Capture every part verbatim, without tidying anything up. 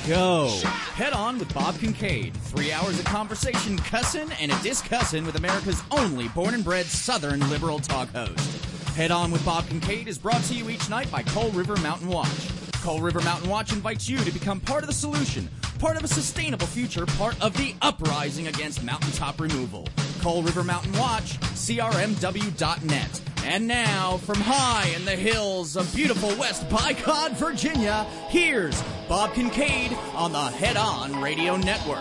go. Head On with Bob Kincaid. Three hours of conversation, cussin' and a discussin' with America's only born and bred Southern liberal talk host. Head On with Bob Kincaid is brought to you each night by Coal River Mountain Watch. Coal River Mountain Watch invites you to become part of the solution, part of a sustainable future, part of the uprising against mountaintop removal. Coal River Mountain Watch, C R M W dot net. And now, from high in the hills of beautiful West Bicod, Virginia, here's Bob Kincaid on the Head On Radio Network.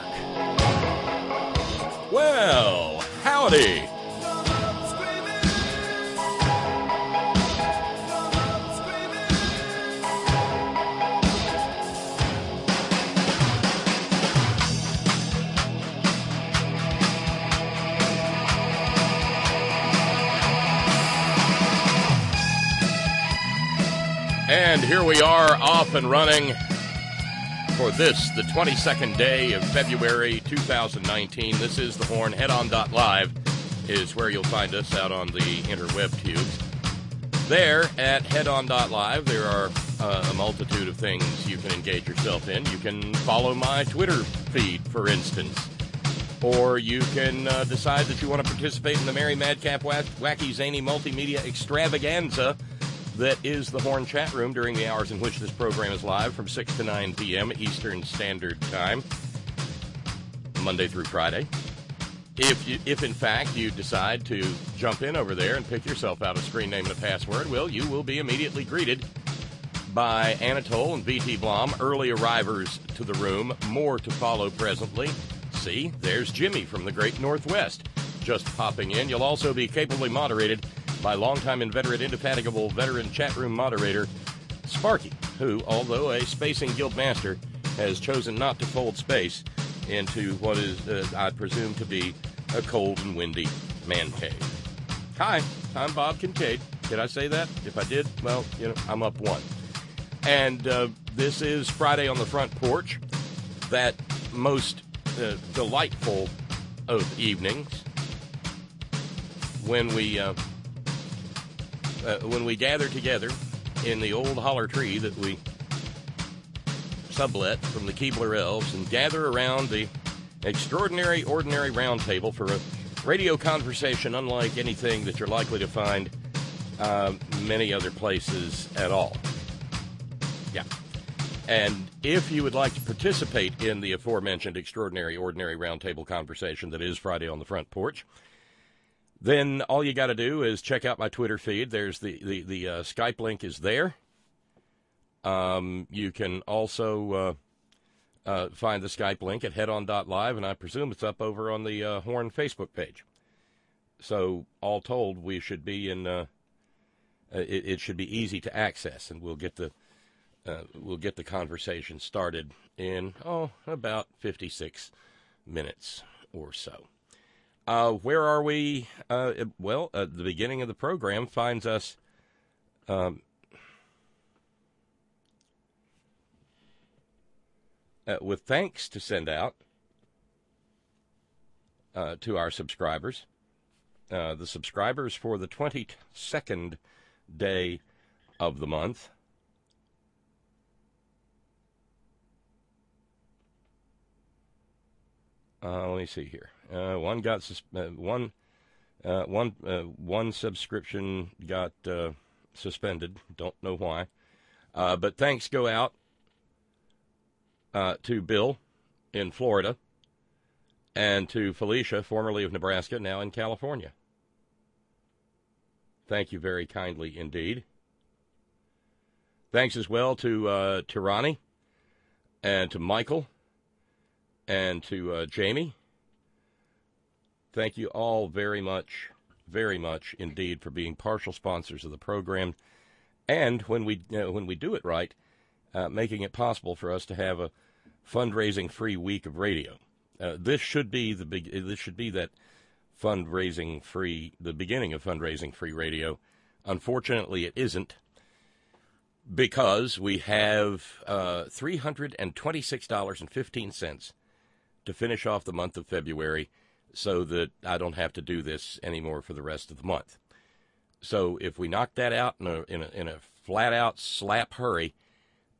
Well, howdy. And here we are, off and running for this, the twenty-second day of February two thousand nineteen. This is The Horn. Head On dot live is where you'll find us out on the interweb tubes. There at Head On dot live, there are uh, a multitude of things you can engage yourself in. You can follow my Twitter feed, for instance. Or you can uh, decide that you want to participate in the Merry Madcap Wacky Zany Multimedia Extravaganza that is the Horn Chat Room during the hours in which this program is live from six to nine p.m. Eastern Standard Time, Monday through Friday. If, you, if in fact, you decide to jump in over there and pick yourself out a screen name and a password, well, you will be immediately greeted by Anatole and V T Blom, early arrivers to the room, more to follow presently. See, there's Jimmy from the Great Northwest just popping in. You'll also be capably moderated by longtime inveterate, indefatigable veteran chat room moderator Sparky, who, although a spacing guild master, has chosen not to fold space into what is, uh, I presume, to be a cold and windy man cave. Hi, I'm Bob Kincaid. Did I say that? If I did, well, you know, I'm up one. And uh, this is Friday on the Front Porch, that most uh, delightful of evenings when we... Uh, Uh, when we gather together in the old holler tree that we sublet from the Keebler Elves and gather around the extraordinary, ordinary round table for a radio conversation unlike anything that you're likely to find uh, many other places at all. Yeah. And if you would like to participate in the aforementioned extraordinary, ordinary round table conversation that is Friday on the Front Porch, then all you got to do is check out my Twitter feed. There's the, the, the uh, Skype link is there. Um, you can also uh, uh, find the Skype link at head on dot live, and I presume it's up over on the uh, Horn Facebook page. So all told, we should be in, uh, it, it should be easy to access, and we'll get the, uh, we'll get the conversation started in, oh, about fifty-six minutes or so. Uh, where are we? Uh, well, uh, the beginning of the program finds us um, uh, with thanks to send out uh, to our subscribers. Uh, the subscribers for the twenty-second day of the month. Uh, let me see here. Uh, one got sus- uh, one uh, one uh, one subscription got uh, suspended. Don't know why, uh, but thanks go out uh, to Bill in Florida and to Felicia, formerly of Nebraska, now in California. Thank you very kindly indeed. Thanks as well to uh, to Ronnie and to Michael and to uh, Jamie. Thank you all very much, very much indeed for being partial sponsors of the program, and when we uh, when we do it right, uh, making it possible for us to have a fundraising-free week of radio. Uh, this should be the big. This should be that fundraising-free, the beginning of fundraising-free radio. Unfortunately, it isn't, because we have uh, three hundred twenty-six dollars and fifteen cents to finish off the month of February, so that I don't have to do this anymore for the rest of the month. So if we knock that out in a, in a, in a flat-out slap hurry,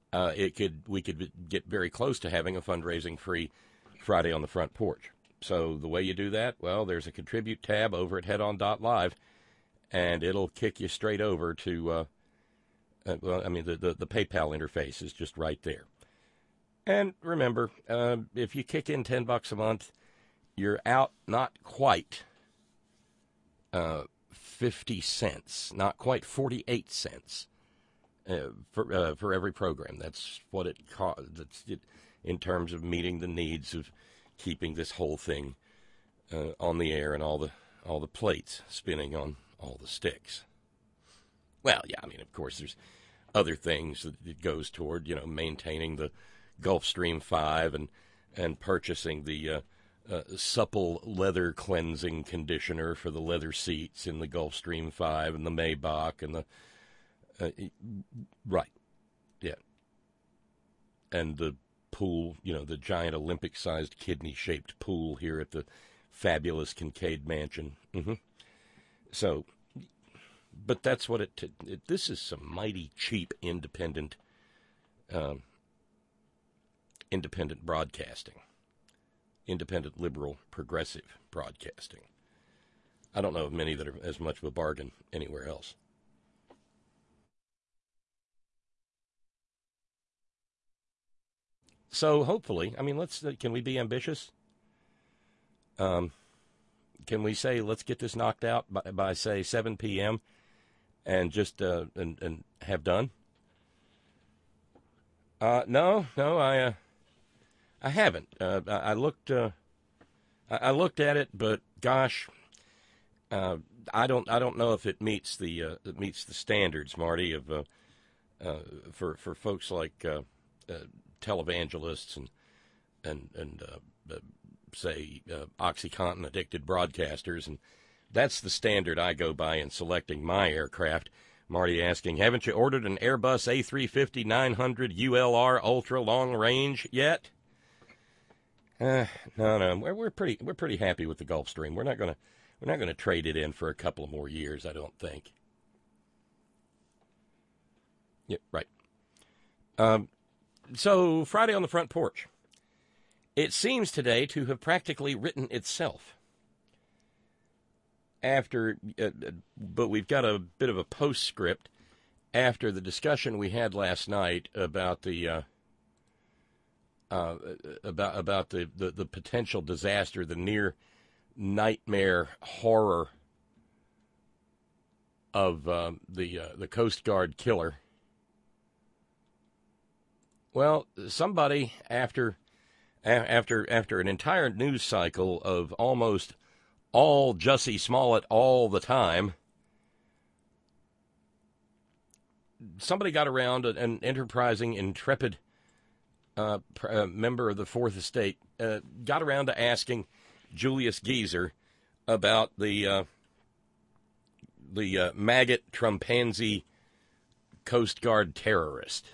uh, it could we could get very close to having a fundraising-free Friday on the Front Porch. So the way you do that, well, there's a contribute tab over at head on dot live, and it'll kick you straight over to, uh, uh, well, I mean, the, the, the PayPal interface is just right there. And remember, uh, if you kick in ten bucks a month, you're out not quite uh, fifty cents, not quite forty-eight cents uh, for uh, for every program. That's what it costs. That's it, in terms of meeting the needs of keeping this whole thing uh, on the air and all the all the plates spinning on all the sticks. Well, yeah, I mean, of course, there's other things that it goes toward, you know, maintaining the Gulfstream five and and purchasing the uh, uh, supple leather cleansing conditioner for the leather seats in the Gulfstream five and the Maybach and the uh, right, yeah, and the pool, you know, the giant Olympic-sized kidney-shaped pool here at the fabulous Kincaid Mansion. Mm-hmm. So, but that's what it, it. This is some mighty cheap independent, um, independent broadcasting, independent liberal progressive broadcasting. I don't know of many that are as much of a bargain anywhere else. So hopefully, I mean, let's. Can we be ambitious? Um, can we say let's get this knocked out by, by say seven p.m. and just uh, and and have done? Uh, no, no, I uh, I haven't. Uh, I, I looked. Uh, I, I looked at it, but gosh, uh, I don't. I don't know if it meets the uh, it meets the standards, Marty, of uh, uh, for for folks like. Uh, uh, televangelists and and and uh, uh, say uh, OxyContin addicted broadcasters, and that's the standard I go by in selecting my aircraft. Marty asking, haven't you ordered an Airbus A three fifty nine hundred U L R ultra long range yet? Uh, no, no, we're we're pretty we're pretty happy with the Gulfstream. We're not gonna we're not gonna trade it in for a couple of more years, I don't think. Yeah, right. Um. So, Friday on the Front Porch. It seems today to have practically written itself. After, uh, but we've got a bit of a postscript after the discussion we had last night about the uh, uh, about about the, the, the potential disaster, the near nightmare horror of uh, the uh, the Coast Guard killer. Well, somebody, after after after an entire news cycle of almost all Jussie Smollett all the time, somebody got around, an enterprising, intrepid uh, uh, member of the Fourth Estate, uh, got around to asking Julius Geezer about the uh, the uh, maggot Trumpanzee Coast Guard terrorist.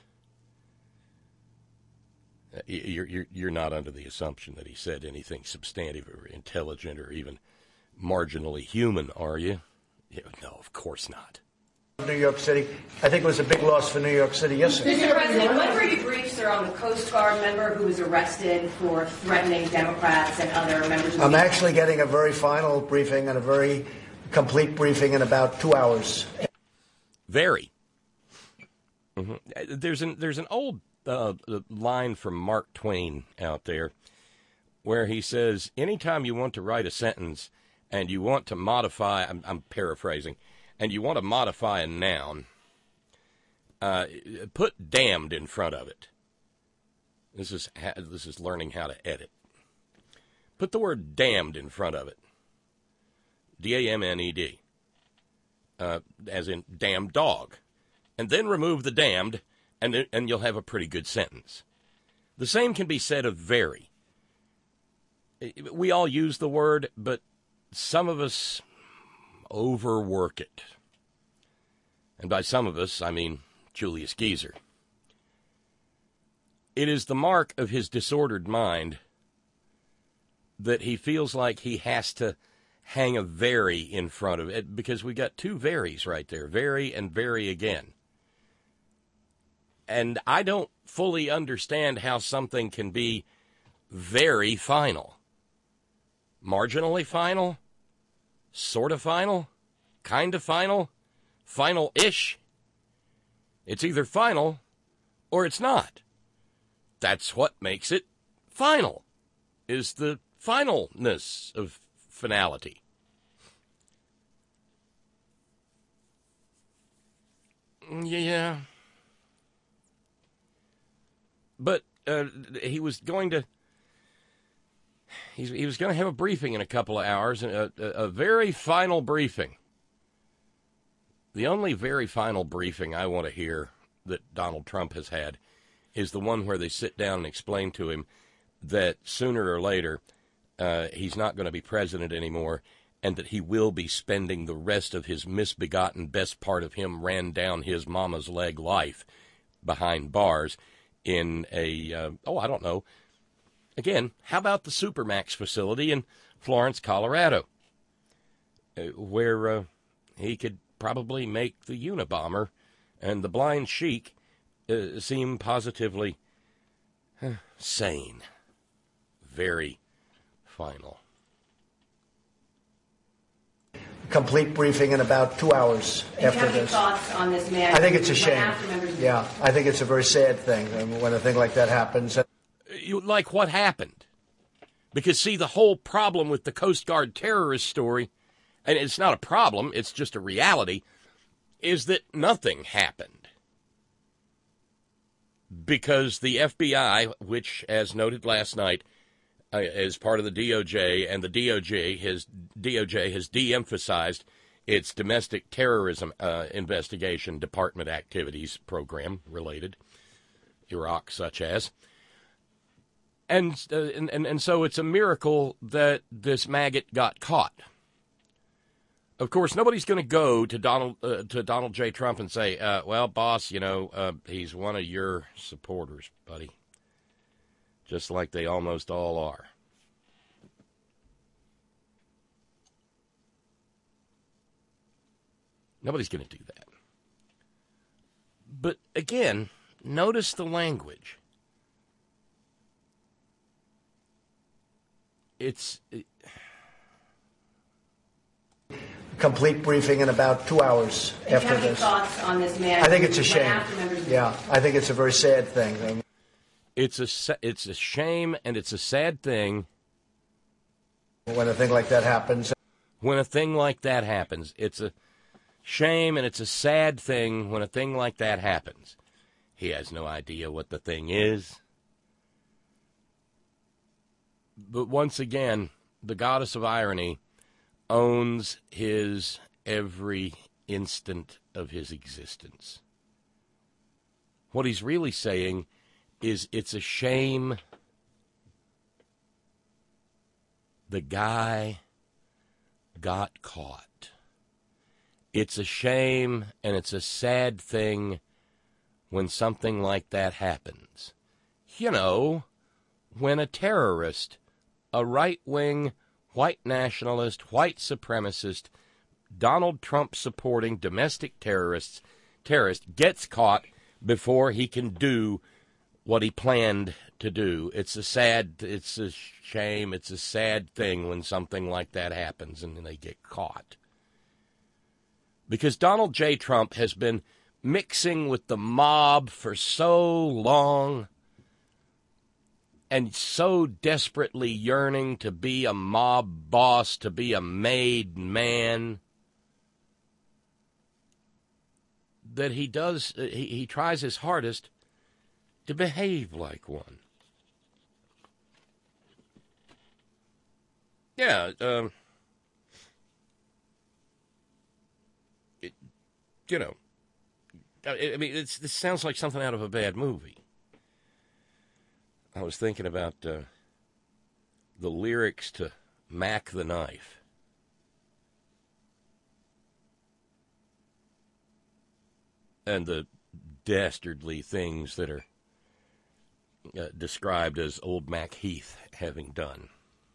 You're, you're, you're not under the assumption that he said anything substantive or intelligent or even marginally human, are you? No, of course not. New York City. I think it was a big loss for New York City yesterday. Mister President, when were you briefed, sir, on the Coast Guard member who was arrested for threatening Democrats and other members of the... I'm actually getting a very final briefing and a very complete briefing in about two hours. Very. Mm-hmm. There's an there's an old uh, line from Mark Twain out there where he says, anytime you want to write a sentence and you want to modify, I'm, I'm paraphrasing, and you want to modify a noun, uh, put damned in front of it. This is ha- this is learning how to edit. Put the word damned in front of it. D A M N E D. Uh, as in damn dog. And then remove the damned, and and you'll have a pretty good sentence. The same can be said of very. We all use the word, but some of us overwork it. And by some of us, I mean Julius Geezer. It is the mark of his disordered mind that he feels like he has to hang a very in front of it, because we got two veries right there, very and very again. and I don't fully understand how something can be very final. Marginally final? Sort of final? Kind of final? Final-ish? It's either final or it's not. That's what makes it final, is the finalness of finality. Yeah. But uh, he was going to he's, he was going to have a briefing in a couple of hours, a, a, a very final briefing. The only very final briefing I want to hear that Donald Trump has had is the one where they sit down and explain to him that sooner or later uh, he's not going to be president anymore, and that he will be spending the rest of his misbegotten best part of him ran down his mama's leg life behind bars in a, uh, oh, I don't know. Again, how about the Supermax facility in Florence, Colorado, uh, where uh, he could probably make the Unabomber and the Blind Sheik uh, seem positively uh, sane. Very final. Complete briefing in about two hours and after have your this. thoughts on this man? I think it's a Went shame. after members of the- Yeah, I think it's a very sad thing when a thing like that happens. You, like what happened? Because, see, the whole problem with the Coast Guard terrorist story, and it's not a problem, it's just a reality, is that nothing happened. Because the F B I, which, as noted last night, uh, is part of the D O J, and the D O J has, D O J has de-emphasized its domestic terrorism uh, investigation department activities program related, Iraq such as. And, uh, and, and and so it's a miracle that this maggot got caught. Of course, nobody's going to go to Donald uh, to Donald J. Trump and say, uh, well, boss, you know, uh, he's one of your supporters, buddy. Just like they almost all are. Nobody's going to do that. But again, notice the language. It's... It, Complete briefing in about two hours and after have your this. thoughts on this man? I think it's a Went shame. after members of the- Yeah, I think it's a very sad thing. it's a it's a shame and it's a sad thing When a thing like that happens. when a thing like that happens. It's a shame and it's a sad thing when a thing like that happens. He has no idea what the thing is. But once again, the goddess of irony owns his every instant of his existence. What he's really saying is it's a shame the guy got caught. It's a shame and it's a sad thing when something like that happens. You know, when a terrorist, a right-wing, white nationalist, white supremacist, Donald Trump supporting domestic terrorists, terrorist gets caught before he can do what he planned to do. It's a sad, it's a shame, it's a sad thing when something like that happens and they get caught. Because Donald J. Trump has been mixing with the mob for so long and so desperately yearning to be a mob boss, to be a made man, that he does, he, he tries his hardest to behave like one. Yeah, um, it, you know, I, I mean, it's, this sounds like something out of a bad movie. I was thinking about uh, the lyrics to Mac the Knife. And the dastardly things that are uh, described as old Mac Heath having done.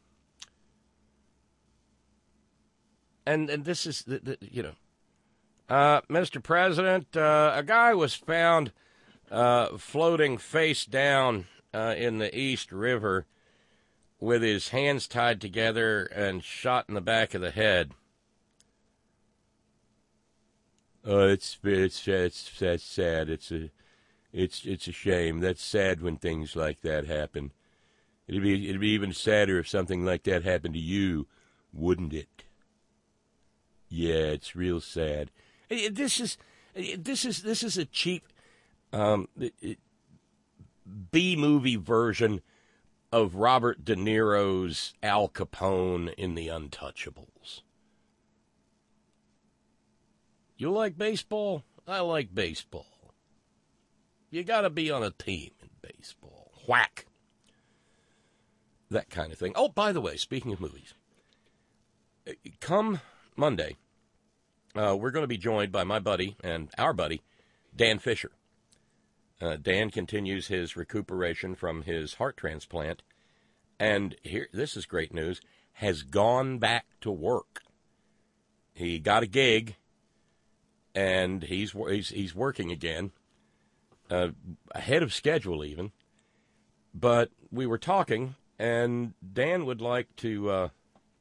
And and this is, the, the, you know, uh, Mister President, uh, a guy was found uh, floating face down uh, in the East River with his hands tied together and shot in the back of the head. Oh, it's it's it's that's sad. It's a it's it's a shame. That's sad when things like that happen. It'd be it'd be even sadder if something like that happened to you, wouldn't it? Yeah, it's real sad. This is this is this is a cheap um, B-movie version of Robert De Niro's Al Capone in The Untouchables. You like baseball? I like baseball. You got to be on a team in baseball. Whack. That kind of thing. Oh, by the way, speaking of movies, come Monday, uh, we're going to be joined by my buddy and our buddy, Dan Fisher. Uh, Dan continues his recuperation from his heart transplant, and here, this is great news, has gone back to work. He got a gig, and he's he's, he's working again, uh, ahead of schedule even. But we were talking, and Dan would like to, uh,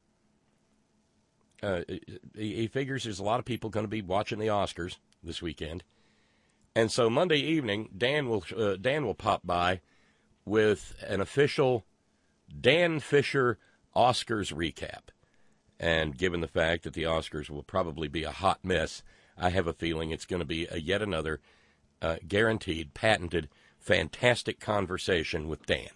uh, he, he figures there's a lot of people going to be watching the Oscars this weekend. And so Monday evening, Dan will uh, Dan will pop by with an official Dan Fisher Oscars recap. And given the fact that the Oscars will probably be a hot mess, I have a feeling it's going to be a yet another uh, guaranteed, patented, fantastic conversation with Dan.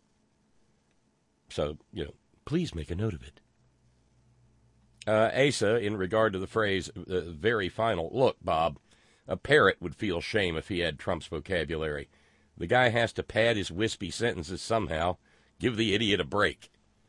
So, you know, please make a note of it. Uh, Asa, in regard to the phrase uh, very final, look, Bob, a parrot would feel shame if he had Trump's vocabulary. The guy has to pad his wispy sentences somehow. Give the idiot a break.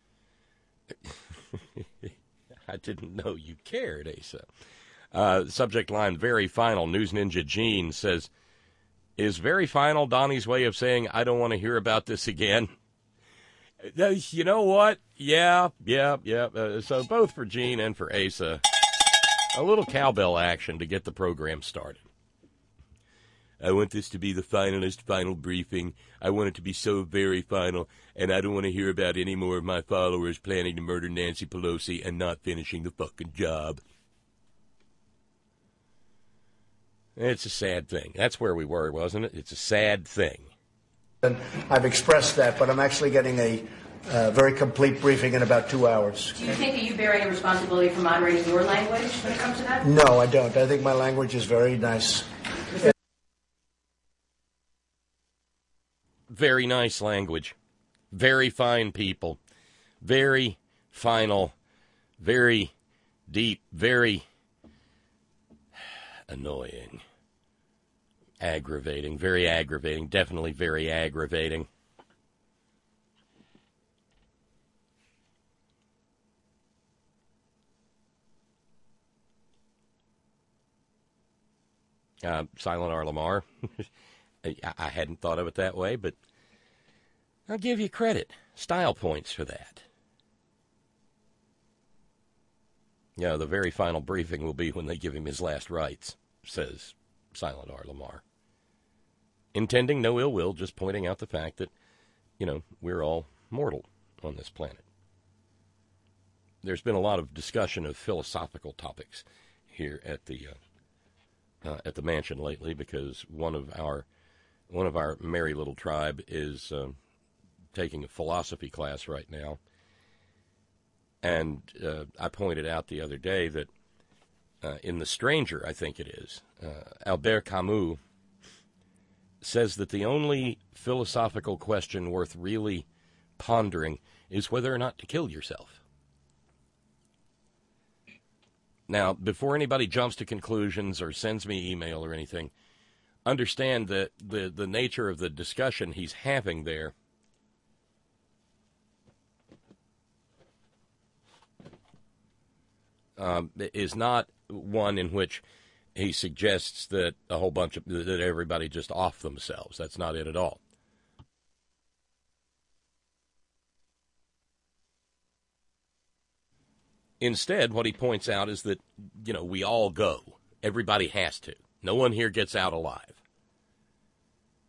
I didn't know you cared, Asa. Uh, subject line, very final. News Ninja Gene says, is very final Donnie's way of saying, I don't want to hear about this again? You know what? Yeah, yeah, yeah. Uh, so both for Gene and for Asa, a little cowbell action to get the program started. I want this to be the finalist final briefing. I want it to be so very final, and I don't want to hear about any more of my followers planning to murder Nancy Pelosi and not finishing the fucking job. It's a sad thing. That's where we were, wasn't it? It's a sad thing. And I've expressed that, but I'm actually getting a uh, very complete briefing in about two hours. Do you think that you bear any responsibility for moderating your language when it comes to that? No, I don't. I think my language is very nice. Very nice language. Very fine people. Very final. Very deep. Very annoying. Aggravating. Very aggravating. Definitely very aggravating. Uh, Silent R. Lamar. I hadn't thought of it that way, but I'll give you credit. Style points for that. Yeah, the very final briefing will be when they give him his last rites, says Silent R. Lamar. Intending no ill will, just pointing out the fact that, you know, we're all mortal on this planet. There's been a lot of discussion of philosophical topics here at the uh, uh, at the mansion lately because one of our One of our merry little tribe is uh, taking a philosophy class right now. And uh, I pointed out the other day that uh, in The Stranger, I think it is, uh, Albert Camus says that the only philosophical question worth really pondering is whether or not to kill yourself. Now, before anybody jumps to conclusions or sends me email or anything, understand that the, the nature of the discussion he's having there um, is not one in which he suggests that a whole bunch of, that everybody just off themselves. That's not it at all. Instead, what he points out is that, you know, we all go. Everybody has to. No one here gets out alive.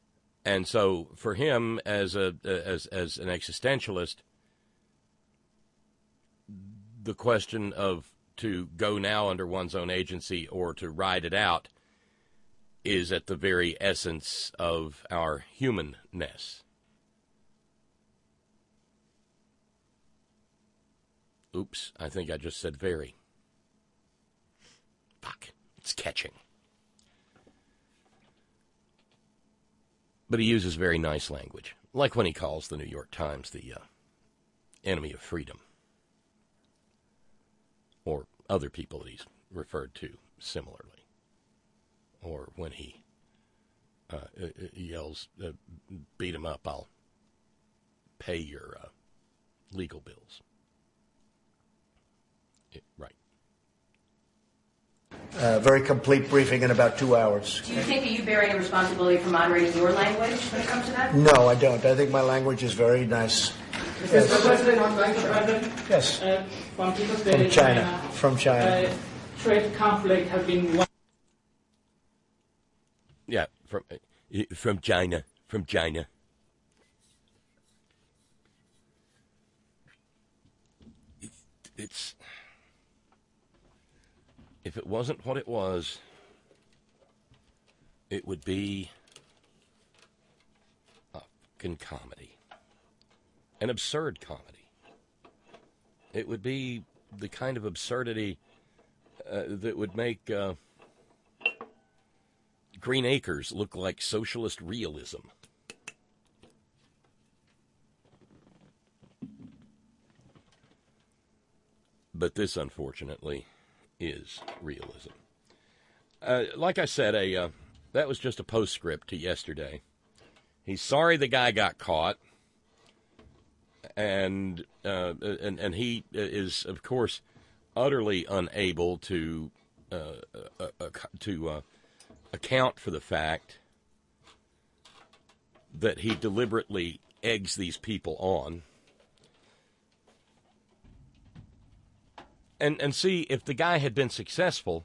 And so for him, as a as as an existentialist, the question of to go now under one's own agency or to ride it out is at the very essence of our humanness. Oops, I think I just said very. Fuck, it's catching. But he uses very nice language, like when he calls the New York Times the uh, enemy of freedom, or other people that he's referred to similarly, or when he uh, yells, uh, beat him up, I'll pay your uh, legal bills. It, right. Uh, very complete briefing in about two hours. Do you think that you bear any responsibility for moderating your language when it comes to that? No, I don't. I think my language is very nice. Yes. Mister President, Mister President, yes. Uh, from, from China. China. From China. Uh, trade conflict have been one. Yeah, from uh, from China. From China. It, it's. If it wasn't what it was, it would be a fucking comedy. An absurd comedy. It would be the kind of absurdity uh, that would make uh, Green Acres look like socialist realism. But this, unfortunately, is realism. Uh, like I said, a uh, that was just a postscript to yesterday. He's sorry the guy got caught, and uh, and and he is, of course, utterly unable to uh, uh, uh, to uh, account for the fact that he deliberately eggs these people on. And and see, if the guy had been successful,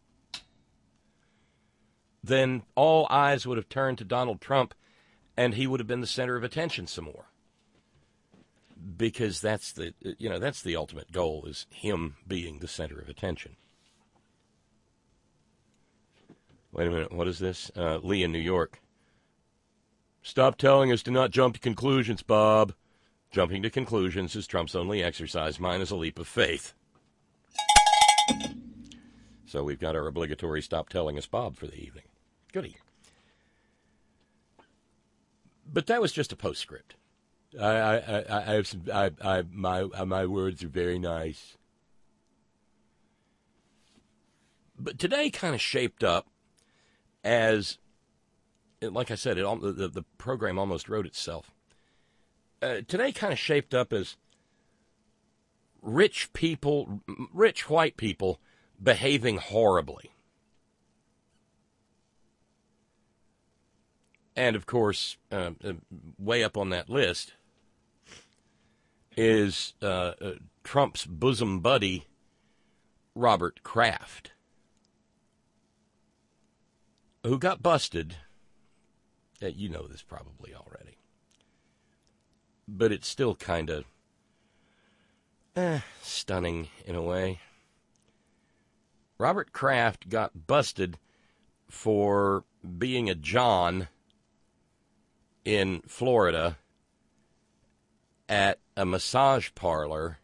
then all eyes would have turned to Donald Trump, and he would have been the center of attention some more. Because that's the you know that's the ultimate goal, is him being the center of attention. Wait a minute, what is this? Uh, Lee in New York. Stop telling us to not jump to conclusions, Bob. Jumping to conclusions is Trump's only exercise. Mine is a leap of faith. So we've got our obligatory stop telling us Bob for the evening. Goody. But that was just a postscript. I, I, I, I have some, I, I, my, my words are very nice. But today kind of shaped up as, like I said, it the, the program almost wrote itself. Uh, today kind of shaped up as rich people, rich white people behaving horribly. And, of course, uh, uh, way up on that list is uh, uh, Trump's bosom buddy, Robert Kraft, who got busted. Uh, you know this probably already. But it's still kind of eh, stunning in a way. Robert Kraft got busted for being a John in Florida at a massage parlor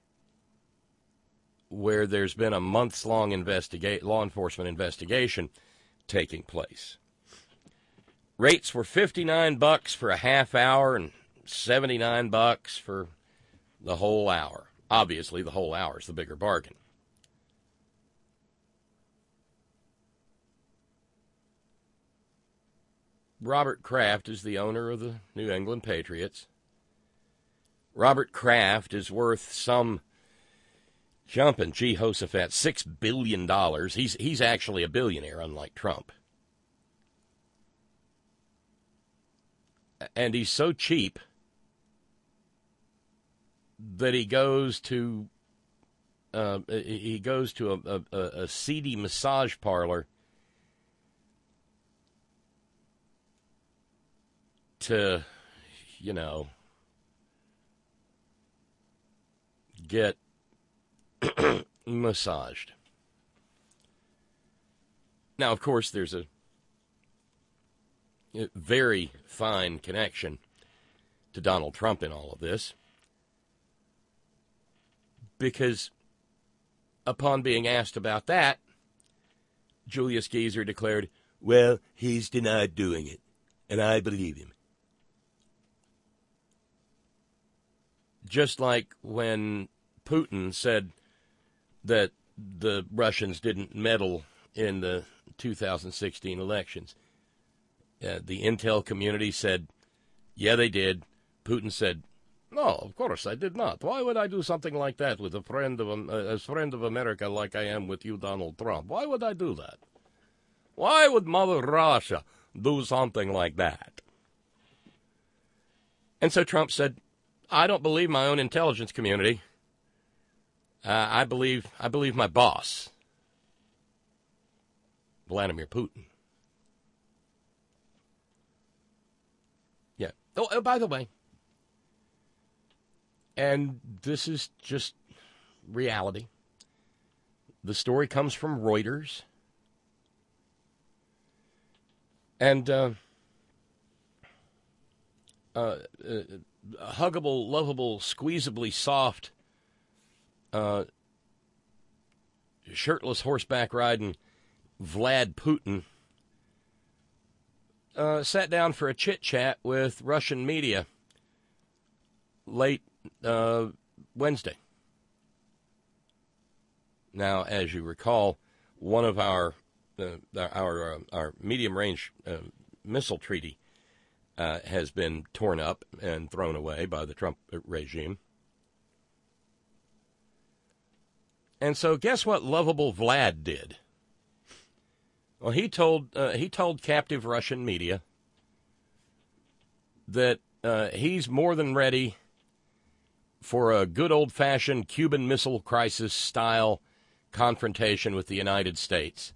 where there's been a months-long investiga- law enforcement investigation taking place. Rates were fifty-nine bucks for a half hour and seventy-nine bucks for the whole hour. Obviously, the whole hour is the bigger bargain. Robert Kraft is the owner of the New England Patriots. Robert Kraft is worth some jumping Jehoshaphat six billion dollars. He's he's actually a billionaire, unlike Trump. And he's so cheap that he goes to uh, he goes to a, a, a seedy massage parlor to, you know, get massaged. Now, of course, there's a very fine connection to Donald Trump in all of this, because upon being asked about that, Julius Geezer declared, well, he's denied doing it, and I believe him. Just like when Putin said that the Russians didn't meddle in the two thousand sixteen elections. Uh, the intel community said, yeah, they did. Putin said, no, of course I did not. Why would I do something like that with a friend of um, a friend of America like I am with you, Donald Trump? Why would I do that? Why would Mother Russia do something like that? And so Trump said, I don't believe my own intelligence community. Uh, I believe I believe my boss, Vladimir Putin. Yeah. Oh, oh, by the way, and this is just reality. The story comes from Reuters. And uh, uh, uh, huggable, lovable, squeezably soft, uh, shirtless horseback riding Vlad Putin uh, sat down for a chit-chat with Russian media late uh, Wednesday. Now, as you recall, one of our uh, our uh, our medium-range uh, missile treaty uh, has been torn up and thrown away by the Trump regime. And so, guess what lovable Vlad did? Well, he told uh, he told captive Russian media that uh, he's more than ready for a good old-fashioned Cuban Missile Crisis style confrontation with the United States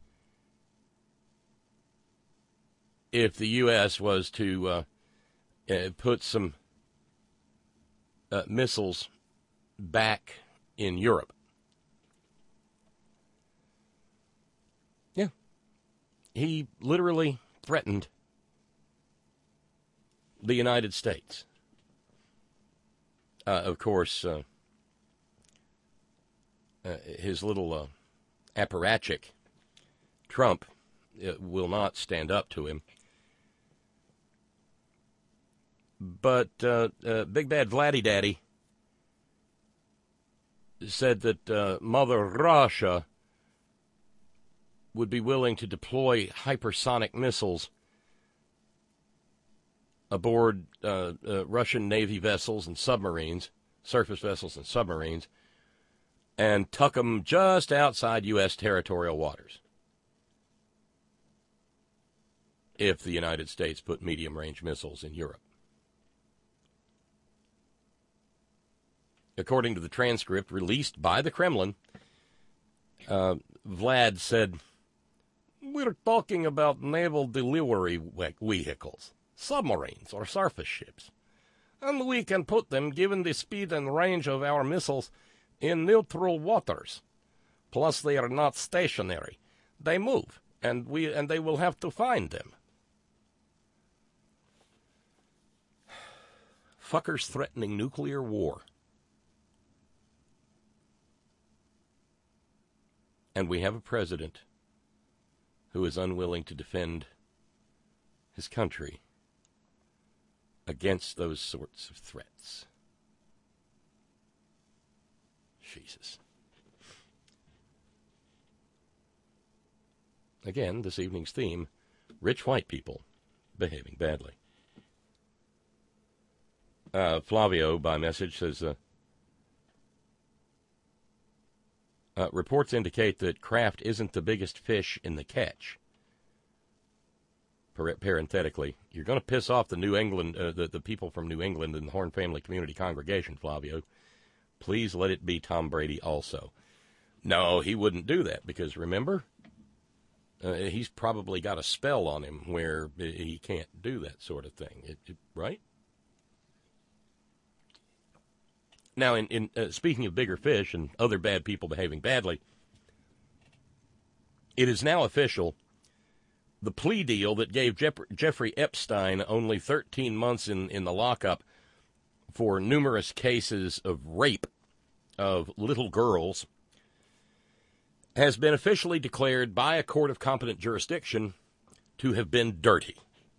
if the U S was to uh, uh, put some uh, missiles back in Europe. Yeah. He literally threatened the United States. Uh, of course, uh, uh, his little uh, apparatchik, Trump, uh, will not stand up to him. But uh, uh, Big Bad Vladdy Daddy said that uh, Mother Russia would be willing to deploy hypersonic missiles aboard uh, uh, Russian Navy vessels and submarines, surface vessels and submarines, and tuck them just outside U S territorial waters if the United States put medium-range missiles in Europe. According to the transcript released by the Kremlin, uh, Vlad said, we're talking about naval delivery vehicles, submarines or surface ships, and we can put them, given the speed and range of our missiles, in neutral waters. Plus, they are not stationary. They move, and we and they will have to find them. Fuckers threatening nuclear war. And we have a president who is unwilling to defend his country against those sorts of threats. Jesus. Again, this evening's theme, rich white people behaving badly. Uh, Flavio, by message, says, uh, uh, reports indicate that Kraft isn't the biggest fish in the catch. Parenthetically, you're going to piss off the New England, uh, the, the people from New England and the Horn Family Community Congregation, Flavio. Please let it be Tom Brady also. No, he wouldn't do that because, remember, Uh, he's probably got a spell on him where he can't do that sort of thing, it, it, right? Now, in, in uh, speaking of bigger fish and other bad people behaving badly, it is now official. The plea deal that gave Jeff- Jeffrey Epstein only thirteen months in, in the lockup for numerous cases of rape of little girls has been officially declared by a court of competent jurisdiction to have been dirty.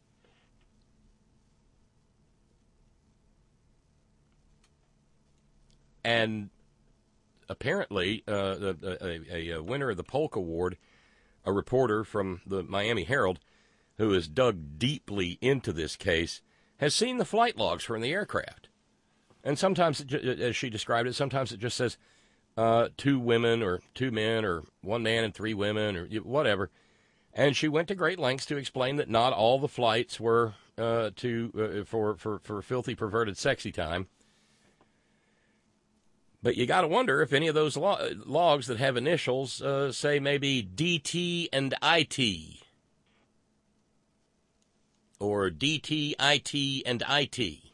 And apparently, uh, a, a, a winner of the Polk Award, a reporter from the Miami Herald, who has dug deeply into this case, has seen the flight logs from the aircraft. And sometimes, it, as she described it, sometimes it just says uh, two women or two men or one man and three women or whatever. And she went to great lengths to explain that not all the flights were uh, to uh, for, for, for filthy, perverted, sexy time. But you got to wonder if any of those lo- logs that have initials uh, say maybe D T and I T. Or D T, I T, and I T.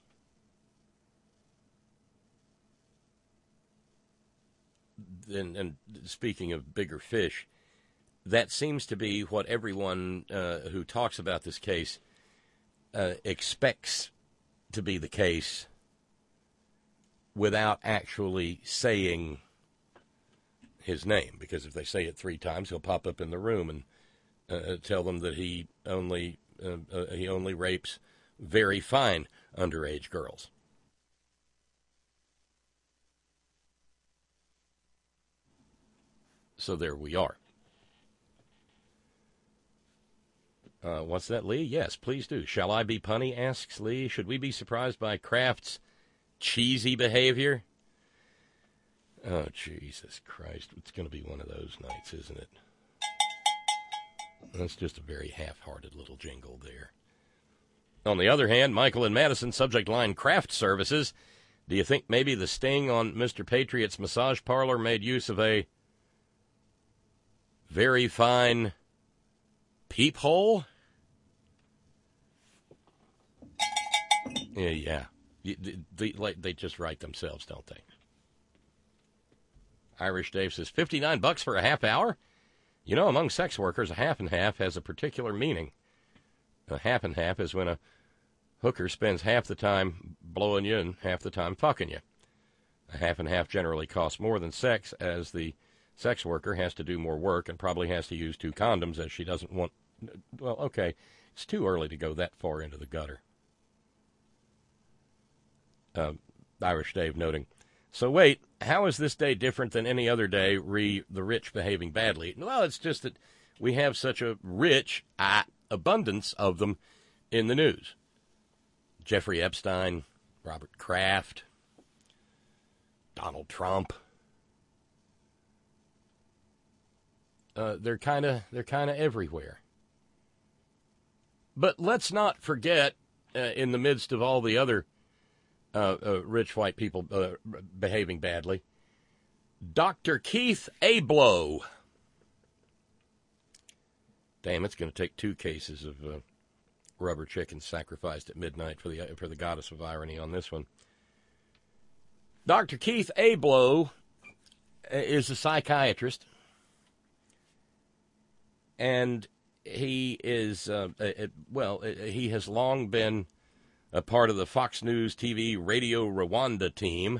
And, and speaking of bigger fish, that seems to be what everyone uh, who talks about this case uh, expects to be the case without actually saying his name. Because if they say it three times, he'll pop up in the room and uh, tell them that he only uh, uh, he only rapes very fine underage girls. So there we are. Uh, what's that, Lee? Yes, please do. Shall I be punny, asks Lee. Should we be surprised by Kraft's cheesy behavior? Oh, Jesus Christ. It's going to be one of those nights, isn't it? That's just a very half-hearted little jingle there. On the other hand, Michael and Madison, subject line Kraft services. Do you think maybe the sting on Mister Patriot's massage parlor made use of a very fine peephole? Yeah, yeah. They, they, they just write themselves, don't they? Irish Dave says, fifty-nine bucks for a half hour? You know, among sex workers, a half and half has a particular meaning. A half and half is when a hooker spends half the time blowing you and half the time fucking you. A half and half generally costs more than sex, as the sex worker has to do more work and probably has to use two condoms, as she doesn't want... Well, okay, it's too early to go that far into the gutter. Uh, Irish Dave noting, so wait, how is this day different than any other day, re the rich behaving badly? Well, it's just that we have such a rich uh, abundance of them in the news. Jeffrey Epstein, Robert Kraft, Donald Trump. Uh, they're kind of they're kind of everywhere. But let's not forget, uh, in the midst of all the other uh, uh, rich white people uh, behaving badly, Doctor Keith Ablow. Damn, it's going to take two cases of uh, rubber chickens sacrificed at midnight for the for the goddess of irony on this one. Doctor Keith Ablow is a psychiatrist, and he is, uh, it, well, he has long been a part of the Fox News T V Radio Rwanda team.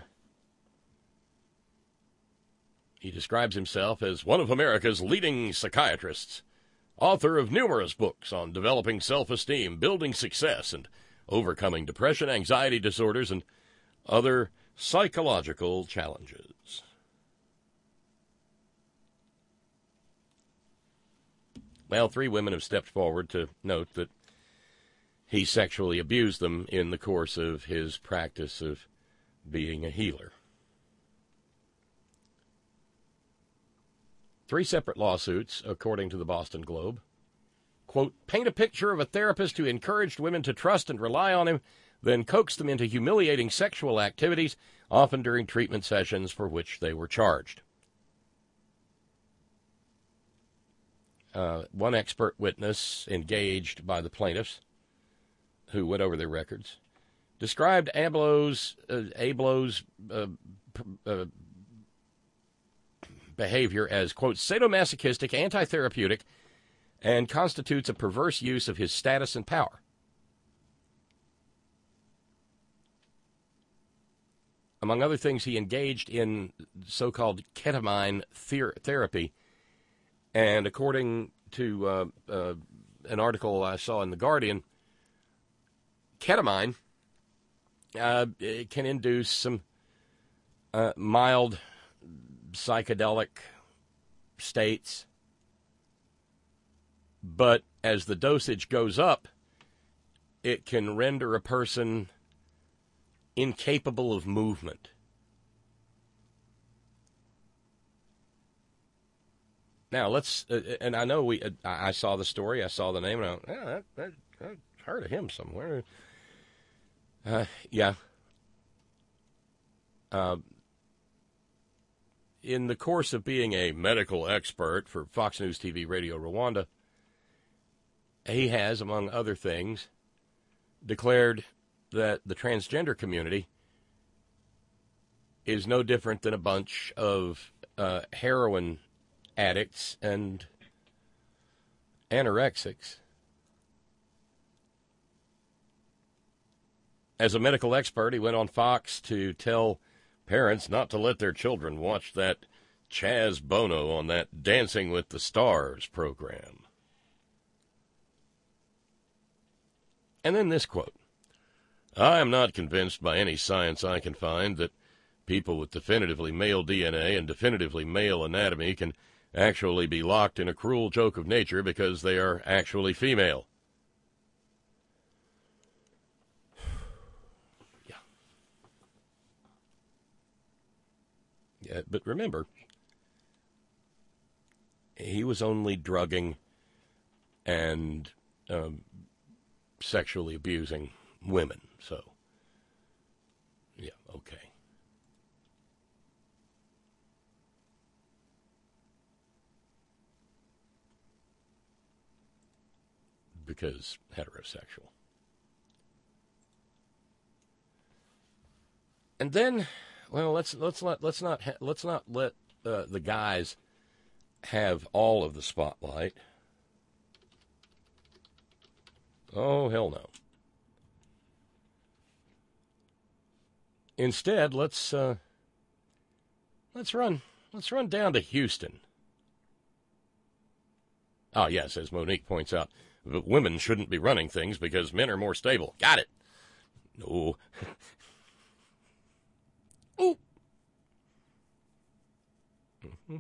He describes himself as one of America's leading psychiatrists, author of numerous books on developing self-esteem, building success, and overcoming depression, anxiety disorders, and other psychological challenges. Well, three women have stepped forward to note that he sexually abused them in the course of his practice of being a healer. Three separate lawsuits, according to the Boston Globe, quote, paint a picture of a therapist who encouraged women to trust and rely on him, then coaxed them into humiliating sexual activities, often during treatment sessions for which they were charged. Uh, one expert witness engaged by the plaintiffs, who went over their records, described Abloh's, uh, Abloh's uh, uh, behavior as, quote, sadomasochistic, anti-therapeutic, and constitutes a perverse use of his status and power. Among other things, he engaged in so-called ketamine ther- therapy, and according to uh, uh, an article I saw in The Guardian, ketamine uh, it can induce some uh, mild psychedelic states, but as the dosage goes up, it can render a person incapable of movement. Now, let's, uh, and I know we, uh, I saw the story, I saw the name, and I went, yeah, that, that, I've heard of him somewhere. Uh, yeah. Uh, in the course of being a medical expert for Fox News T V Radio Rwanda, he has, among other things, declared that the transgender community is no different than a bunch of uh, heroin addicts and anorexics. As a medical expert, he went on Fox to tell parents not to let their children watch that Chaz Bono on that Dancing with the Stars program. And then this quote, I am not convinced by any science I can find that people with definitively male D N A and definitively male anatomy can actually be locked in a cruel joke of nature because they are actually female. Yeah. Yeah, but remember, he was only drugging and um, sexually abusing women, so, yeah, okay. Because heterosexual. And then, well, let's let's let let's not ha- let's not let uh, the guys have all of the spotlight. Oh, hell no. Instead, let's uh, let's run let's run down to Houston. Ah, yes, as Monique points out, but women shouldn't be running things because men are more stable. Got it. No. Ooh. Mm-hmm.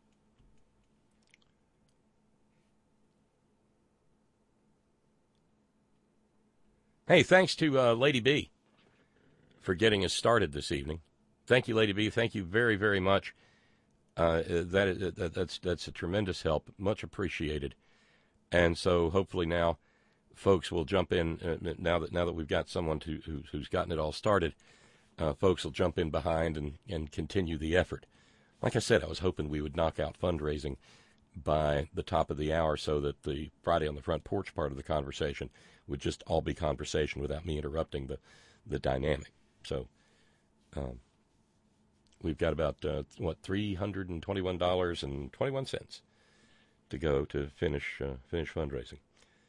Hey, thanks to uh, Lady B for getting us started this evening. Thank you, Lady B. Thank you very, very much. Uh, that, that that's that's a tremendous help. Much appreciated. And so hopefully now folks will jump in uh, now that now that we've got someone to, who, who's gotten it all started. Uh, folks will jump in behind and, and continue the effort. Like I said, I was hoping we would knock out fundraising by the top of the hour so that the Friday on the Front Porch part of the conversation would just all be conversation without me interrupting the, the dynamic. So um, we've got about, uh, what, three hundred twenty-one dollars and twenty-one cents to go to finish uh, finish fundraising.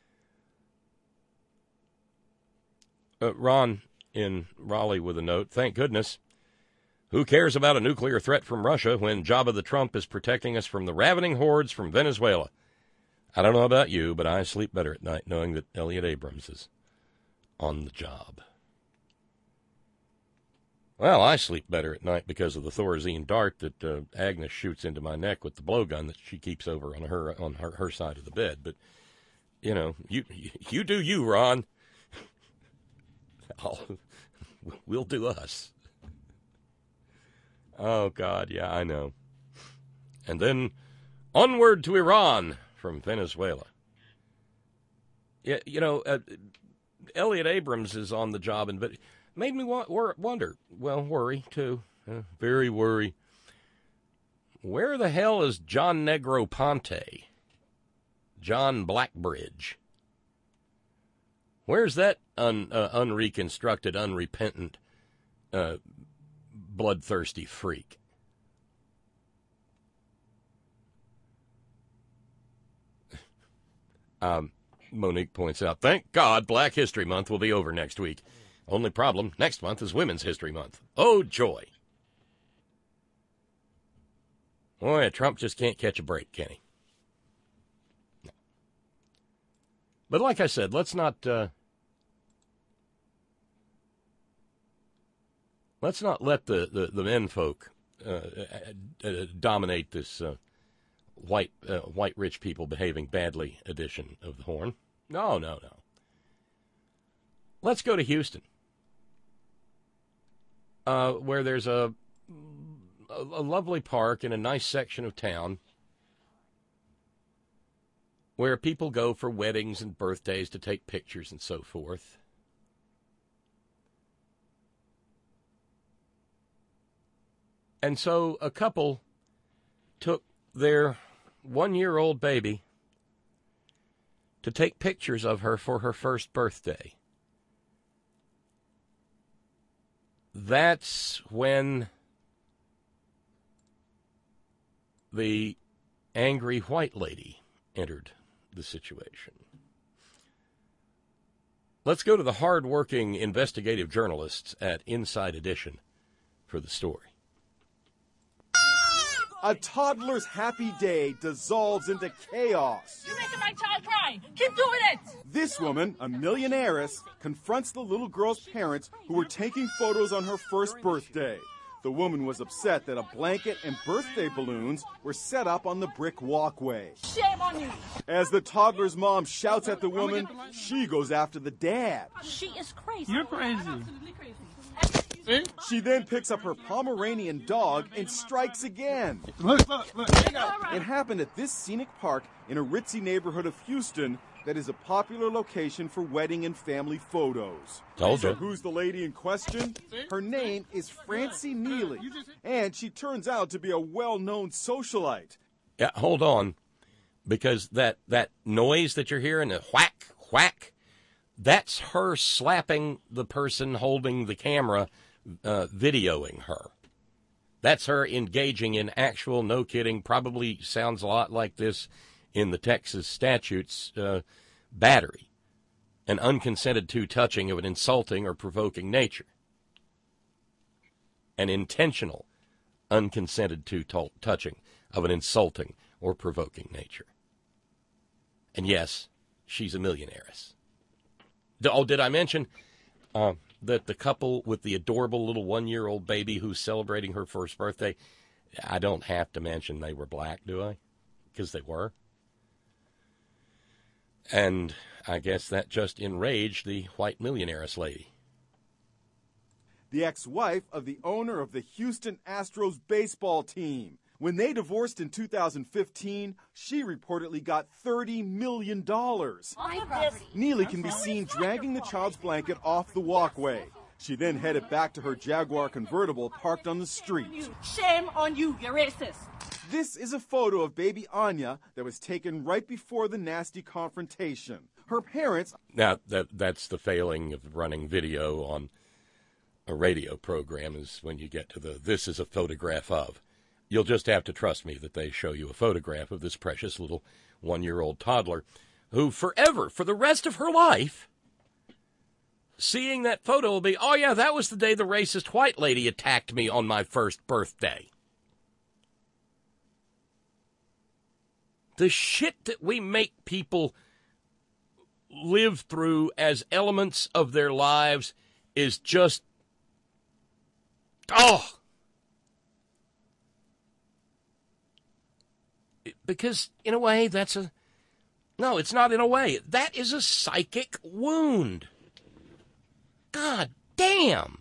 Uh, Ron in Raleigh with a note, thank goodness. Who cares about a nuclear threat from Russia when Jabba the Trump is protecting us from the ravening hordes from Venezuela? I don't know about you, but I sleep better at night knowing that Elliot Abrams is on the job. Well, I sleep better at night because of the Thorazine dart that uh, Agnes shoots into my neck with the blowgun that she keeps over on her on her, her side of the bed. But, you know, you you do you, Ron. I'll, we'll do us. Oh, God, yeah, I know. And then onward to Iran from Venezuela. Yeah, you know, uh, Elliot Abrams is on the job, and but made me wa- wor- wonder, well, worry, too, uh, very worry. Where the hell is John Negroponte? John Blackbridge. Where's that un, uh, unreconstructed, unrepentant, uh, bloodthirsty freak? um, Monique points out, thank God Black History Month will be over next week. Only problem, next month is Women's History Month. Oh, joy. Boy, Trump just can't catch a break, can he? No. But like I said, let's not uh, let's not let the, the, the men folk uh, uh, dominate this uh, white uh, white rich people behaving badly edition of the Horn. No, no, no. Let's go to Houston, uh, where there's a A, a lovely park in a nice section of town where people go for weddings and birthdays to take pictures and so forth. And so a couple took their one-year-old baby to take pictures of her for her first birthday. That's when the angry white lady entered the situation. Let's go to the hard-working investigative journalists at Inside Edition for the story. A toddler's happy day dissolves into chaos. You're making my child cry. Keep doing it. This woman, a millionairess, confronts the little girl's parents who were taking photos on her first birthday. The woman was upset that a blanket and birthday balloons were set up on the brick walkway. Shame on you. As the toddler's mom shouts at the woman, she goes after the dad. She is crazy. You're crazy. Absolutely crazy. She then picks up her Pomeranian dog and strikes again. Look, look, look. It happened at this scenic park in a ritzy neighborhood of Houston that is a popular location for wedding and family photos. Told So you. who's the lady in question? Her name is Francie Neely, and she turns out to be a well-known socialite. Yeah, hold on, because that, that noise that you're hearing, the whack, whack, that's her slapping the person holding the camera, uh, videoing her. That's her engaging in actual, no kidding, probably sounds a lot like this in the Texas statutes, uh, battery, an unconsented to touching of an insulting or provoking nature, an intentional unconsented to t- touching of an insulting or provoking nature. And yes, she's a millionairess. Oh, did I mention uh, that the couple with the adorable little one-year-old baby who's celebrating her first birthday, I don't have to mention they were black, do I? Because they were. And I guess that just enraged the white millionairess lady. The ex-wife of the owner of the Houston Astros baseball team. When they divorced in two thousand fifteen, she reportedly got thirty million dollars. Neely can be seen dragging the child's blanket off the walkway. She then headed back to her Jaguar convertible parked on the street. Shame on you, you're racist. This is a photo of baby Anya that was taken right before the nasty confrontation. Her parents... Now, that that's the failing of running video on a radio program, is when you get to the, this is a photograph of. You'll just have to trust me that they show you a photograph of this precious little one-year-old toddler who forever, for the rest of her life, seeing that photo will be, oh, yeah, that was the day the racist white lady attacked me on my first birthday. The shit that we make people live through as elements of their lives is just, oh, because in a way that's a, no, it's not in a way. That is a psychic wound. God damn.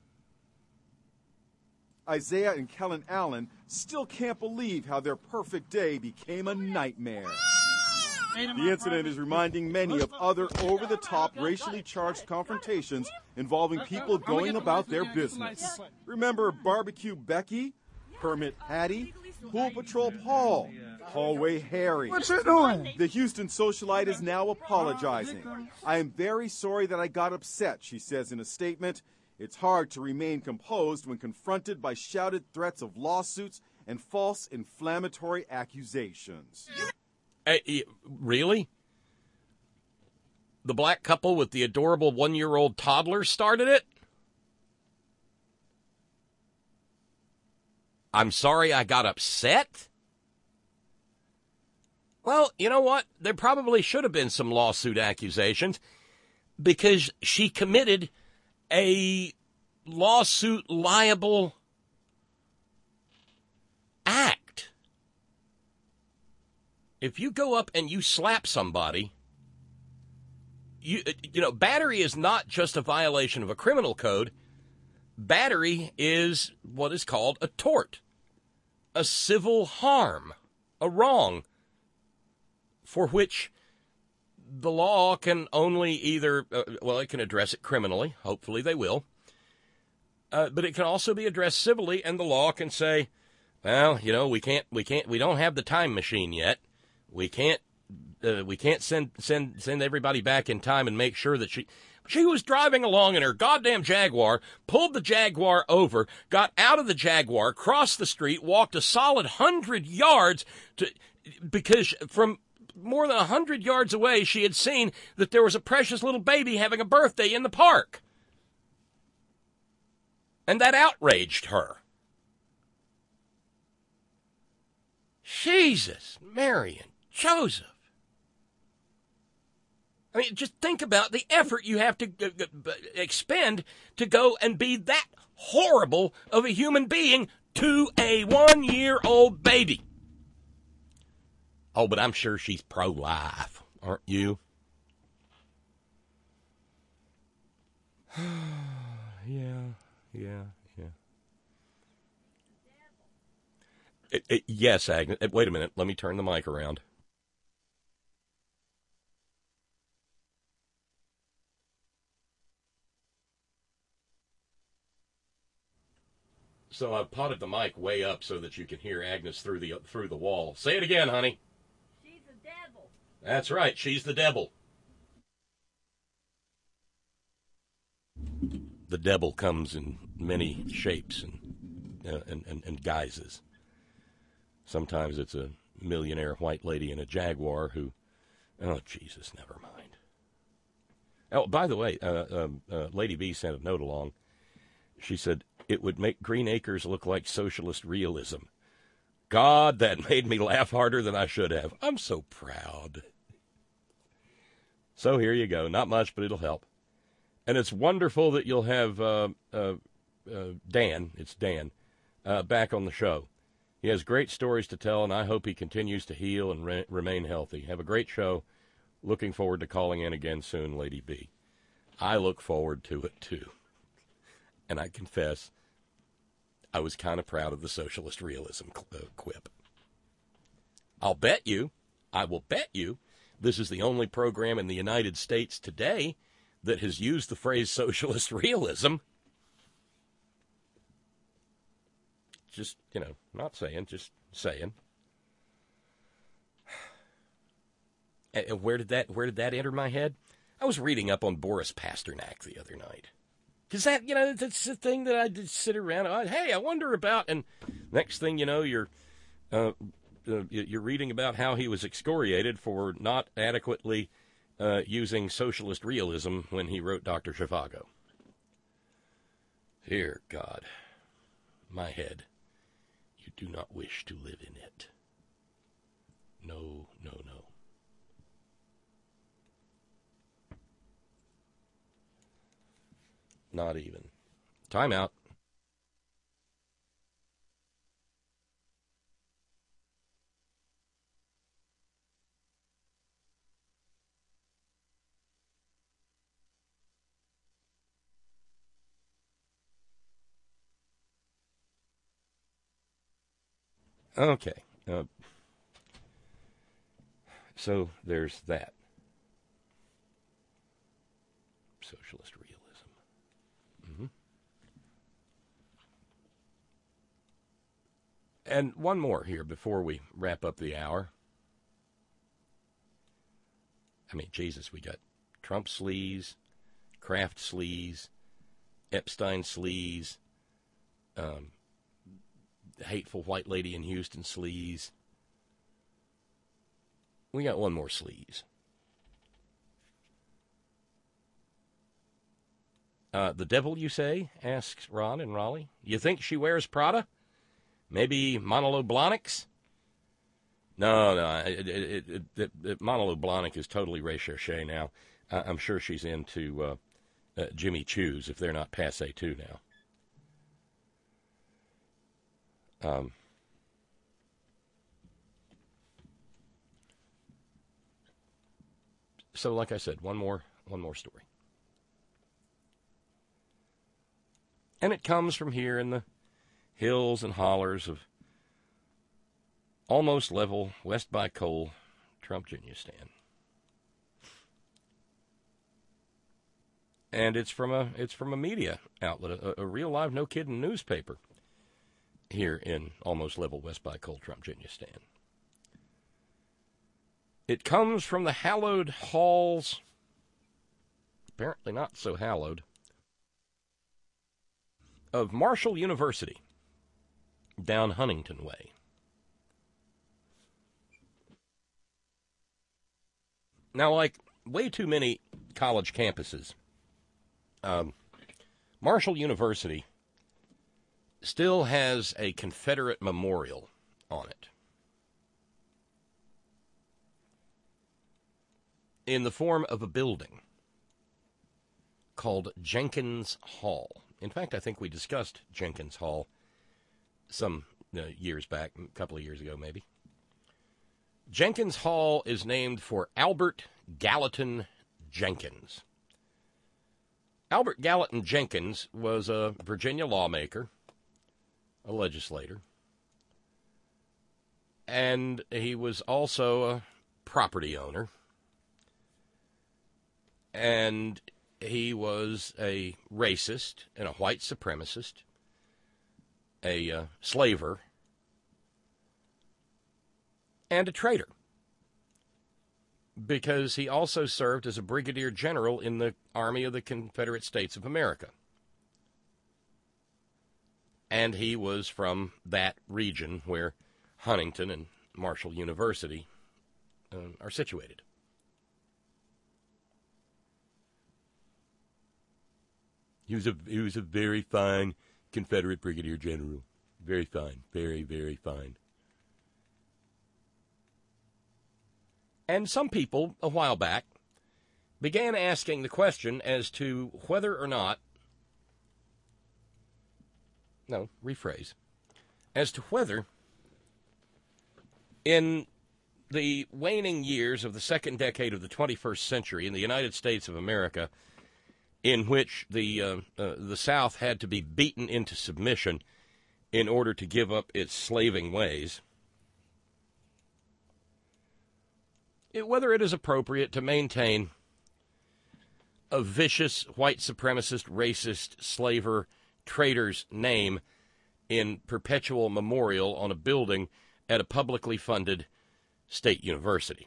Isaiah and Kellen Allen still can't believe how their perfect day became a nightmare. The incident is reminding many of other over-the-top, racially charged confrontations involving people going about their business. Remember Barbecue Becky, Permit Hattie, Pool Patrol Paul, Hallway Harry. What you doing? The Houston socialite is now apologizing. I am very sorry that I got upset, she says in a statement. It's hard to remain composed when confronted by shouted threats of lawsuits and false inflammatory accusations. Hey, really? The black couple with the adorable one-year-old toddler started it? I'm sorry I got upset? Well, you know what? There probably should have been some lawsuit accusations because she committed a lawsuit liable act. If you go up and you slap somebody, you you know, battery is not just a violation of a criminal code. Battery is what is called a tort, a civil harm, a wrong, for which the law can only either, uh, well, it can address it criminally. Hopefully they will. Uh, but it can also be addressed civilly, and the law can say, well, you know, we can't, we can't, we don't have the time machine yet. We can't, uh, we can't send, send, send everybody back in time and make sure that she, she was driving along in her goddamn Jaguar, pulled the Jaguar over, got out of the Jaguar, crossed the street, walked a solid hundred yards to, because from more than a hundred yards away, she had seen that there was a precious little baby having a birthday in the park. And that outraged her. Jesus, Mary and Joseph. I mean, just think about the effort you have to expend to go and be that horrible of a human being to a one-year-old baby. Oh, but I'm sure she's pro-life, aren't you? yeah, yeah, yeah. It, it, yes, Agnes. Wait a minute. Let me turn the mic around. So I've potted the mic way up so that you can hear Agnes through the through the wall. Say it again, honey. She's the devil. That's right. She's the devil. The devil comes in many shapes and, uh, and, and, and guises. Sometimes it's a millionaire white lady in a Jaguar who, oh, Jesus, never mind. Oh, by the way, uh, uh, uh, Lady B sent a note along. She said, it would make Green Acres look like socialist realism. God, that made me laugh harder than I should have. I'm so proud. So here you go. Not much, but it'll help. And it's wonderful that you'll have uh, uh, uh, Dan, it's Dan, uh, back on the show. He has great stories to tell, and I hope he continues to heal and re- remain healthy. Have a great show. Looking forward to calling in again soon, Lady B. I look forward to it, too. And I confess, I was kind of proud of the socialist realism uh, quip. I'll bet you, I will bet you, this is the only program in the United States today that has used the phrase socialist realism. Just, you know, not saying, just saying. And where did that, where did that enter my head? I was reading up on Boris Pasternak the other night. Because that, you know, that's the thing that I did sit around. I, hey, I wonder about, and next thing you know, you're uh, uh, you're reading about how he was excoriated for not adequately uh, using socialist realism when he wrote Doctor Zhivago. Dear God, my head, you do not wish to live in it. No, no, no. Not even. Time out. Okay. Uh, so there's that. Socialist realism. Mm-hmm. And one more here before we wrap up the hour. I mean, Jesus, we got Trump sleaze, Kraft sleaze, Epstein sleaze, um, hateful white lady in Houston sleaze. We got one more sleaze. Uh, the devil, you say? Asks Ron in Raleigh. You think she wears Prada? Maybe Manolo Blahniks? No, no, it, it, it, it, it, Manolo Blahnik is totally recherche now. Uh, I'm sure she's into uh, uh, Jimmy Choo's, if they're not passé too now. Um, so, like I said, one more, one more story. And it comes from here in the hills and hollers of almost level West by Coal, Trump Junior-stan. And it's from a it's from a media outlet, a, a real live, no kidding newspaper here in almost level West by Coal, Trump Junior-stan. It comes from the hallowed halls, apparently not so hallowed, of Marshall University down Huntington Way. Now, like way too many college campuses, um, Marshall University still has a Confederate memorial on it, in the form of a building called Jenkins Hall. In fact, I think we discussed Jenkins Hall some uh, years back, a couple of years ago maybe. Jenkins Hall is named for Albert Gallatin Jenkins. Albert Gallatin Jenkins was a Virginia lawmaker, a legislator, and he was also a property owner, and he was a racist and a white supremacist, a uh, slaver, and a traitor, because he also served as a brigadier general in the Army of the Confederate States of America. And he was from that region where Huntington and Marshall University uh, are situated. He was a he was a very fine Confederate brigadier general. Very fine. Very, very fine. And some people, a while back, began asking the question as to whether or not, no, rephrase, as to whether in the waning years of the second decade of the twenty-first century in the United States of America, in which the uh, uh, the South had to be beaten into submission in order to give up its slaving ways, it, whether it is appropriate to maintain a vicious white supremacist, racist, slaver, traitor's name in perpetual memorial on a building at a publicly funded state university.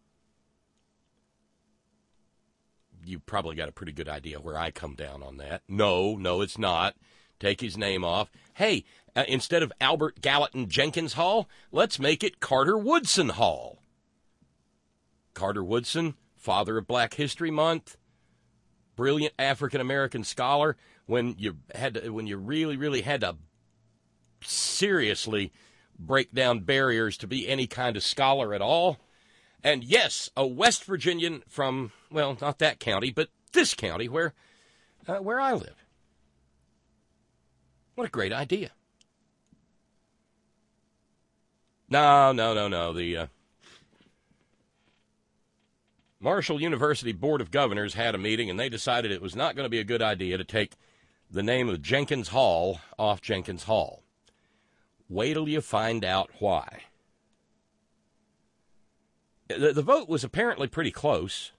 You probably got a pretty good idea where I come down on that. No, no, it's not. Take his name off. Hey, uh, instead of Albert Gallatin Jenkins Hall, let's make it Carter Woodson Hall. Carter Woodson, father of Black History Month, brilliant African-American scholar. When you had to, when you really, really had to seriously break down barriers to be any kind of scholar at all. And yes, a West Virginian from, well, not that county, but this county where uh, where I live. What a great idea. No, no, no, no. The uh, Marshall University Board of Governors had a meeting, and they decided it was not going to be a good idea to take the name of Jenkins Hall off Jenkins Hall. Wait till you find out why. The, the vote was apparently pretty close,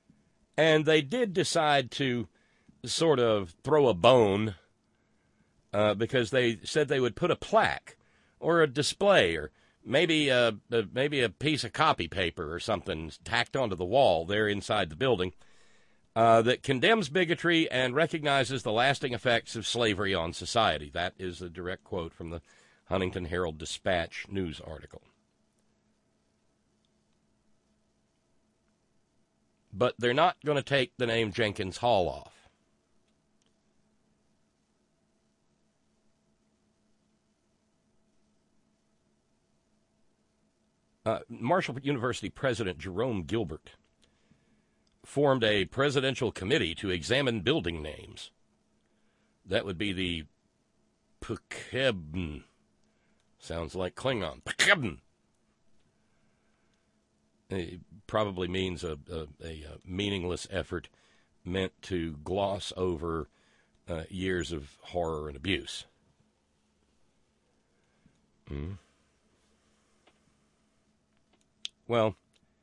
and they did decide to sort of throw a bone uh, because they said they would put a plaque or a display or maybe a, a, maybe a piece of copy paper or something tacked onto the wall there inside the building uh, that condemns bigotry and recognizes the lasting effects of slavery on society. That is a direct quote from the Huntington Herald-Dispatch news article. But they're not going to take the name Jenkins Hall off. Uh, Marshall University President Jerome Gilbert formed a presidential committee to examine building names. That would be the Pekebn. Sounds like Klingon. Pekebn. It probably means a, a, a meaningless effort meant to gloss over uh, years of horror and abuse. Mm. Well,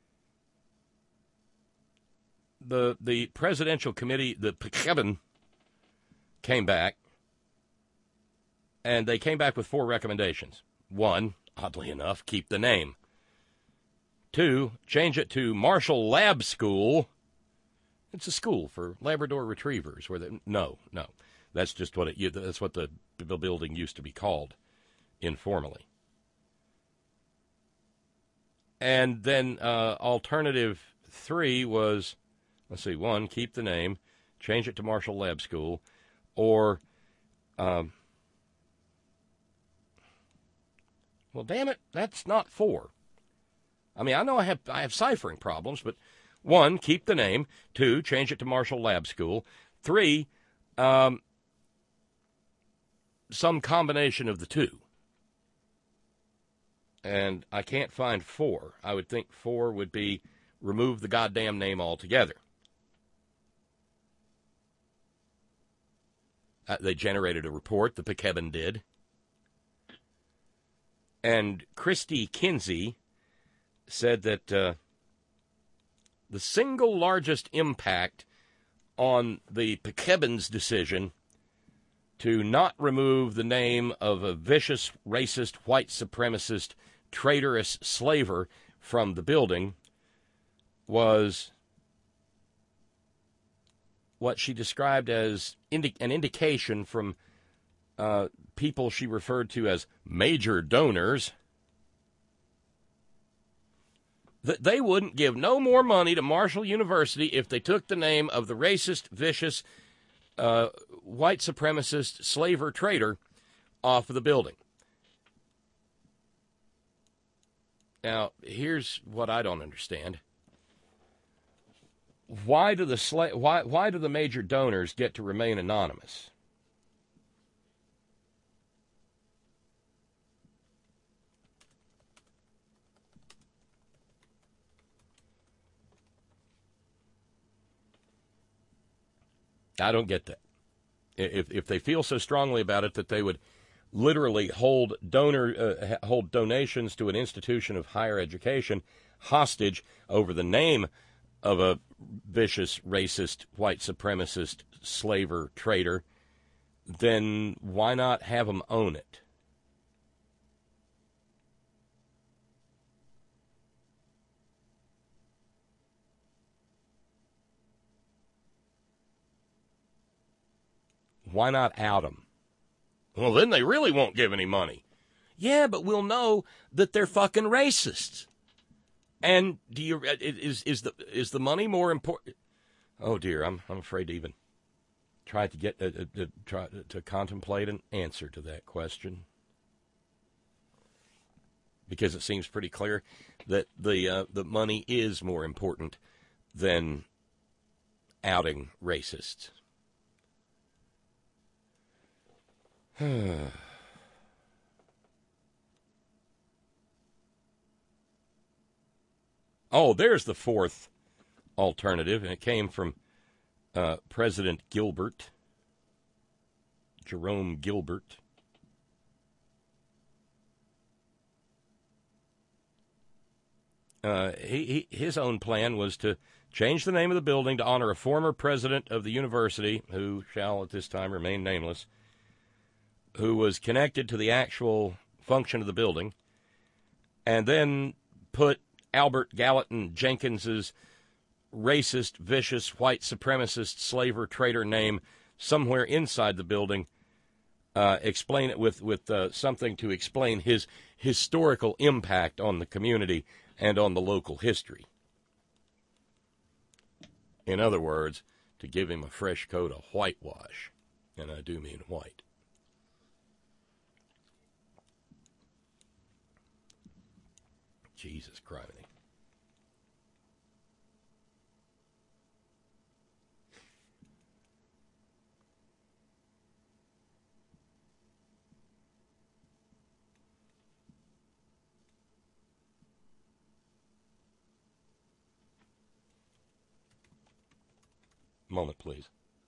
the the presidential committee, the Pekebn, came back, and they came back with four recommendations. One, oddly enough, keep the name. Two, change it to Marshall Lab School. It's a school for Labrador retrievers. Where they, no, no, that's just what it. That's what the, the building used to be called, informally. And then uh, alternative three was, let's see, one, keep the name, change it to Marshall Lab School, or, um, well, damn it, that's not four. I mean, I know I have I have ciphering problems, but one, keep the name. Two, change it to Marshall Lab School. Three, um, some combination of the two. And I can't find four. I would think four would be remove the goddamn name altogether. Uh, they generated a report, the Pekebn did. And Christy Kinsey said that uh, the single largest impact on the Pekebn's decision to not remove the name of a vicious, racist, white supremacist, traitorous slaver from the building was what she described as indi- an indication from uh, people she referred to as major donors that they wouldn't give no more money to Marshall University if they took the name of the racist, vicious, uh, white supremacist, slaver traitor off of the building. Now, here's what I don't understand. Why do the sla- why why do the major donors get to remain anonymous? I don't get that. If if they feel so strongly about it that they would literally hold donor uh, hold donations to an institution of higher education hostage over the name of a vicious, racist, white supremacist, slaver, traitor, then why not have them own it? Why not out them? Well, then they really won't give any money. Yeah, but we'll know that they're fucking racists. And do you is is the is the money more important? Oh dear, I'm I'm afraid to even try to get uh, to try to contemplate an answer to that question, because it seems pretty clear that the uh, the money is more important than outing racists. Oh, there's the fourth alternative, and it came from uh, President Gilbert, Jerome Gilbert. Uh, he, he his own plan was to change the name of the building to honor a former president of the university, who shall at this time remain nameless, who was connected to the actual function of the building, and then put Albert Gallatin Jenkins's racist, vicious, white supremacist, slaver, traitor name somewhere inside the building, uh, explain it with, with uh, something to explain his historical impact on the community and on the local history. In other words, to give him a fresh coat of whitewash, and I do mean white. Jesus Christ. Moment, please.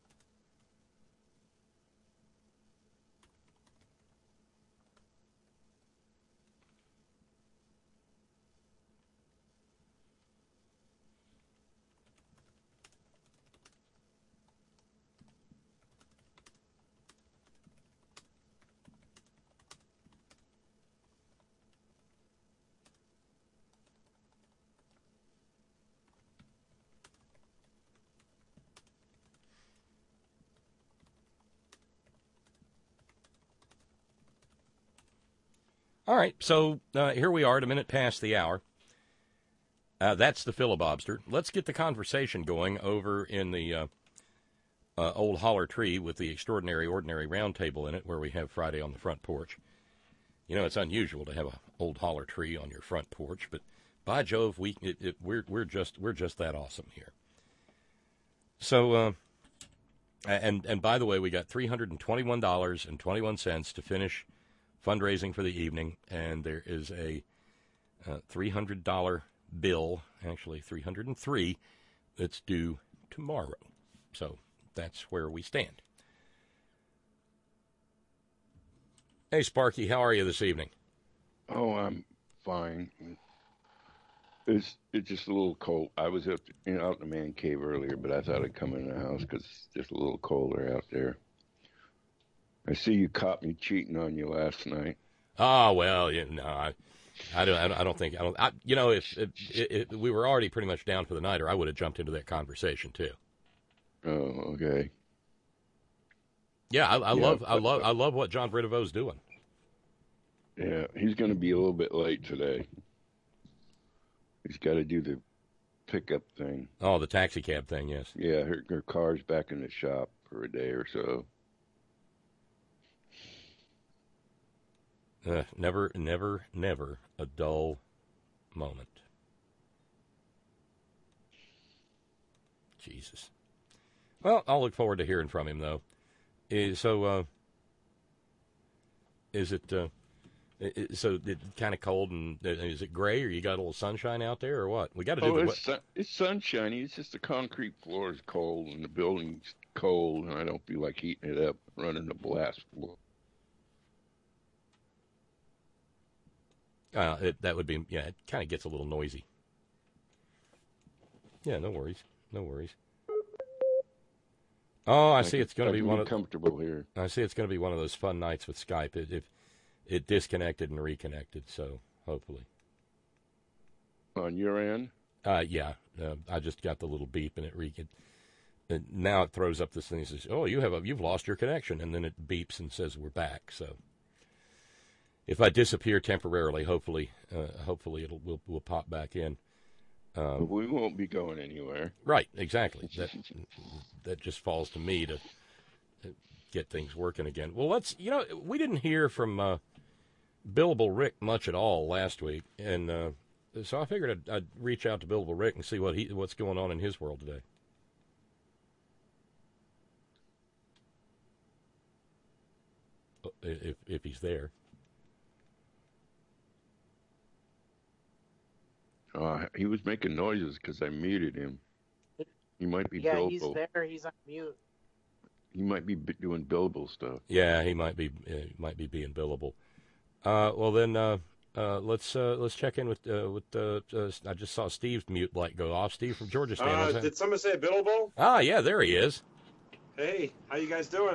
All right, so uh, here we are at a minute past the hour. Uh, that's the filibuster. Let's get the conversation going over in the uh, uh, old holler tree with the Extraordinary Ordinary Roundtable in it, where we have Friday on the front porch. You know, it's unusual to have an old holler tree on your front porch, but by Jove, we it, it, we're we're just we're just that awesome here. So, uh, and and by the way, we got three hundred and twenty-one dollars and twenty-one cents to finish fundraising for the evening, and there is a uh, three hundred dollars bill, actually three hundred three, that's due tomorrow. So that's where we stand. Hey, Sparky, how are you this evening? Oh, I'm fine. It's it's just a little cold. I was up, you know, out in the man cave earlier, but I thought I'd come in the house because it's just a little colder out there. I see you caught me cheating on you last night. Oh, well, you know, I, I don't, I don't, I don't think, I don't, I, you know, if, if, if we were already pretty much down for the night, or I would have jumped into that conversation too. Oh, okay. Yeah, I, I yeah, love, I but, love, I love what John Bridevo's doing. Yeah, he's going to be a little bit late today. He's got to do the pickup thing. Oh, the taxi cab thing, yes. Yeah, her, her car's back in the shop for a day or so. Uh, never, never, never a dull moment. Jesus. Well, I'll look forward to hearing from him, though. Is, so, uh, is it, uh, is, so it kind of cold, and uh, is it gray, or you got a little sunshine out there, or what? We got to do oh, the it's, sun, it's sunshiny. It's just the concrete floor is cold, and the building's cold, and I don't feel like heating it up, running the blast floor. Uh, it, that would be, yeah, it kind of gets a little noisy. Yeah, no worries. No worries. Oh, I, I see it's going to be one of comfortable here. I see it's going to be one of those fun nights with Skype. It, it, it disconnected and reconnected, so hopefully. On your end? Uh, yeah. Uh, I just got the little beep, and it, re- it, it now it throws up this thing that says, oh, you have a, you've lost your connection, and then it beeps and says we're back, so. If I disappear temporarily, hopefully, uh, hopefully it'll we'll, we'll pop back in. Um, but we won't be going anywhere. Right, exactly. That that just falls to me to, to get things working again. Well, let's. You know, we didn't hear from uh, Billable Rick much at all last week, and uh, so I figured I'd, I'd reach out to Billable Rick and see what he what's going on in his world today. If if he's there. Uh, he was making noises because I muted him. He might be yeah, billable. he's there. He's on mute. He might be b- doing billable stuff. Yeah, he might be uh, might be being billable. Uh, well, then uh, uh, let's uh, let's check in with uh, with. Uh, uh, I just saw Steve's mute light go off. Steve from Georgia State. Uh, did someone say billable? Ah, yeah, there he is. Hey, how you guys doing?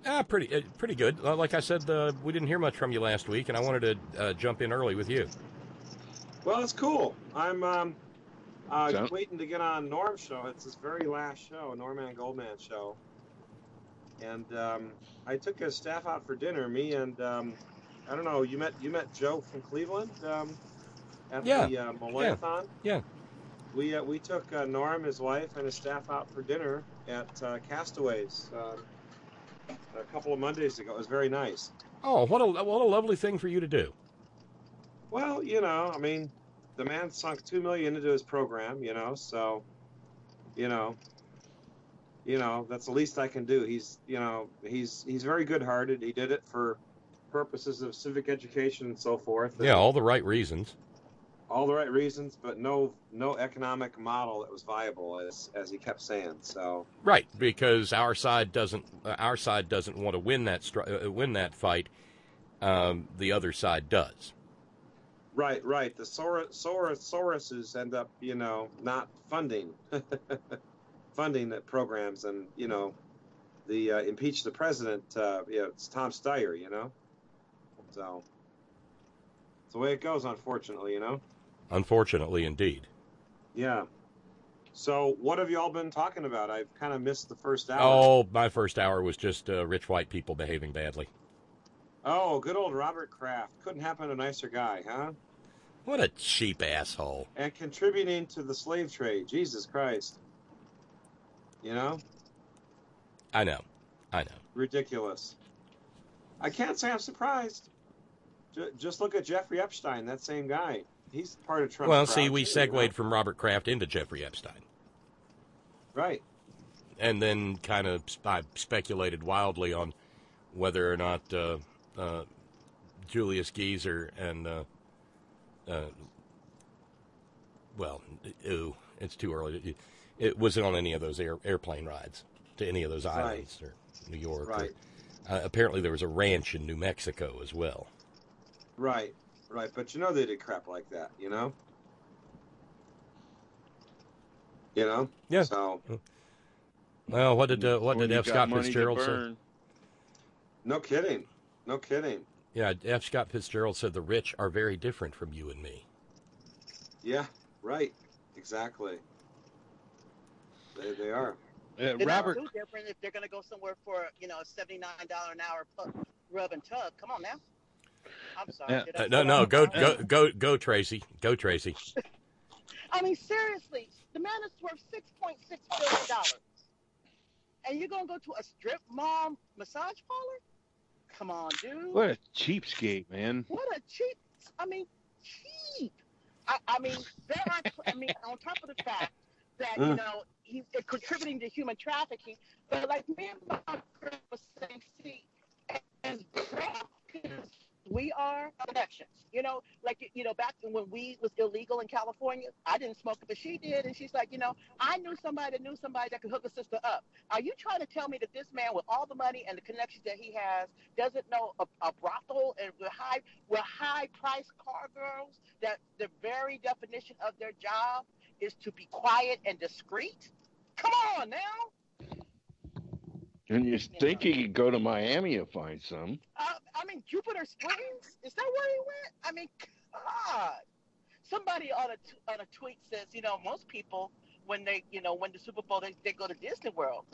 Ah, pretty, uh, pretty good. Uh, like I said, uh, we didn't hear much from you last week, and I wanted to uh, jump in early with you. Well, it's cool. I'm um, uh, So- waiting to get on Norm's show. It's his very last show, Norman Goldman show. And um, I took his staff out for dinner. Me and um, I don't know. You met you met Joe from Cleveland um, at Yeah. the uh, Malayathon. Yeah. We uh, we took uh, Norm, his wife, and his staff out for dinner at uh, Castaways uh, a couple of Mondays ago. It was very nice. Oh, what a what a lovely thing for you to do. Well, you know, I mean, the man sunk two million into his program, you know, so, you know, you know, that's the least I can do. He's, you know, he's he's very good-hearted. He did it for purposes of civic education and so forth. Yeah, all the right reasons. All the right reasons, but no no economic model that was viable, as as he kept saying. So Right, because our side doesn't uh, our side doesn't want to win that stri- uh, win that fight. Um, the other side does. right, right. The Soros Soros Soroses end up, you know, not funding funding the programs, and you know, the uh, impeach the president. Uh, you know, it's Tom Steyer, you know. So it's the way it goes, unfortunately, you know. Unfortunately, indeed. Yeah. So what have you all been talking about? I've kind of missed the first hour. Oh, my first hour was just uh, rich white people behaving badly. Oh, good old Robert Kraft. Couldn't happen to a nicer guy, huh? What a cheap asshole. And contributing to the slave trade. Jesus Christ. You know? I know. I know. Ridiculous. I can't say I'm surprised. J- just look at Jeffrey Epstein, that same guy. He's part of Trump's Well, crowd, see, we too, segued you know? from Robert Kraft into Jeffrey Epstein. Right. And then kind of I speculated wildly on whether or not uh, uh, Julius Geezer and, uh, uh, well, ew, it's too early. It wasn't on any of those air, airplane rides to any of those Right. islands or New York. Right. Or, uh, apparently there was a ranch in New Mexico as well. Right. Right. But you know they did crap like that, you know? You know? Yeah. So, Well, what did uh, what When did you F. got Scott money to Fitzgerald say? burn. no kidding. No kidding. Yeah, F. Scott Fitzgerald said the rich are very different from you and me. Yeah. Right. Exactly. They, they are. Uh, They're Robert, not too different if they're going to go somewhere for, you know, seventy-nine dollars an hour pu- rub and tug. Come on now. I'm sorry. Yeah. Did I Uh, no, say no, that go, wrong? go, go, go, Tracy. Go, Tracy. I mean, seriously, the man is worth six point six billion dollars. And you're going to go to a strip mall massage parlor? Come on, dude. what a cheapskate, man. What a cheap, I mean, cheap. I, I mean, there are, I mean, on top of the fact that, you Mm. know, he's contributing to human trafficking, but like me and my friend was saying, see, as broken as we are, connections. You know, like, you know, back when weed was illegal in California, I didn't smoke it, but she did. And she's like, you know, I knew somebody that knew somebody that could hook a sister up. Are you trying to tell me that this man with all the money and the connections that he has doesn't know a, a brothel and with high, with high-priced car girls that the very definition of their job is to be quiet and discreet? Come on now. And you think you could go to Miami and find some. Uh, I mean, Jupiter Springs? Is that where he went? I mean, God. Somebody on a, t- on a tweet says, you know, most people, when they, you know, win the Super Bowl, they, they go to Disney World.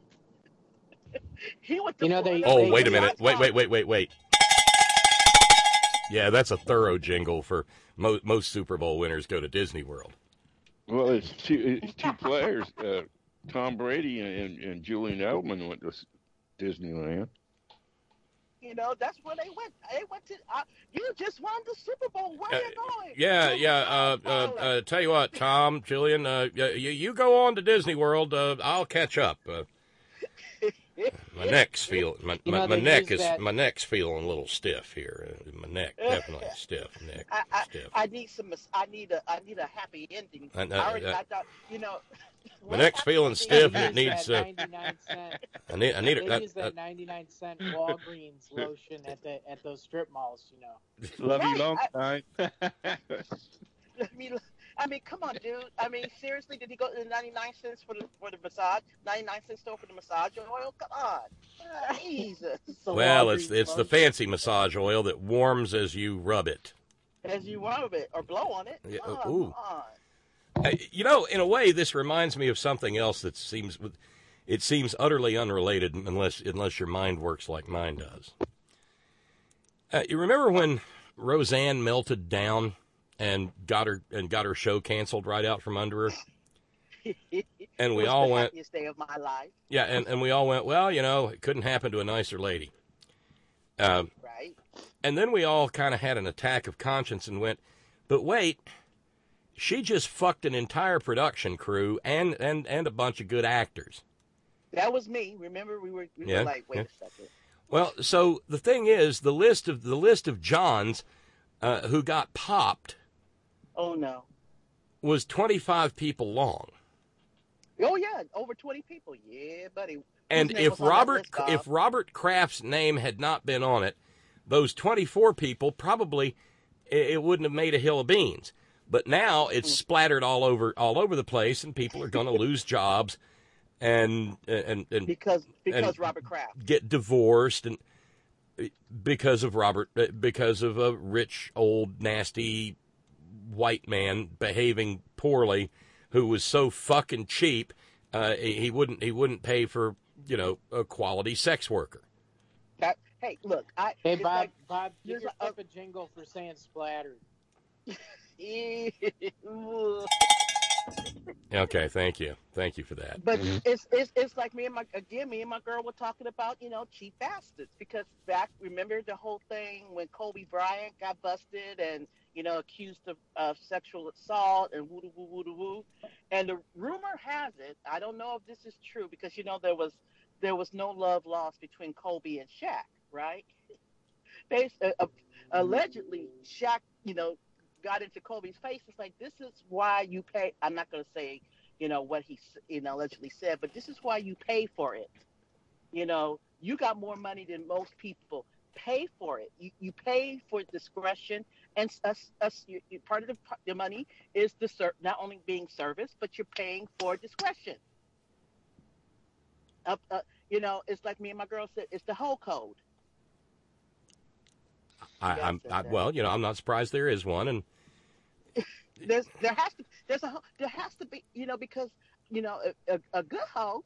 He went to You know, they- Florida. Oh, wait a minute. Wait, wait, wait, wait, wait. Yeah, that's a thorough jingle for mo- most Super Bowl winners go to Disney World. Well, it's two, it's two players. Uh, Tom Brady and, and Julian Edelman went to s- Disneyland. You know, that's where they went. They went to, uh, you just won the Super Bowl. Where are you going? Yeah, To yeah. Uh, uh, uh, tell you what, Tom, Julian, uh, you, you go on to Disney World. Uh, I'll catch up. Uh, my neck's feel my, You my, know, my they neck use is that- my neck's feeling a little stiff here. Uh, my neck definitely stiff. Neck I, I, stiff. I need some. I need a. I need a happy ending. I- I- I already. I- I thought. You know. My neck's feeling stiff. They It use needs. that Uh, ninety-nine cent. I need. I need. They Uh, use uh, that ninety-nine cent Walgreens lotion at the at those strip malls. You know. Love you Right, long I- time. Let me. I mean, come on, dude. I mean, seriously, did he go to the ninety-nine cents for the for the massage? ninety-nine cent store for the massage oil? Come on. Jesus. Well, it's it's the fancy massage oil that warms as you rub it. As you rub it or blow on it. Yeah, Oh, ooh. come on. Uh, You know, in a way, this reminds me of something else that seems it seems utterly unrelated unless unless your mind works like mine does. Uh, you remember when Roseanne melted down and got her and got her show canceled right out from under her? And we It was all the went, happiest day of my life. yeah, and, and we all went, well, you know, it couldn't happen to a nicer lady. Um, Right. and then we all kind of had an attack of conscience and went, but wait, she just fucked an entire production crew and, and, and a bunch of good actors. That was me. Remember, we were we Yeah, were like, wait yeah. a second. Well, so the thing is, the list of the list of Johns uh, who got popped Oh no. was twenty-five people long. Oh yeah, over twenty people. Yeah, buddy. Whose And name if was on that Robert list, Bob? if Robert Kraft's name had not been on it, those twenty-four people probably it, it wouldn't have made a hill of beans. But now it's splattered all over all over the place, and people are going to lose jobs, and and and because because and Robert Kraft. get divorced, and because of Robert because of a rich old nasty white man behaving poorly, who was so fucking cheap, uh, he he wouldn't he wouldn't pay for, you know, a quality sex worker. That, hey, look, I. Hey, it's Bob, like- Bob, give there's yourself a- a jingle for saying splattered. Okay, thank you, thank you for that. But it's, it's it's like me and my again me and my girl were talking about, you know, cheap bastards, because back, remember the whole thing when Kobe Bryant got busted and, you know, accused of, of sexual assault and woo woo woo woo, and the rumor has it, I don't know if this is true, because you know there was there was no love lost between Kobe and Shaq, right? Based, uh, uh, allegedly Shaq, you know, got into Kobe's face. It's like, this is why you pay. I'm not going to say, you know, what he, you know, allegedly said, but this is why you pay for it. You know, you got more money than most people. Pay for it. You, you pay for discretion, and us, us you, you, part of the, the money is the ser- not only being service, but you're paying for discretion. Up, uh, you know, it's like me and my girl said, it's the whole code. I, I'm I, well, you know, I'm not surprised there is one, and there's there has to there's a there has to be, you know, because, you know, a, a, a good hoe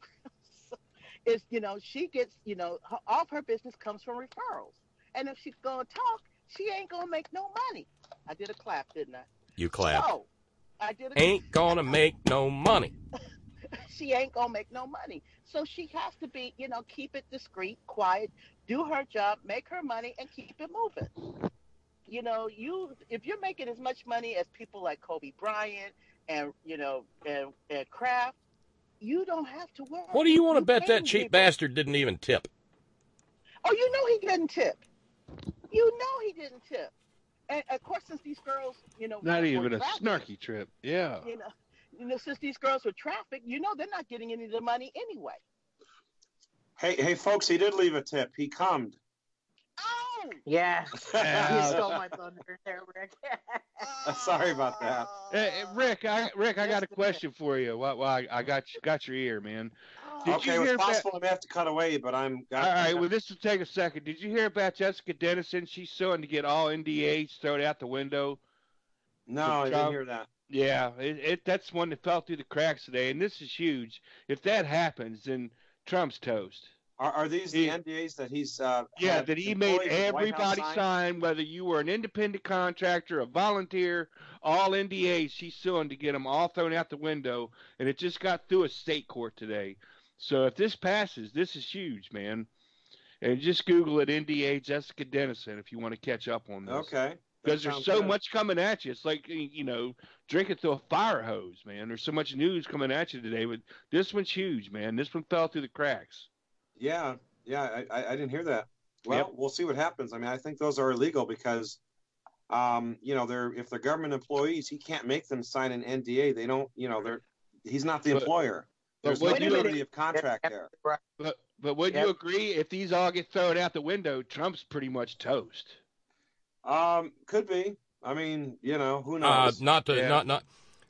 is, you know, she gets, you know, her, all of her business comes from referrals, and if she's gonna talk, she ain't gonna make no money. I did a clap, didn't I? you clap. So, I did a Ain't gonna make no money. she ain't gonna make no money. So she has to be, you know, keep it discreet, quiet, do her job, make her money, and keep it moving. You know, you if you're making as much money as people like Kobe Bryant and, you know, and, and Kraft, you don't have to worry. What do you want to bet paying that cheap people. bastard didn't even tip? Oh, you know he didn't tip. You know he didn't tip. And of course, since these girls, you know, Not were even a trafficked, snarky trip. Yeah. You know, you know, since these girls were trafficked, you know, they're not getting any of the money anyway. Hey, hey, folks, he did leave a tip. He cummed. Oh, Yeah. Yeah. You stole my thunder there, Rick. Sorry about that. Hey, hey, Rick, I Rick, I got a question for you. Well, well I, I got got your ear, man. Did Okay, you hear it's about- possible I may have to cut away, but I'm. All right, well, this will take a second. Did you hear about Jessica Dennison? She's suing to get all N D As thrown out the window. No, I didn't Trump. hear that. Yeah, it, it that's one that fell through the cracks today, and this is huge. If that happens, then Trump's toast. Are, are these the N D As that he's? Uh, Yeah, had that he made employees at the White House everybody sign? sign, whether you were an independent contractor, a volunteer, all N D As. She's suing to get them all thrown out the window, and it just got through a state court today. So if this passes, this is huge, man. And just Google it, N D A Jessica Dennison, if you want to catch up on this. Okay. Because That there's sounds so good. much coming at you. It's like, you know, drinking through a fire hose, man. There's so much news coming at you today. But this one's huge, man. This one fell through the cracks. Yeah, yeah, I, I, I didn't hear that. Well, Yep. we'll see what happens. I mean, I think those are illegal because, um, you know, they're if they're government employees, he can't make them sign an N D A. They don't, you know, they're he's not the But- employer. but There's what no you- validity of contract there. But but would Yep. you agree if these all get thrown out the window, Trump's pretty much toast? Um, could be. I mean, you know, who Uh, knows? not to Yeah. not not.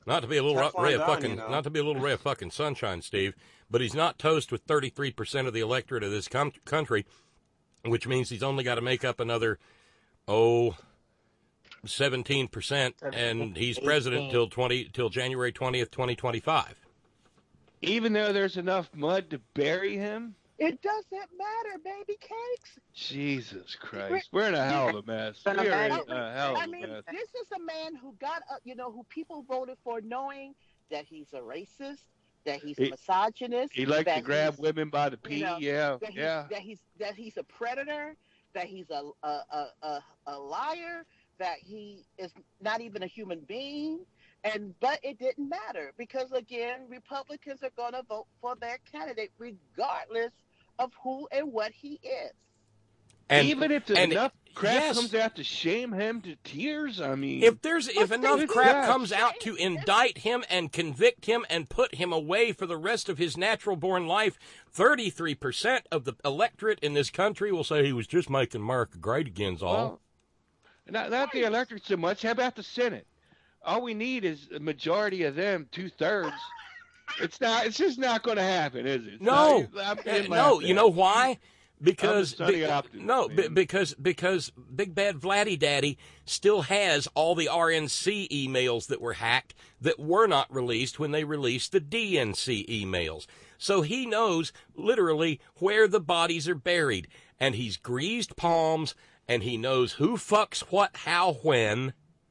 Not to be a little Teflon ray of Don, fucking, you know. not to be a little ray of fucking sunshine, Steve, but he's not toast with thirty-three percent of the electorate of this com- country, which means he's only got to make up another, oh, seventeen percent, and he's president till twenty till January twentieth, twenty twenty-five. Even though there's enough mud to bury him? It doesn't matter, baby cakes. Jesus Christ. We're in a hell of a mess. We are in a hell of I a mean, mess. this is a man who got, uh, you know, who people voted for knowing that he's a racist, that he's a He- misogynist. He liked that to grab he's, women by the pee. you know, yeah, that he's, yeah. That he's that he's a predator, that he's a a, a a a liar, that he is not even a human being. And but it didn't matter because again, Republicans are going to vote for their candidate regardless of who and what he is. And even if and enough crap yes. comes out to shame him to tears, I mean, If there's if enough this crap guy- comes out to indict him and convict him and put him away for the rest of his natural born life, thirty-three percent of the electorate in this country will say he was just making America great again's all. Well, not, not the electorate so much. How about the Senate? All we need is a majority of them, two thirds. It's not. It's just not going to happen, is it? No, So, I'm Uh, being no. laughed You at. know why? Because I'm a sunny be- optimist, no, man. be- because because Big Bad Vladdy Daddy still has all the R N C emails that were hacked that were not released when they released the D N C emails. So he knows literally where the bodies are buried, and he's greased palms, and he knows who fucks what, how, when.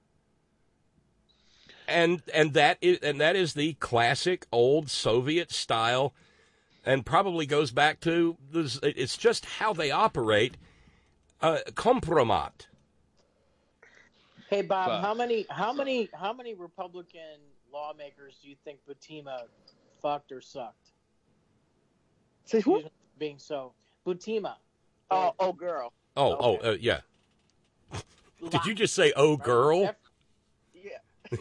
And and that is and that is the classic old Soviet style, and probably goes back to this. It's just how they operate. Uh, compromat. Hey Bob, But- how many how many how many Republican lawmakers do you think Butima fucked or sucked? Say who? Excuse me for being so Butima. Oh, oh, girl. Oh oh uh, yeah. Did you just say oh girl? Yeah.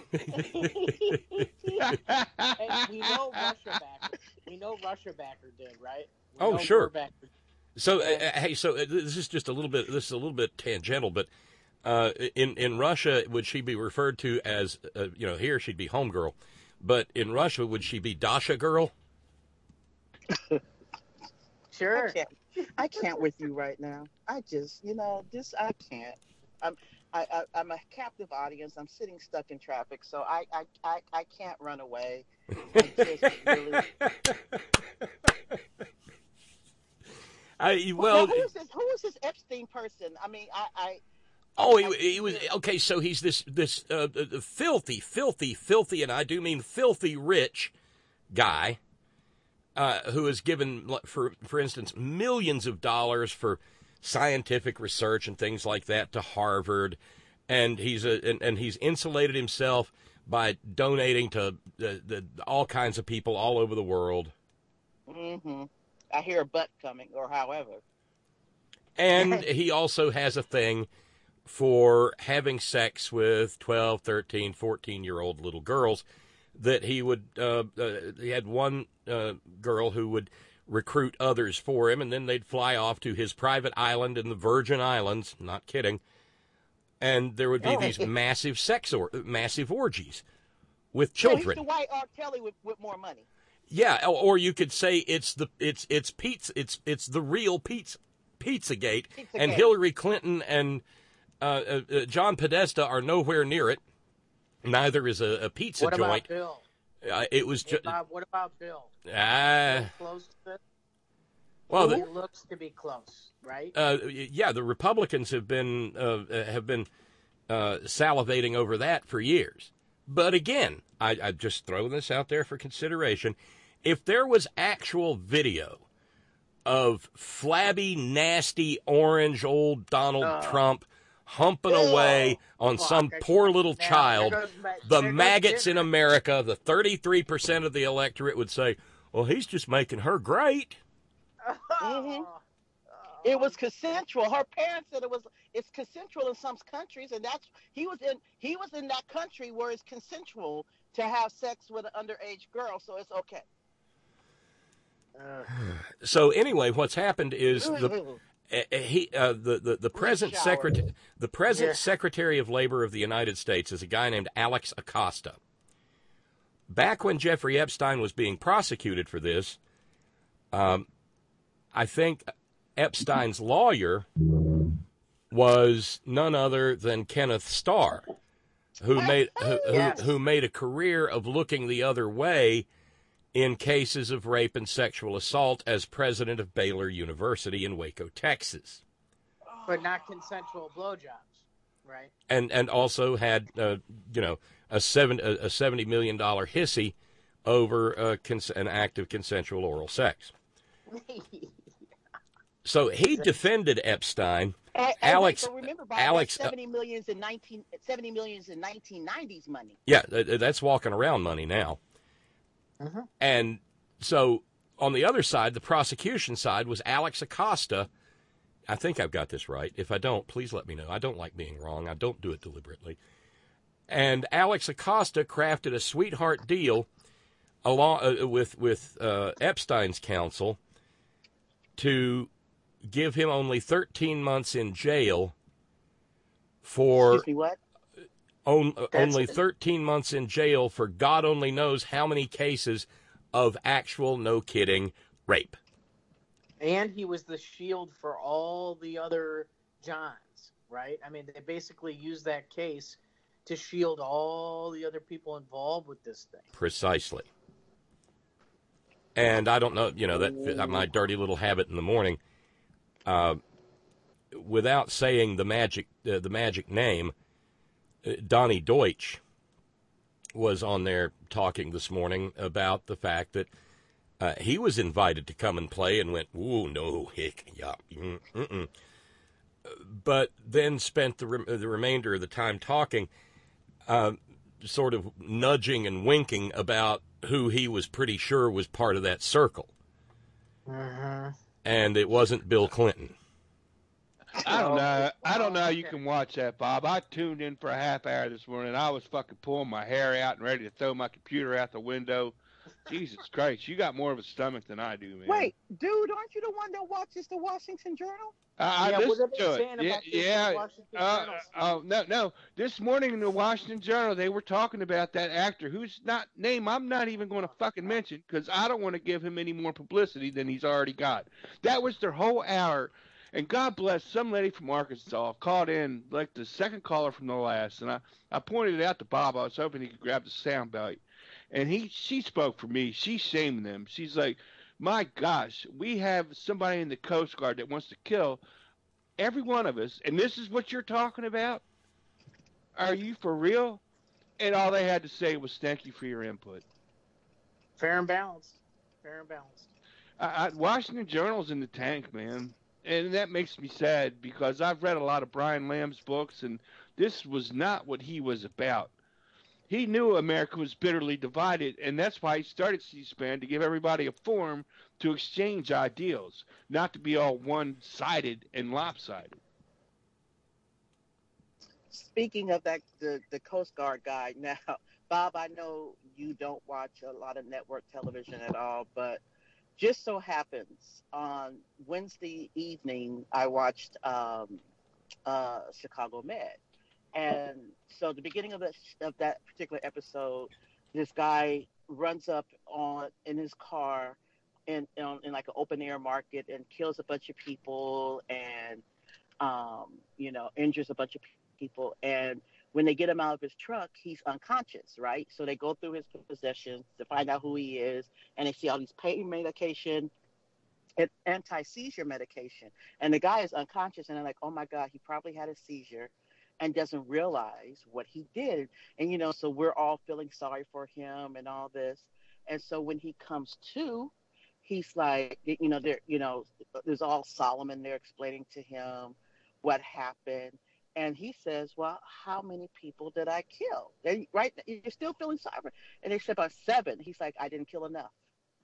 Hey, we know Russia backer. We know Russia backer did, right? We Oh, know sure. Backer. So uh, uh, hey, so uh, this is just a little bit. This is a little bit tangential, but uh, in in Russia, would she be referred to as uh, you know here she'd be homegirl, but in Russia would she be Dasha girl? Sure. I can't, I can't with you right now. I just, you know, this I can't. I'm, I, I, I'm a captive audience. I'm sitting stuck in traffic, so I, I, I, I can't run away. I just really. I well. Now, who is this? Who is this Epstein person? I mean, I, I Oh, he, he was okay. So he's this this uh, uh, filthy, filthy, filthy, and I do mean filthy rich guy uh, who has given, for for instance, millions of dollars for scientific research and things like that to Harvard, and he's a and, and he's insulated himself by donating to the, the, all kinds of people all over the world. Mm-hmm. I hear a butt coming, or however. And he also has a thing for having sex with twelve, thirteen, fourteen-year-old little girls that he would, uh, uh, he had one uh, girl who would recruit others for him, and then they'd fly off to his private island in the Virgin Islands, not kidding, and there would be Oh. these massive sex or massive orgies with So children. he's the white R. Kelly with, with more money. Yeah, or or you could say it's the it's it's pizza it's it's the real pizza Pizzagate, Pizzagate. and Hillary Clinton and uh, uh, uh, John Podesta are nowhere near it. Neither is a, a pizza What about joint. Bill? Uh, it was Hey, just Bob, what about Bill? ah. Close to it? Well, he the, looks to be close, right? uh, yeah, the Republicans have been uh, have been uh, salivating over that for years. But again, I, I just throw this out there for consideration. If there was actual video of flabby, nasty, orange old Donald Oh. Trump humping away on Fuck, some I- poor little now, child, there goes my- the there goes maggots in different. America, the thirty-three percent of the electorate would say, well, he's just making her great. Mm-hmm. It was consensual. Her parents said it was. It's consensual in some countries, and that's he was in. He was in that country where it's consensual to have sex with an underage girl, so it's okay. So anyway, what's happened is the uh, he uh, the the, the present shower. secretary the present Yeah. Secretary of Labor of the United States is a guy named Alex Acosta, back when Jeffrey Epstein was being prosecuted for this, um, I think Epstein's lawyer was none other than Kenneth Starr, who made who, Yes. who, who made a career of looking the other way in cases of rape and sexual assault as president of Baylor University in Waco, Texas. But not consensual blowjobs, right? And and also had uh, you know a seven a, a seventy million dollar hissy over uh, cons- an act of consensual oral sex. So he defended Epstein. And, and Alex, wait, but remember, Bob, Alex, that's seventy millions in nineteen seventy millions in nineteen nineties money. Yeah, that's walking around money now. Uh-huh. And so on the other side, the prosecution side was Alex Acosta. I think I've got this right. If I don't, please let me know. I don't like being wrong. I don't do it deliberately. And Alex Acosta crafted a sweetheart deal along uh, with with uh, Epstein's counsel to give him only thirteen months in jail for Excuse me, what? On, That's only it. thirteen months in jail for God only knows how many cases of actual, no kidding, rape. And he was the shield for all the other Johns, right? I mean, they basically used that case to shield all the other people involved with this thing. Precisely. And I don't know, you know, that my dirty little habit in the morning, uh, without saying the magic, uh, the magic name, uh, Donnie Deutsch was on there talking this morning about the fact that uh, he was invited to come and play and went, ooh, no, hick, yeah, mm, mm-mm. But then spent the, re- the remainder of the time talking, uh, sort of nudging and winking about who he was pretty sure was part of that circle. Mm-hmm. And it wasn't Bill Clinton. I don't know. I don't know how you can watch that, Bob. I tuned in for a half hour this morning. I was fucking pulling my hair out and ready to throw my computer out the window. Jesus Christ, you got more of a stomach than I do, man. Wait, dude, aren't you the one that watches the Washington Journal? I, Yeah, I what listened are they to saying it. Yeah, about this in the yeah. Washington Uh, Journal? oh no, no. This morning in the Washington Journal, they were talking about that actor whose not name I'm not even going to fucking mention because I don't want to give him any more publicity than he's already got. That was their whole hour. And God bless, some lady from Arkansas called in, like the second caller from the last, and I, I pointed it out to Bob. I was hoping he could grab the sound bite. And he, she spoke for me. She shamed them. She's like, my gosh, we have somebody in the Coast Guard that wants to kill every one of us, and this is what you're talking about? Are you for real? And all they had to say was, thank you for your input. Fair and balanced. Fair and balanced. I, I, Washington Journal's in the tank, man. And that makes me sad because I've read a lot of Brian Lamb's books, and this was not what he was about. He knew America was bitterly divided, and that's why he started C-SPAN, to give everybody a forum to exchange ideals, not to be all one-sided and lopsided. Speaking of that, the, the Coast Guard guy, now, Bob, I know you don't watch a lot of network television at all, but just so happens on Wednesday evening, I watched um, uh, Chicago Med. And so the beginning of, the, of that particular episode, this guy runs up on in his car in, in, in like an open air market and kills a bunch of people and, um, you know, injures a bunch of people. And when they get him out of his truck, he's unconscious, right? So they go through his possessions to find out who he is, and they see all these pain medication and anti-seizure medication. And the guy is unconscious, and they're like, oh, my God, he probably had a seizure and doesn't realize what he did. And, you know, so we're all feeling sorry for him and all this. And so when he comes to, he's like, you know, there, you know, there's all Solomon there explaining to him what happened. And he says, well, how many people did I kill? And, right? You're still feeling sorry. And they said about seven. He's like, I didn't kill enough.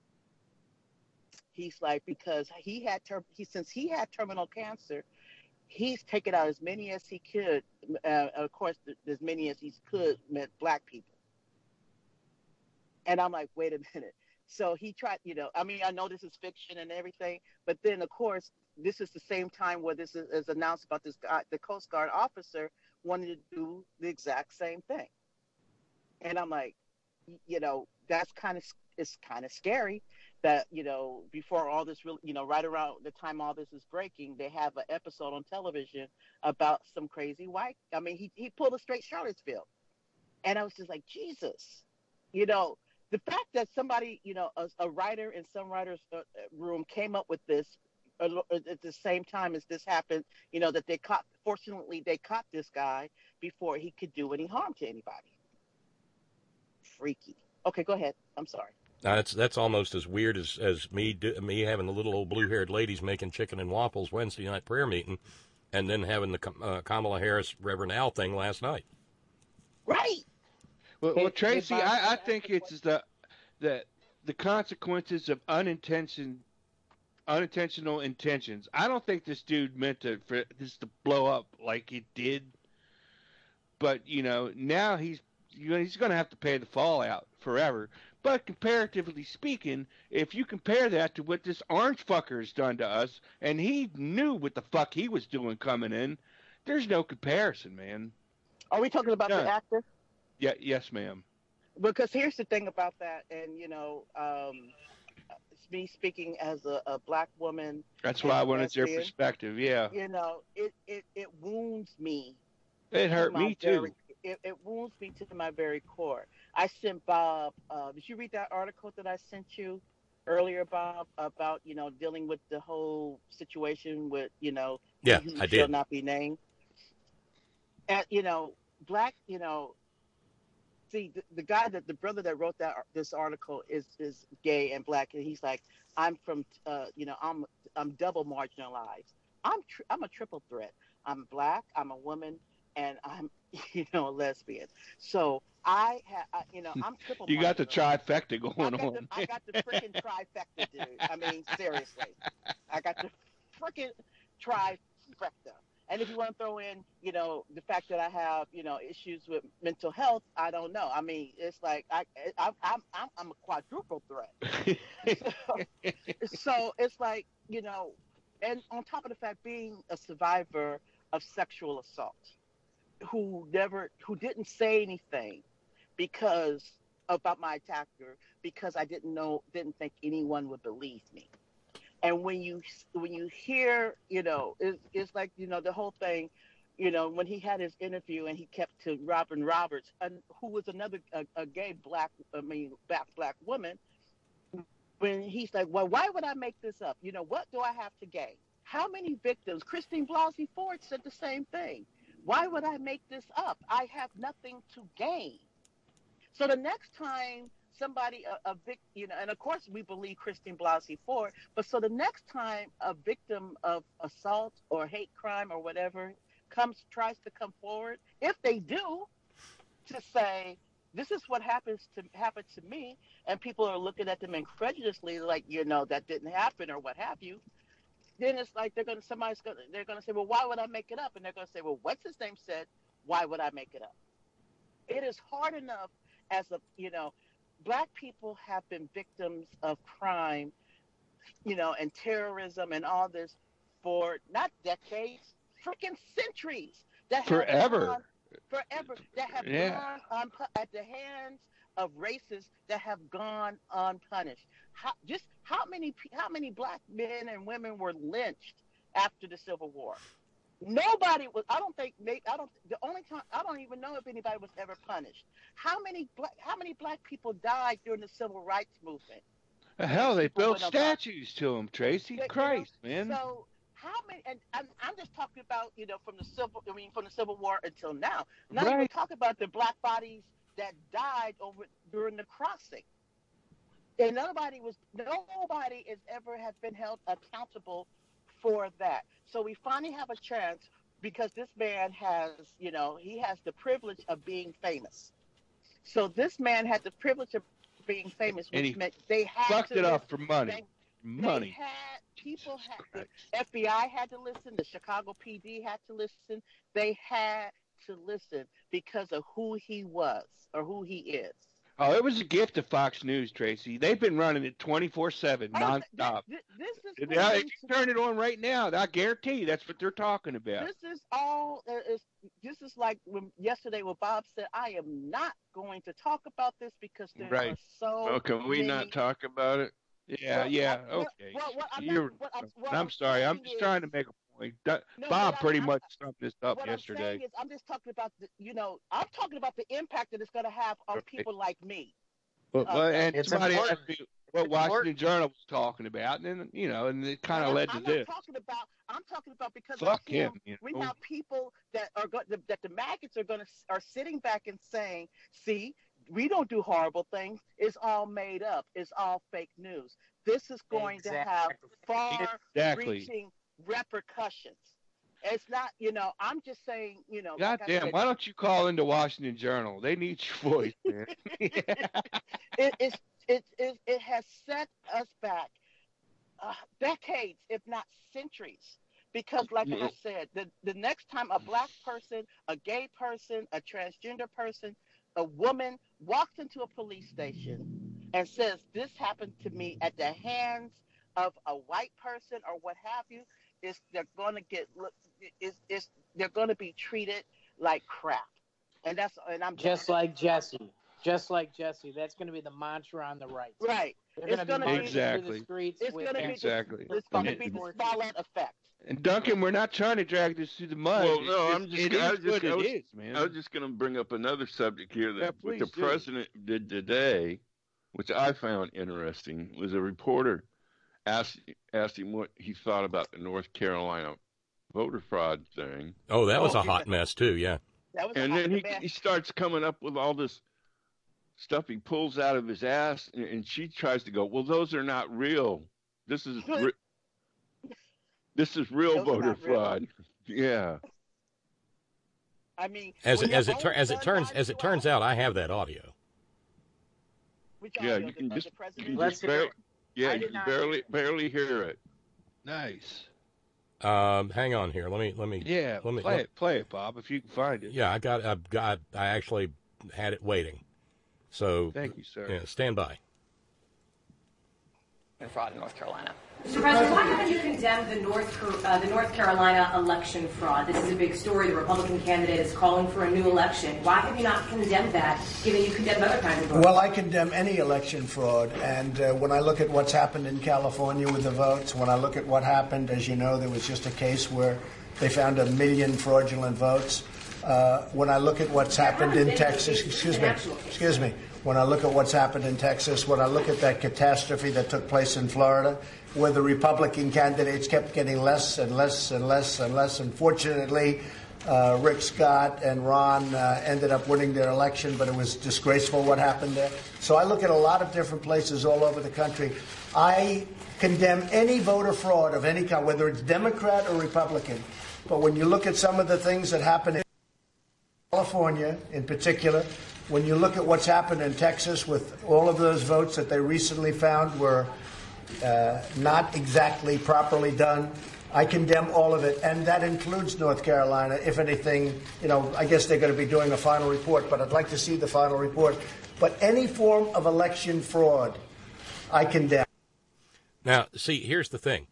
He's like, because he had, ter- he since he had terminal cancer, he's taken out as many as he could. Uh, of course, th- as many as he could meant black people. And I'm like, wait a minute. So he tried, you know, I mean, I know this is fiction and everything, but then, of course, this is the same time where this is, is announced about this guy, the Coast Guard officer wanted to do the exact same thing. And I'm like, you know, that's kind of it's kind of scary that, you know, before all this really, you know, right around the time all this is breaking, they have an episode on television about some crazy white. I mean, he he pulled a straight Charlottesville, and I was just like, Jesus, you know, the fact that somebody, you know, a, a writer in some writer's room came up with this at the same time as this happened, you know, that they caught, fortunately, they caught this guy before he could do any harm to anybody. Freaky. Okay, go ahead. I'm sorry. That's that's almost as weird as, as me do, me having the little old blue-haired ladies making chicken and waffles Wednesday night prayer meeting, and then having the uh, Kamala Harris Reverend Al thing last night. Right. Well, well Tracy, I, I think it's the the the consequences of unintentional unintentional intentions. I don't think this dude meant to for this to blow up like it did, but you know now he's you know, he's going to have to pay the fallout forever. But comparatively speaking, if you compare that to what this orange fucker has done to us, and he knew what the fuck he was doing coming in, there's no comparison, man. Are we talking about no. the actor? Yeah, yes, ma'am. Because here's the thing about that, and you know, um, it's me speaking as a, a black woman. That's why I wanted your perspective. Yeah. You know, it it, it wounds me. It hurt me too. Very, it, it wounds me to my very core. I sent Bob. Uh, did you read that article that I sent you earlier, Bob, about you know dealing with the whole situation with you know yeah, who I shall did. not be named. And you know, black. You know, see the, the guy that the brother that wrote that this article is is gay and black, and he's like, I'm from uh, you know I'm I'm double marginalized. I'm tr- I'm a triple threat. I'm black. I'm a woman. And I'm, you know, a lesbian. So I have, you know, I'm triple. You got the trifecta going I got on. The, I got the freaking trifecta, dude. I mean, seriously, I got the freaking trifecta. And if you want to throw in, you know, the fact that I have, you know, issues with mental health, I don't know. I mean, it's like I, I I'm, I'm, I'm a quadruple threat. so, so it's like, you know, and on top of the fact being a survivor of sexual assault. Who never, who didn't say anything because about my attacker because I didn't know, didn't think anyone would believe me. And when you when you hear, you know, it's, it's like you know the whole thing, you know, when he had his interview and he kept to Robin Roberts, and who was another a, a gay black, I mean black black woman. When he's like, well, why would I make this up? You know, what do I have to gain? How many victims? Christine Blasey Ford said the same thing. Why would I make this up? I have nothing to gain. So the next time somebody, a, a victim, you know, and of course we believe Christine Blasey Ford, but so the next time a victim of assault or hate crime or whatever comes, tries to come forward, if they do, to say, this is what happens to happen to me, and people are looking at them incredulously like, you know, that didn't happen or what have you, then it's like they're gonna somebody's gonna they're gonna say, well, why would I make it up? And they're gonna say, well, what's his name said, why would I make it up? It is hard enough as a you know, black people have been victims of crime, you know, and terrorism and all this for not decades, freaking centuries. That have forever, gone, forever that have yeah. gone unpu- at the hands of races that have gone unpunished. How, just how many how many black men and women were lynched after the Civil War? Nobody was. I don't think. I don't. The only time I don't even know if anybody was ever punished. How many black How many black people died during the Civil Rights movement? The hell, they People built went statues to them, Tracy. They- you Christ, know, man. So how many? And I'm, I'm just talking about you know from the civil. I mean from the Civil War until now. Not even Right. talking about the black bodies that died over during the crossing. And nobody was, nobody has ever have been held accountable for that. So we finally have a chance because this man has, you know, he has the privilege of being famous. So this man had the privilege of being famous, which And he meant they had fucked to it up listen. for money. They, money. They had, people had, the F B I had to listen, the Chicago P D had to listen. They had to listen because of who he was or who he is. Oh, it was a gift to Fox News, Tracy. They've been running it twenty-four seven, Oh, nonstop. This, this is And what now, they- if you turn it on right now, I guarantee you that's what they're talking about. This is all. Uh, is, this is like when, yesterday when Bob said, "I am not going to talk about this because there Right. are so." Well, can we many... not talk about it? Yeah, Well, yeah, well, okay. well, what I'm You're, not- what I'm- what I'm I'm sorry. I'm saying just is- trying to make a point. That- No, Bob but pretty I'm- much summed this up What yesterday. I'm saying is, I'm just talking about the, you know, I'm talking about the impact that it's going to have on Okay. people like me. But, Uh, but and It's somebody important. asked me what It's Washington important. Journal was talking about, and then you know, and it kind of I'm- led to I'm this. not talking about. I'm talking about because Fuck of him. him, you We know. have people that are go- that the maggots are going to are sitting back and saying, "See, we don't do horrible things. It's all made up. It's all fake news." This is going to have Exactly. far-reaching repercussions. It's not, you know. I'm just saying, you know. God like I damn, said, why don't you call into Washington Journal? They need your voice, man. it, it's, it, it, it has set us back uh, decades, if not centuries. Because, like I said, the, the next time a black person, a gay person, a transgender person, a woman walks into a police station and says, "This happened to me at the hands of a white person," or what have you, is they're going to get, is is they're going to be treated like crap. And that's, and I'm Just like Jesse. Just like Jesse. That's going to be the mantra on the right. Right. They're It's going to gonna be be- marching through Exactly. the streets It's with going to be Exactly. the, it's going to And- be the Smollett effect. And Duncan, we're not trying to drag this through the mud. Well, It's no, I'm just. it I is was just. what I was, it is, man. I was just going to bring up another subject here that Yeah, what the please do. president did today, which I found interesting, was a reporter asked asked him what he thought about the North Carolina voter fraud thing. Oh, that was Oh, a hot yeah. mess too. Yeah. That was a And hot then he, debate. he starts coming up with all this stuff he pulls out of his ass, and, and she tries to go, well, those are not real. This is re- this is real Those are voter not real. fraud. Yeah. I mean, As when it, as your it tur- own as it son turns dies as in it turns out, I have that audio. Which Yeah, audio you of can the- just, of the you president? can Let's just hear barely, it. yeah, I you did can not barely hear it. barely hear it. Nice. Um, hang on here. Let me let me. Yeah, Let me. play let- it, play it, Bob, if you can find it. Yeah, I got. I've got. I actually had it waiting. So Thank you, sir. yeah, stand by. Fraud in North Carolina. Mister President, why haven't you condemned the North Car- uh, the North Carolina election fraud? This is a big story. The Republican candidate is calling for a new election. Why have you not condemned that, given you condemned other kinds of fraud? Well, I condemn any election fraud, and uh, when I look at what's happened in California with the votes, when I look at what happened, as you know, there was just a case where they found a million fraudulent votes. Uh, when I look at what's happened in Texas, excuse me, excuse me, when I look at what's happened in Texas, when I look at that catastrophe that took place in Florida, where the Republican candidates kept getting less and less and less and less, and fortunately, uh, Rick Scott and Ron uh, ended up winning their election, but it was disgraceful what happened there. So I look at a lot of different places all over the country. I condemn any voter fraud of any kind, whether it's Democrat or Republican. But when you look at some of the things that happen in California in particular, when you look at what's happened in Texas with all of those votes that they recently found were uh, not exactly properly done, I condemn all of it, and that includes North Carolina. If anything, you know, I guess they're going to be doing a final report, but I'd like to see the final report. But any form of election fraud, I condemn. Now, see, here's the thing.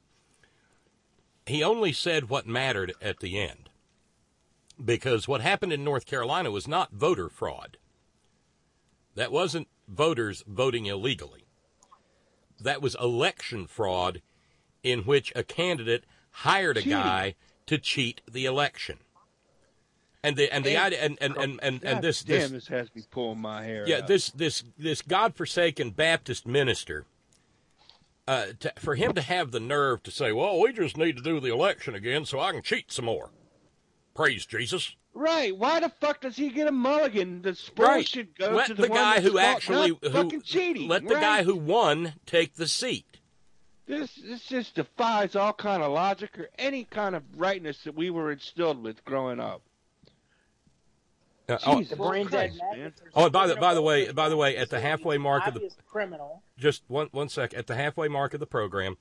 He only said what mattered at the end, because what happened in North Carolina was not voter fraud. That wasn't voters voting illegally. That was election fraud in which a candidate hired a Cheating. guy to cheat the election. And the and the idea and and and and, and this damn, this this has me pulling my hair. yeah out. this this this godforsaken Baptist minister. Uh, to, for him to have the nerve to say, well, we just need to do the election again so I can cheat some more. Praise Jesus. Right. Why the fuck does he get a mulligan? The spoil Right. should go Let to the, the, one guy that's who caught actually not who fucking cheating. let the right? guy who won take the seat. This this just defies all kind of logic or any kind of rightness that we were instilled with growing up. Uh, oh, Jesus The brain dead Christ, man. maggots are oh, and by the spreading by the about way, this by the way, at the so halfway he's an mark of the obvious criminal. just one one sec at the halfway mark of the program,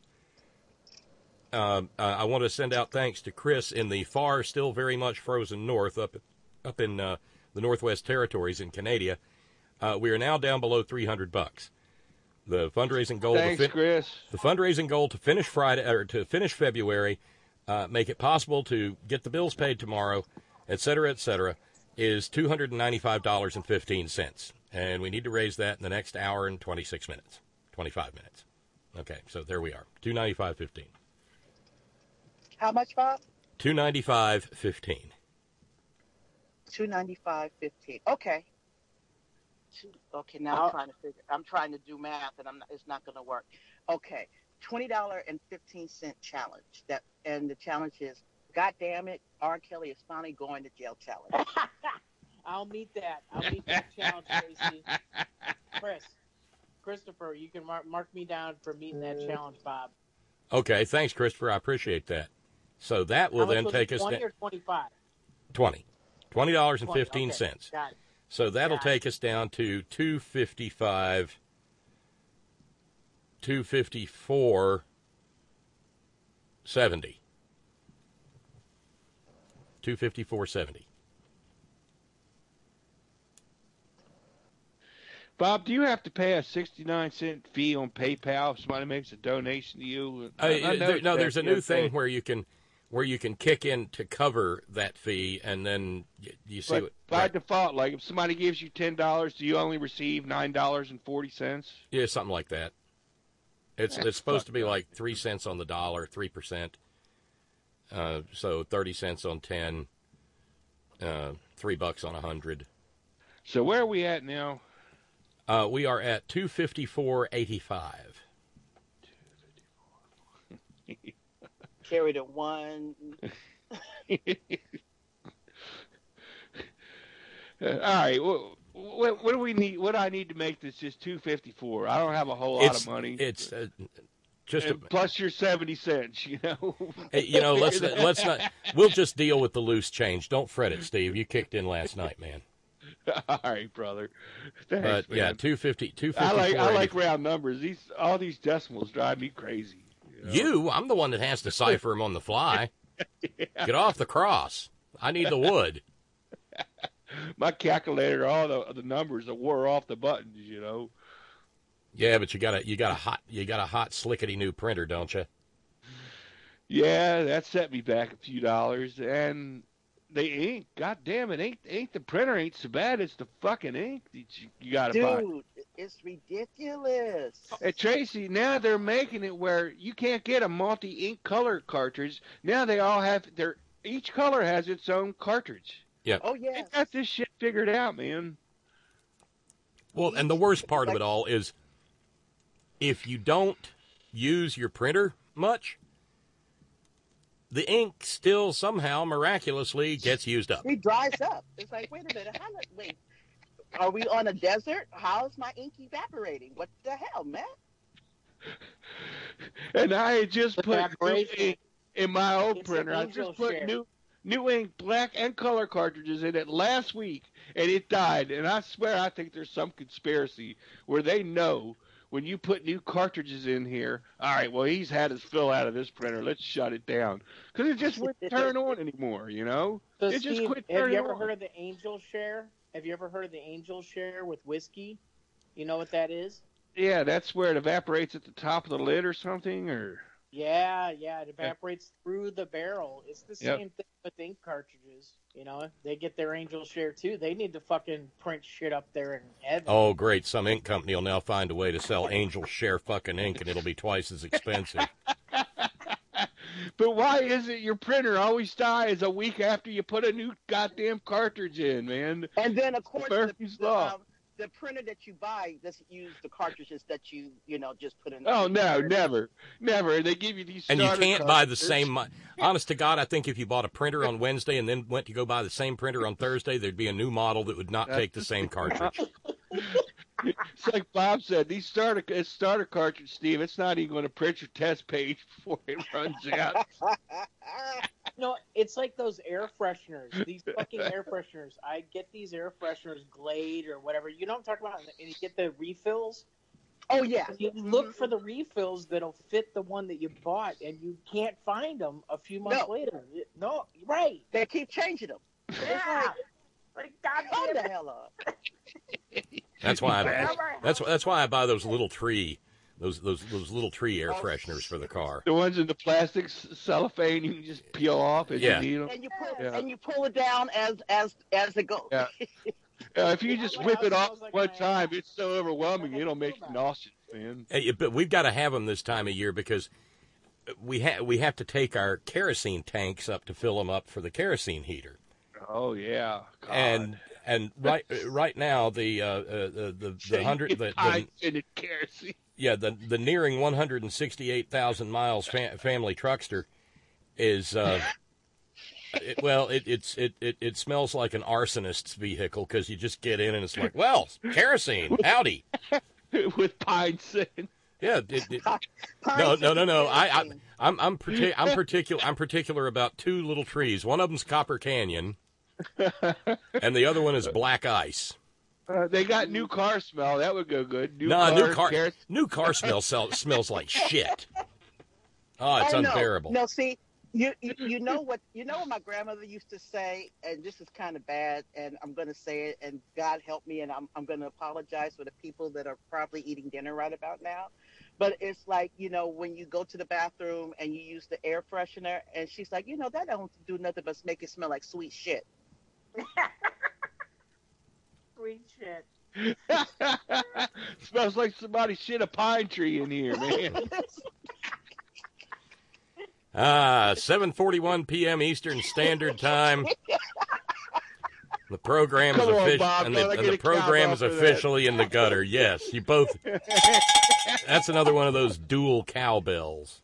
um, uh, I want to send out thanks to Chris in the far, still very much frozen north up up in uh, the Northwest Territories in Canada. Uh, we are now down below three hundred bucks. The fundraising goal. Thanks, to fin- Chris. The fundraising goal to finish Friday or to finish February, uh, make it possible to get the bills paid tomorrow, et cetera, et cetera, is two hundred ninety-five dollars and fifteen cents. And we need to raise that in the next hour and twenty-six minutes, twenty-five minutes. Okay, so there we are, two hundred ninety-five dollars and fifteen cents. How much, Bob? two hundred ninety-five dollars and fifteen cents. two hundred ninety-five dollars and fifteen cents. Okay. Okay, now I'm trying to figure. I'm trying to do math, and I'm not, it's not going to work. Okay, twenty dollars and fifteen cent challenge. That and the challenge is, God damn it, R. Kelly is finally going to jail challenge. I'll meet that. I'll meet that challenge, Tracy. Chris, Christopher, you can mark, mark me down for meeting that challenge, Bob. Okay, thanks, Christopher. I appreciate that. So that will How much then was take it, us twenty down or twenty-five. twenty, twenty dollars and fifteen Okay, cents. got it. So that'll Got it. take us down to two fifty-five, two fifty-four seventy, two fifty-four seventy. Bob, do you have to pay a sixty-nine cent fee on PayPal if somebody makes a donation to you? Uh, I there, no, that there's a the new other thing day. where you can where you can kick in to cover that fee, and then you, you see But what. by right. default, like if somebody gives you ten dollars, do you only receive nine dollars and forty cents? Yeah, something like that. It's That's it's supposed to be fucked up. like three cents on the dollar, three percent. Uh, so thirty cents on ten, uh, three bucks on a hundred. So where are we at now? Uh, we are at two fifty four eighty five. Carried at one. Uh, all right. Well, what, what do we need? What do I need to make this just two fifty four? I don't have a whole lot It's of money. it's uh, just a, And plus your seventy cents. You know. Hey, you know, let's let's not. We'll just deal with the loose change. Don't fret it, Steve. You kicked in last night, man. All right, brother. Thanks, But man. yeah, two fifty, two fifty. I like I like round numbers. These all these decimals drive me crazy. You, know? You, I'm the one that has to cipher them on the fly. Yeah. Get off the cross. I need the wood. My calculator, all the the numbers that wore off the buttons. You know. Yeah, but you got a you got a hot you got a hot slickety new printer, don't you? Yeah, that set me back a few dollars, and the ink. God damn it, ain't ain't the printer ain't so bad. It's the fucking ink that you, you got to buy. Dude, it's ridiculous. Hey, Tracy, now they're making it where you can't get a multi-ink color cartridge. Now they all have their each color has its own cartridge. Yeah. Oh yeah. They got this shit figured out, man. Well, and the worst part of it all is if you don't use your printer much, the ink still somehow miraculously gets used up. It dries up. It's like, wait a minute, how did, wait, are we on a desert? How's my ink evaporating? What the hell, man? And I had just put new Evaporation. ink in my old It's an printer. I angel just put share. new new ink, black and color cartridges in it last week, and it died. And I swear, I think there's some conspiracy where they know when you put new cartridges in here. All right, well, he's had his fill out of this printer. Let's shut it down because it just wouldn't turn on anymore. You know, So, it just Steve, quit have turning you ever on. heard of the angel share? Have you ever heard of the angel share with whiskey? You know what that is? Yeah, that's where it evaporates at the top of the lid or something, or Yeah, yeah, it evaporates through the barrel. It's the Yep. same thing with ink cartridges. You know, they get their angel share too. They need to fucking print shit up there in heaven. Oh, great. Some ink company will now find a way to sell Angel Share fucking ink, and it'll be twice as expensive. But why is it your printer always dies a week after you put a new goddamn cartridge in, man? And then, of course, the, Murphy's the, Law. um, the printer that you buy doesn't use the cartridges that you, you know, just put in. Oh, no, never. Never. They give you these And you starter can't buy the cartridges. same. mo- Honest to God, I think if you bought a printer on Wednesday and then went to go buy the same printer on Thursday, there'd be a new model that would not take the same cartridge. It's like Bob said, these starter it's starter cartridge, Steve, it's not even going to print your test page before it runs out. No, it's like those air fresheners. These fucking air fresheners. I get these air fresheners, Glade or whatever. You know what I'm talking about? And you get the refills. Oh yeah. You look for the refills that'll fit the one that you bought, and you can't find them a few months No. later. No, right. They keep changing them. Yeah. Like, God Calm damn the it. hell up. That's why I, that's that's why I buy those little tree those those those little tree air fresheners for the car. The ones in the plastic cellophane you can just peel off as Yeah. you need them. And you pull Yeah. and you pull it down as as as it goes. Yeah. Uh, if you just whip it off one time, it's so overwhelming it'll make you nauseous, man. Hey, but we've got to have them this time of year because we have we have to take our kerosene tanks up to fill them up for the kerosene heater. Oh yeah, God. and and right right now the uh, uh, the the, the hundred the, the kerosene. yeah the the nearing one hundred sixty-eight thousand miles fa- family truckster is uh, it, well it it's it, it it smells like an arsonist's vehicle because you just get in and it's like, well, kerosene, howdy, with pine scent. Yeah, it, it, no, no, no, no. I, I, I'm, I'm, partic- I'm particular. I'm particular about two little trees. One of them's Copper Canyon, and the other one is Black Ice. Uh, they got new car smell. That would go good. New no, car, new car, carrots. new car smell sell, smells like shit. Oh, it's oh, unbearable. No, no see, you, you you know what you know what my grandmother used to say, and this is kind of bad, and I'm going to say it, and God help me, and I'm I'm going to apologize for the people that are probably eating dinner right about now. But it's like, you know, when you go to the bathroom and you use the air freshener, and she's like, you know, that don't do nothing but make it smell like sweet shit. Sweet shit. Smells like somebody shit a pine tree in here, man. Ah, seven forty-one p.m. Eastern Standard Time. The program is Come on, official, Bob, and don't the, I and get the a program cowbell is for that? officially in the gutter. Yes, you both. That's another one of those dual cowbells.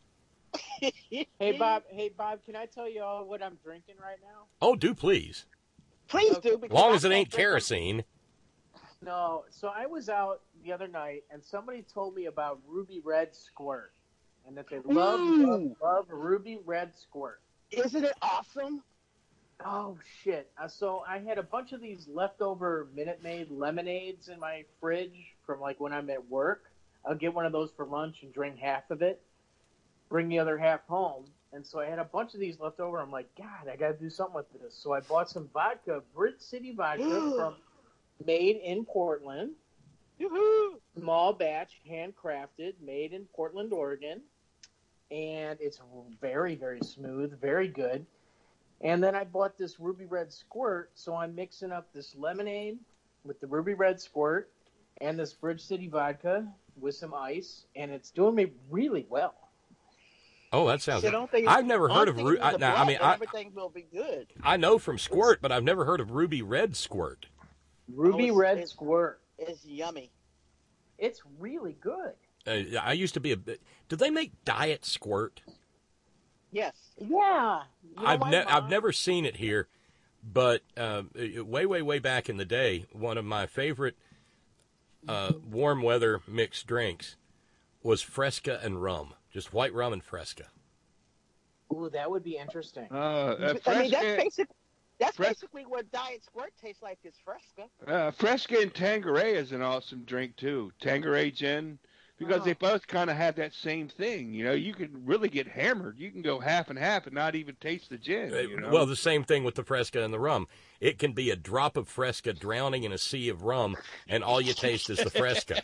Hey Bob, hey Bob, can I tell you all what I'm drinking right now? Oh, do please. Please Okay. do. As because long I as it can't ain't drink 'em. kerosene. No, so I was out the other night and somebody told me about Ruby Red Squirt, and that they love, love, Ooh. love Ruby Red Squirt. Isn't it awesome? Oh shit! Uh, so I had a bunch of these leftover Minute Maid lemonades in my fridge from like when I'm at work. I'll get one of those for lunch and drink half of it, bring the other half home. And so I had a bunch of these left over. I'm like, God, I got to do something with this. So I bought some vodka, Brit City vodka from made in Portland. Yoo-hoo. Small batch, handcrafted, made in Portland, Oregon. And it's very, very smooth, very good. And then I bought this Ruby Red Squirt, so I'm mixing up this lemonade with the Ruby Red Squirt and this Bridge City vodka with some ice, and it's doing me really well. Oh, that sounds. So don't they- I've never heard of. don't Ru- they I, use the now, I black mean, and I, everything will be good. I know from Squirt, but I've never heard of Ruby Red Squirt. Ruby it's- Red it's- Squirt. It's yummy. It's really good. Uh, I used to be a. bit- Did they make Diet Squirt? Yes. Yeah. You know, I've my ne- mom- I've never seen it here, but uh, way way way back in the day, one of my favorite uh, warm weather mixed drinks was Fresca and rum, just white rum and Fresca. Ooh, that would be interesting. Uh, uh, I mean, Fresca, that's basic. That's Fres- basically what Diet Squirt tastes like. Is Fresca. uh, Fresca and Tanqueray is an awesome drink too. Tanqueray gin, because Oh. they both kind of have that same thing. You know, you can really get hammered. You can go half and half and not even taste the gin. You know? Well, the same thing with the Fresca and the rum. It can be a drop of Fresca drowning in a sea of rum, and all you taste is the Fresca.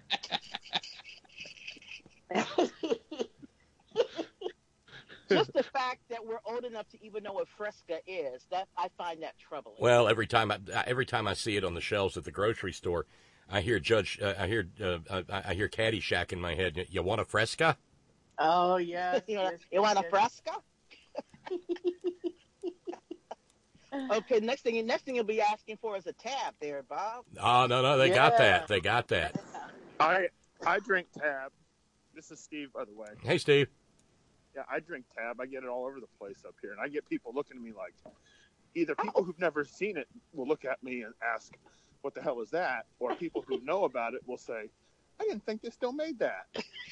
Just the fact that we're old enough to even know what Fresca is, that I find that troubling. Well, every time I every time I see it on the shelves at the grocery store, I hear Judge, uh, I hear, uh, I, I hear Caddyshack in my head. You want a Fresca? Oh, yes. you, want, yes, you want a yes. Fresca? Okay, next thing, next thing you'll be asking for is a tab, there, Bob. Oh no, no, they got Yeah. that. They got that. I I drink Tab. This is Steve, by the way. Hey, Steve. Yeah, I drink Tab. I get it all over the place up here, and I get people looking at me like, either people who've never seen it will look at me and ask, "What the hell is that?" Or people who know about it will say, "I didn't think they still made that."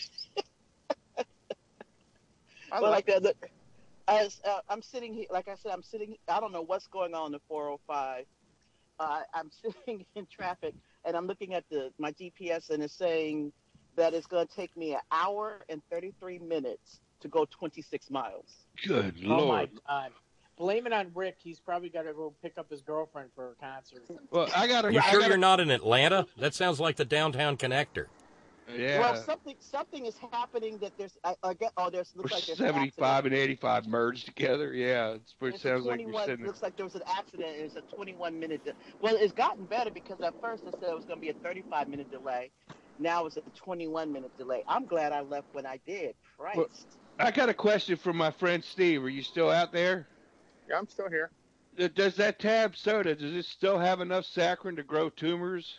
I Well, like like uh, the, as uh, I'm sitting here, like I said, I'm sitting. I don't know what's going on in the four oh five. Uh, I'm sitting in traffic, and I'm looking at the my G P S, and it's saying that it's going to take me an hour and thirty-three minutes to go twenty-six miles. Good Oh, my lord. God. Blame it on Rick. He's probably got to go pick up his girlfriend for a concert. Well, I got You sure you're not in Atlanta? That sounds like the downtown connector. Yeah. Well, something something is happening that there's I, I get oh there's looks like there's an seventy-five and accident. eighty-five merged together. Yeah, it's, it It's sounds a like you're twenty-one. sitting. Looks like there was an accident. And it's a twenty-one minute. De- well, it's gotten better because at first it said it was going to be a thirty-five minute delay. Now it's a twenty-one minute delay. I'm glad I left when I did. Christ. Well, I got a question from my friend Steve. Are you still out there? Yeah, I'm still here. Uh, Does that Tab soda, does it still have enough saccharin to grow tumors?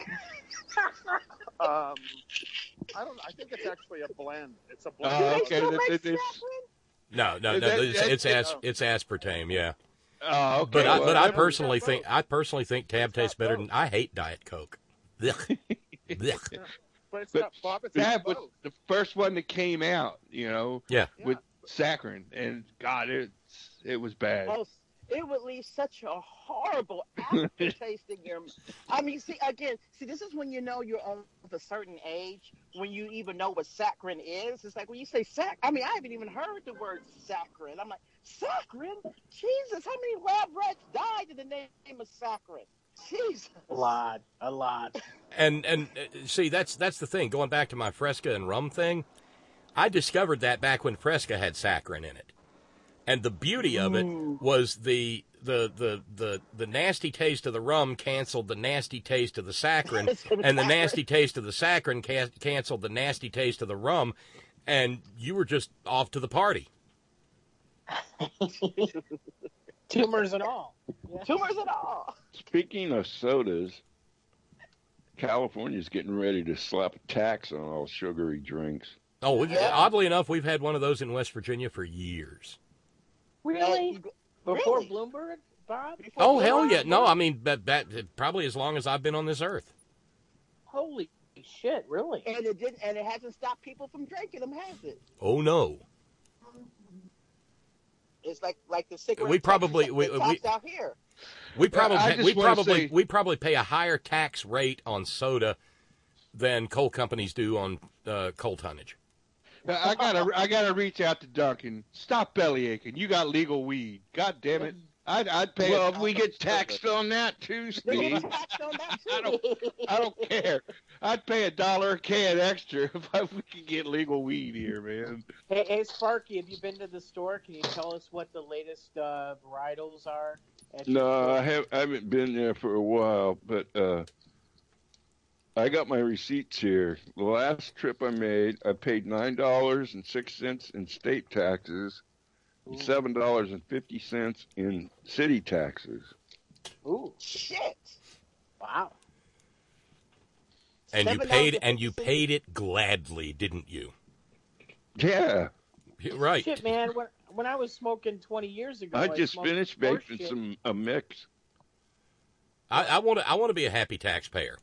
Um, I don't. I think it's actually a blend. It's a blend. Oh, of- okay. That- that- that's- No, no, no. That- it's that- it's, as, it's aspartame, yeah. Oh, okay. But I, Well, but I that- personally think I personally think Tab tastes better than I hate Diet Coke. Blech. Blech. But it's But not Bob. It's Tab both. was the first one that came out, you know, Yeah. with saccharin, and God, it it was bad. Oh, it would leave such a horrible aftertaste in your. I mean, see again. See, this is when you know you're of a certain age, when you even know what saccharin is. It's like when you say sac. I mean, I haven't even heard the word saccharin. I'm like, saccharin? Jesus, how many lab rats died in the name of saccharin? Jesus, A lot, a lot. And and uh, see, that's that's the thing. Going back to my Fresca and rum thing, I discovered that back when Fresca had saccharin in it, and the beauty of it was the the the the the nasty taste of the rum canceled the nasty taste of the saccharin, and the nasty taste of the saccharin ca- canceled the nasty taste of the rum, and you were just off to the party. Tumors and all. Yeah. tumors and all. Speaking of sodas, California's getting ready to slap a tax on all sugary drinks. Oh, we, oddly enough, we've had one of those in West Virginia for years. Really? Before Really? Bloomberg, Bob? Oh, hell yeah. No, I mean, that, that probably as long as I've been on this earth. Holy shit! Really? And it didn't, and it hasn't stopped people from drinking them, has it? Oh, no. It's like like the cigarette. We probably- tax, we- the we- tax out here. We probably I just we wanna probably say- we probably pay a higher tax rate on soda than coal companies do on uh, coal tonnage. I gotta, I gotta reach out to Duncan. Stop belly aching. You got legal weed. God damn it. I'd, I'd pay. Well, a- if we get taxed on that too, They get Steve. taxed on that too. I don't, I don't care. I'd pay a dollar a can extra if I, we could get legal weed here, man. Hey, hey, Sparky, have you been to the store? Can you tell us what the latest uh, varietals are? at your No, store? I have I haven't been there for a while, but uh, I got my receipts here. The last trip I made, I paid nine dollars and six cents in state taxes, and seven dollars and fifty cents in city taxes. Ooh, Shit. wow. And you Seven paid dollars and you fifty paid it gladly, didn't you? Yeah, Right. Shit, man. When when I was smoking twenty years ago, I just smoked finished horse making shit. some a mix. I, I want to I want to be a happy taxpayer.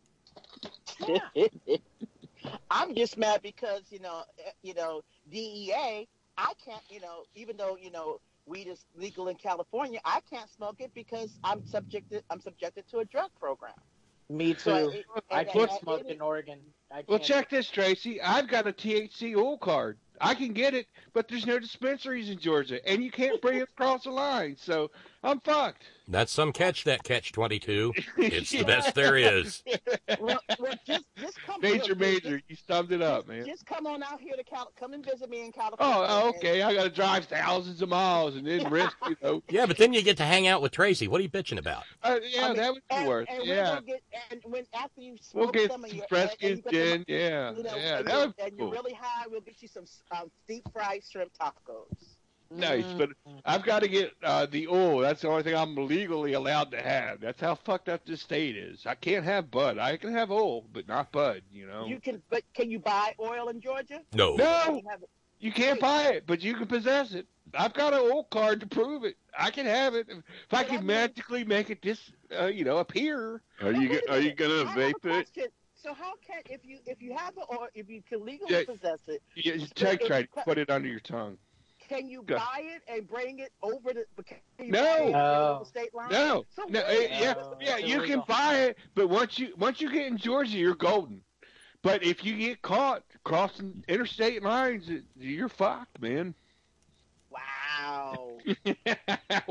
I'm just mad because you know, eh, you know, D E A. I can't, you know, even though you know weed is legal in California, I can't smoke it because I'm subjected. I'm subjected to a drug program. Me So too. I- I and- can't and- smoke and- in Oregon. I can't. Well, check this, Tracy. I've got a T H C oil card. I can get it, but there's no dispensaries in Georgia, and you can't bring it across the line. So I'm fucked. That's some catch, that catch twenty-two. It's the best there is. Well, well, just just come. Major, look, major, just- you summed it up, just, man. Just come on out here to Cal. Come and visit me in California. Oh, oh, and- okay. I got to drive thousands of miles and then risk, you know. Yeah, but then you get to hang out with Tracy. What are you bitching about? Uh, yeah, I mean, that would be and, worth. and we're Yeah, gonna get, and when after you we'll smoke get some of some your Fresca and, and you got the- gin. Yeah, you know, yeah, and, that you're, would be and you're cool. really high, we'll get you some um, deep fried shrimp tacos. Nice, but I've got to get uh, the oil. That's the only thing I'm legally allowed to have. That's how fucked up this state is. I can't have bud. I can have oil, but not bud. You know. You can, but can you buy oil in Georgia? No. No, Can you have it? you can't buy it, but you can possess it. I've got an oil card to prove it. I can have it if I But I can mean- magically make it dis, uh, you know, appear. Are you Wait a are you minute. gonna I have a vape it? question. So how can if you if you have the oil if you can legally Yeah. possess it, You you take try to put it under your tongue. can you Go. buy it and bring it over the? Can you No. buy it and bring it No. over the state line? No, So no, what? eh, yeah, No, yeah, it's you can illegal. buy it, but once you once you get in Georgia, you're golden. But if you get caught crossing interstate lines, it- you're fucked, man. Wow.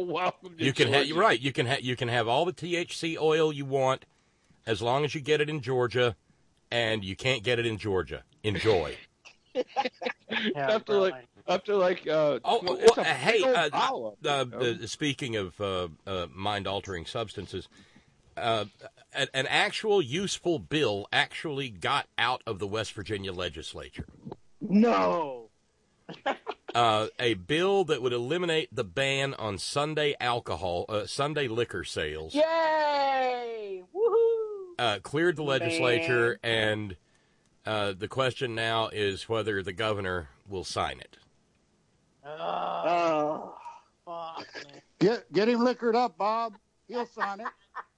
Welcome to You can have Georgia. you're right. You can have you can have all the T H C oil you want, as long as you get it in Georgia, and you can't get it in Georgia. Enjoy. up to like up to like uh, Oh, tw- well, it's a hey, big old uh, bottle uh, of it, uh, speaking of uh, uh, mind-altering substances, uh, an, an actual useful bill actually got out of the West Virginia legislature. No. Uh, a bill that would eliminate the ban on Sunday alcohol, uh, Sunday liquor sales, Yay! Woohoo! uh, cleared the legislature, Man. and uh, the question now is whether the governor will sign it. Oh, fuck, man. Get get him liquored up, Bob. He'll sign it.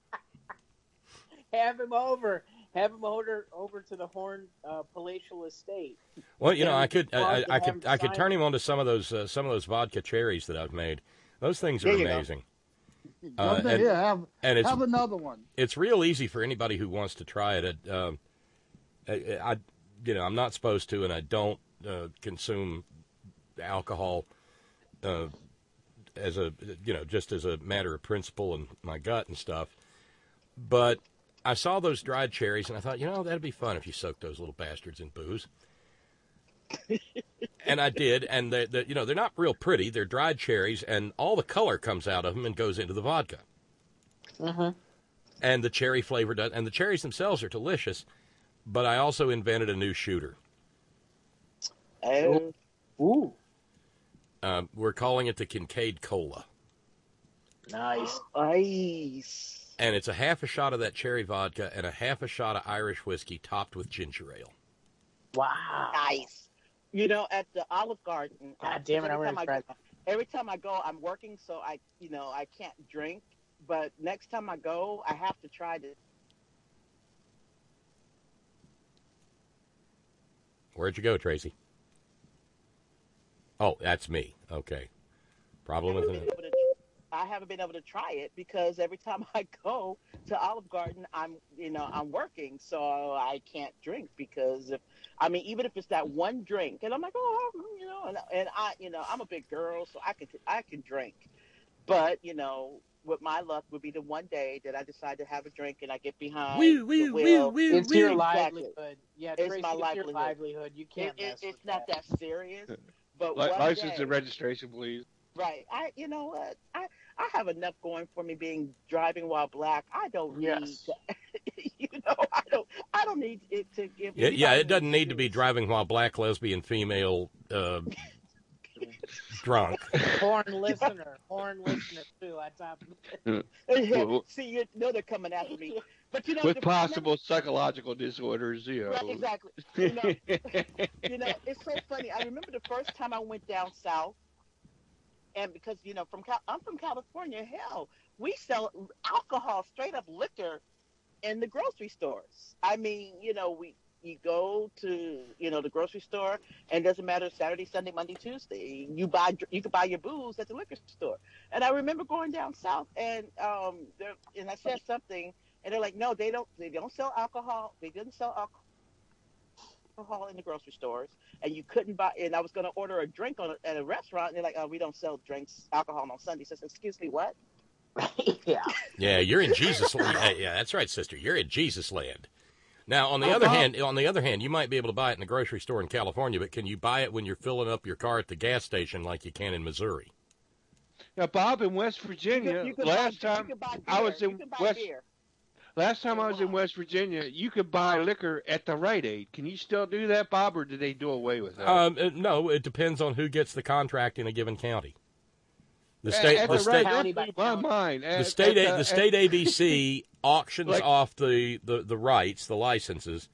Have him over. Have him over over to the Horn uh, palatial estate. Well, you know, Have I him could, I, talk I, and I have could, him I could sign turn it. him on to some of those, uh, some of those vodka cherries that I've made. Those things are There you go. amazing. Jump in here, have and it's have another one. it's real easy for anybody who wants to try it. It, um, I, I, you know, I'm not supposed to, and I don't uh, consume alcohol uh, as a, you know, just as a matter of principle and my gut and stuff. But I saw those dried cherries, and I thought, you know, that'd be fun if you soaked those little bastards in booze. And I did, and they, they, you know, they're not real pretty. They're dried cherries, and all the color comes out of them and goes into the vodka. Mm-hmm. And the cherry flavor does, and the cherries themselves are delicious. But I also invented a new shooter. Oh. Ooh. Uh, we're calling it the Kincaid Cola. Nice. Nice. And it's a half a shot of that cherry vodka and a half a shot of Irish whiskey topped with ginger ale. Wow. Nice. You know, at the Olive Garden. God damn it, I every want time to try I, that. every time I go, I'm working, so I, you know, I can't drink. But next time I go, I have to try this. Where'd you go, Tracy? Oh, that's me. Okay. Problem with haven't it. been able to- I haven't been able to try it because every time I go to Olive Garden, I'm, you know, I'm working, so I can't drink because if, I mean, even if it's that one drink, and I'm like, oh, you know, and, and I, you know, I'm a big girl, so I can, I can drink, but you know, with my luck would be the one day that I decide to have a drink and I get behind Woo, the woo, wheel. woo, woo, It's your Exactly. livelihood. Yeah, It's Tracy, my it's your livelihood. livelihood. You It, can't it, mess it's with not that. that serious, but Li- one license day, and registration, please. right? I, you know what? I, I have enough going for me being driving while black. I don't Yes. need, to, you know, I don't, I don't need it to give. Yeah, yeah, it doesn't need to be excuse. driving while black, lesbian, female, uh, drunk. Horn listener. Horn listener, too. I top Well, See, you know they're coming after me, but you know, with the- possible psychological disorders, you know. Right, exactly. You know, you know, it's so funny. I remember the first time I went down south, and because you know, from Cal- I'm from California. Hell, we sell alcohol, straight up liquor, in the grocery stores. I mean, you know, we you go to you know the grocery store, and it doesn't matter Saturday, Sunday, Monday, Tuesday. You buy you can buy your booze at the liquor store. And I remember going down south, and um, there- and I said something, and they're like, no, they don't they don't sell alcohol. They didn't sell alcohol. alcohol in the grocery stores, and you couldn't buy. And I was going to order a drink on a, at a restaurant, and they're like, "Oh, we don't sell drinks, alcohol on Sundays." I said, "Excuse me, what?" Yeah. Yeah, you're in Jesus land. Yeah, yeah, that's right, sister. You're in Jesus land. Now, on the Oh, other Bob. hand, on the other hand, you might be able to buy it in the grocery store in California, but can you buy it when you're filling up your car at the gas station like you can in Missouri? Now, Bob, in West Virginia, You could last buy, time you could buy beer. I was you in can buy West, beer. last time I was in West Virginia, you could buy liquor at the Rite Aid. Can you still do that, Bob, or did they do away with that? Um, uh, no, it depends on who gets the contract in a given county. The state, at the the state, Rite County Aid, by blew my county. mind. the At- state, at A- the state at- A B C auctions Like- off the, the, the rights, the licenses,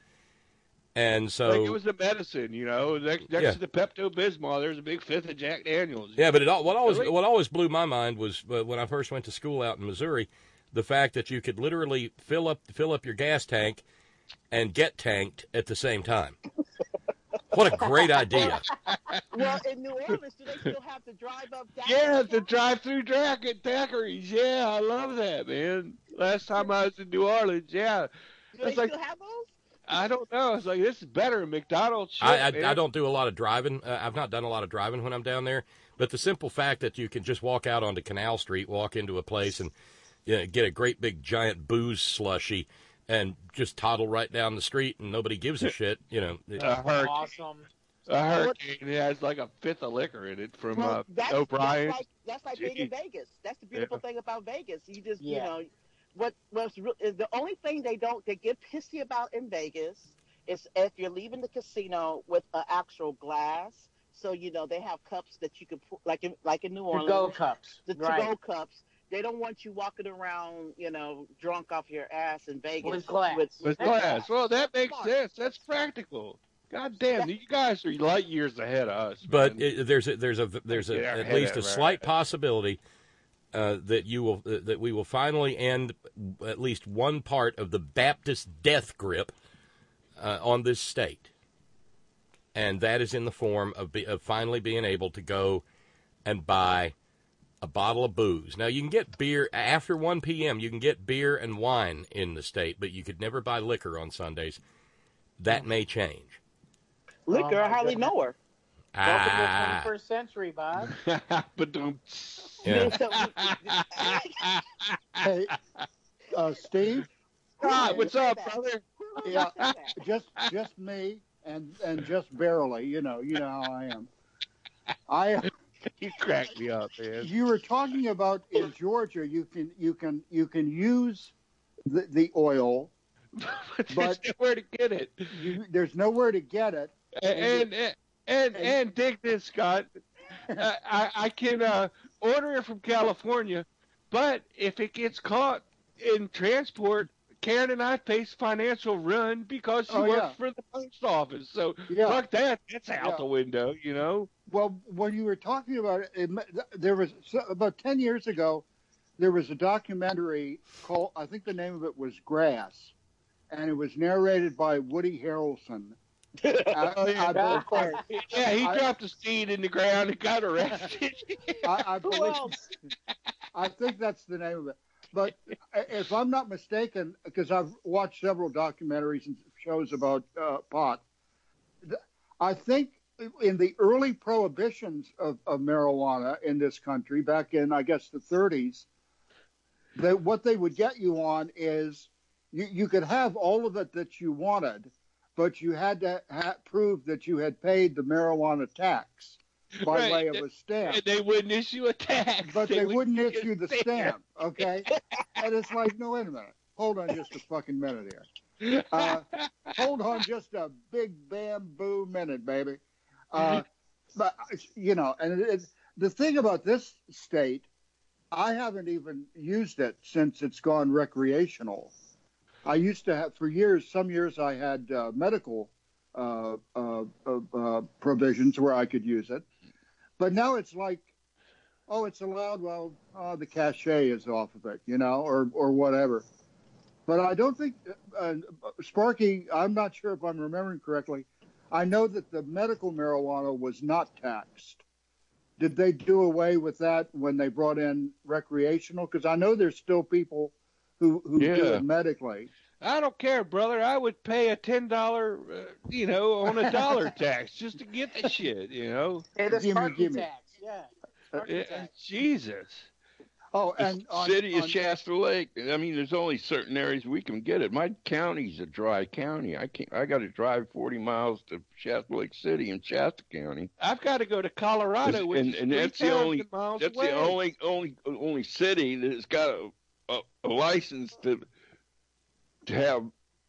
and so like it was the medicine, you know. Next, next Yeah. to the Pepto Bismol, there's a big fifth of Jack Daniels. yeah. But it all, what always Really? what always blew my mind was uh, when I first went to school out in Missouri, the fact that you could literally fill up fill up your gas tank and get tanked at the same time. What a great idea! Well, in New Orleans, do they still have to drive up? Down Yeah, the drive-through drac at daiquiris. Yeah, I love that, man. Last time I was in New Orleans, yeah. Do they It's like, still have those? I don't know. It's like, this is better than McDonald's shit, I, I, man. I don't do a lot of driving. Uh, I've not done a lot of driving when I'm down there. But the simple fact that you can just walk out onto Canal Street, walk into a place, and you know, get a great big giant booze slushy, and just toddle right down the street, and nobody gives a shit. You know, A hurricane. Awesome. A hurricane has like a fifth of liquor in it from Well, uh, that's, O'Brien. That's like, that's like being in Vegas. That's the beautiful Yeah. thing about Vegas. You just, Yeah. you know, what what's re- is the only thing they don't they get pissy about in Vegas is if you're leaving the casino with an actual glass. So you know they have cups that you can put, like in like in New Orleans, To-go cups. the Right. to-go cups. They don't want you walking around, you know, drunk off your ass in Vegas With glass. With glass. Well, that makes sense. That's practical. God damn, you guys are light years ahead of us. But man. it, there's a, there's a there's a, Yeah, at yeah, least a right. slight possibility uh, that you will uh, that we will finally end at least one part of the Baptist death grip uh, on this state, and that is in the form of, be, of finally being able to go and buy a bottle of booze. Now you can get beer after one p.m. You can get beer and wine in the state, but you could never buy liquor on Sundays. That may change. Liquor, Oh, I my hardly goodness. know her. Welcome to the Ah, twenty-first century, Bob. but don't. yeah. Hey, uh, Steve. God, what's up, brother? Yeah, just just me and and just barely. You know, you know how I am. I. You cracked me up, man. You were talking about in Georgia, you can you can you can use the, the oil, But but there's nowhere to get it. you, there's nowhere to get it. And and and, and dig this, Scott. Uh, I I can uh, order it from California, but if it gets caught in transport, Karen and I face financial ruin because she Oh, works yeah. for the post office. So Yeah. fuck that. That's out Yeah. the window, you know. Well, when you were talking about it, it there was so, about ten years ago, there was a documentary called, I think the name of it was Grass, and it was narrated by Woody Harrelson. I, Oh, yeah. I, Of course. Yeah, he I- dropped a seed in the ground and got arrested. I, I believe, I think that's the name of it. But if I'm not mistaken, because I've watched several documentaries and shows about uh, pot, th- I think in the early prohibitions of, of marijuana in this country, back in, I guess, the thirties, that what they would get you on is you, you could have all of it that you wanted, but you had to ha- prove that you had paid the marijuana tax by Right. way of a stamp. And they wouldn't issue a tax. But they, wouldn't give issue the stamp, okay? And it's like, no, wait a minute. Hold on just a fucking minute here. Uh, hold on just a big bamboo minute, baby. Uh, but, you know, and it, it, the thing about this state, I haven't even used it since it's gone recreational. I used to have, for years, some years I had uh, medical uh, uh, uh, uh, provisions where I could use it. But now it's like, oh, it's allowed. Well, oh, the cachet is off of it, you know, or or whatever. But I don't think, uh, Sparky, I'm not sure if I'm remembering correctly. I know that the medical marijuana was not taxed. Did they do away with that when they brought in recreational? Because I know there's still people who, who do Yeah. it medically. I don't care, brother. I would pay a ten dollar, uh, you know, on a dollar tax just to get the shit, you know. Hey, the Gimme, Sparky gimme. tax. Yeah. Sparky Uh, tax. Jesus. Oh, The and on, city on, of Shasta Lake. I mean, there's only certain areas we can get it. My county's a dry county. I can't. I got to drive forty miles to Shasta Lake City in Shasta County. I've got to go to Colorado, which and, is and that's the 3,000 only miles that's away. the only only only city that's got a, a, a license to to have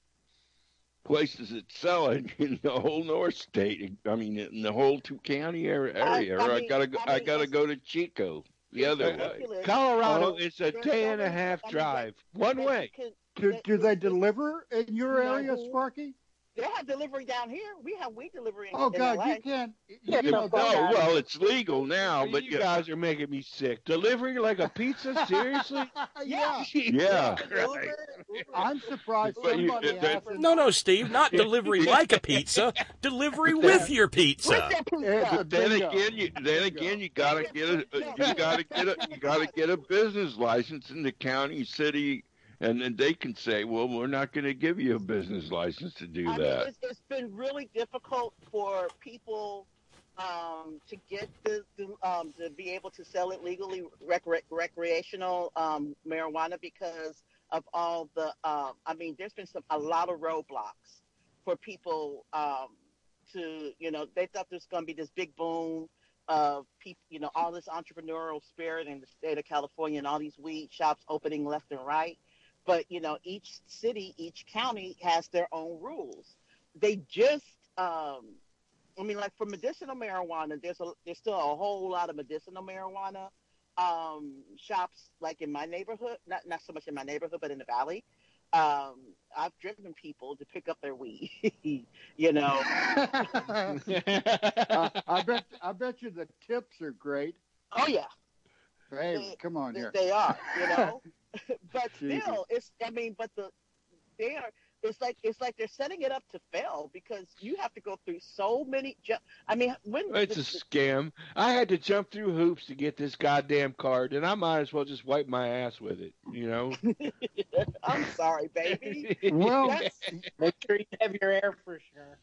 places that sell it in the whole North State. I mean, in the whole two county area. I- area. I I, mean- gotta go. I I, mean, gotta it's- go to Chico the other way. ridiculous. Colorado Oh. is a There's day so and a many- half I mean, drive, they- one they way. can- do, they- do they deliver in your No. area, Sparky? They have delivery down here. We have weed delivery in, Oh, in God, L A. you can't. Yeah, You know, no, No, that- well, it's legal now, but you you, guys are making me sick. Delivery like a pizza? Seriously? yeah. yeah. Uber, Uber. I'm surprised But you- somebody that- hasn't. No, no, Steve, not delivery like a pizza. Delivery with your pizza. With that pizza. Uh, Then bingo. again, you then again you gotta get a you gotta get a you gotta get a business license in the county, city, and then they can say, well, we're not going to give you a business license to do I mean, that. it's, it's been really difficult for people um, to get the, the um, to be able to sell it legally, recre- recreational um, marijuana, because of all the. Um, I mean, there's been some a lot of roadblocks for people um, to, you know, they thought there's going to be this big boom of people, you know, all this entrepreneurial spirit in the state of California and all these weed shops opening left and right. But, you know, each city, each county has their own rules. They just, um, I mean, like for medicinal marijuana, there's a there's still a whole lot of medicinal marijuana um, shops, like in my neighborhood, not not so much in my neighborhood, but in the valley. Um, I've driven people to pick up their weed, you know. uh, I bet I bet you the tips are great. Oh yeah. Hey, they, come on they, here. They are, you know. But Jesus. still, it's. I mean, but the they are. It's like it's like they're setting it up to fail, because you have to go through so many. Ju- I mean, when It's the, a scam. I had to jump through hoops to get this goddamn card, and I might as well just wipe my ass with it, you know? I'm sorry, baby. Well, That's Make sure you have your air freshener.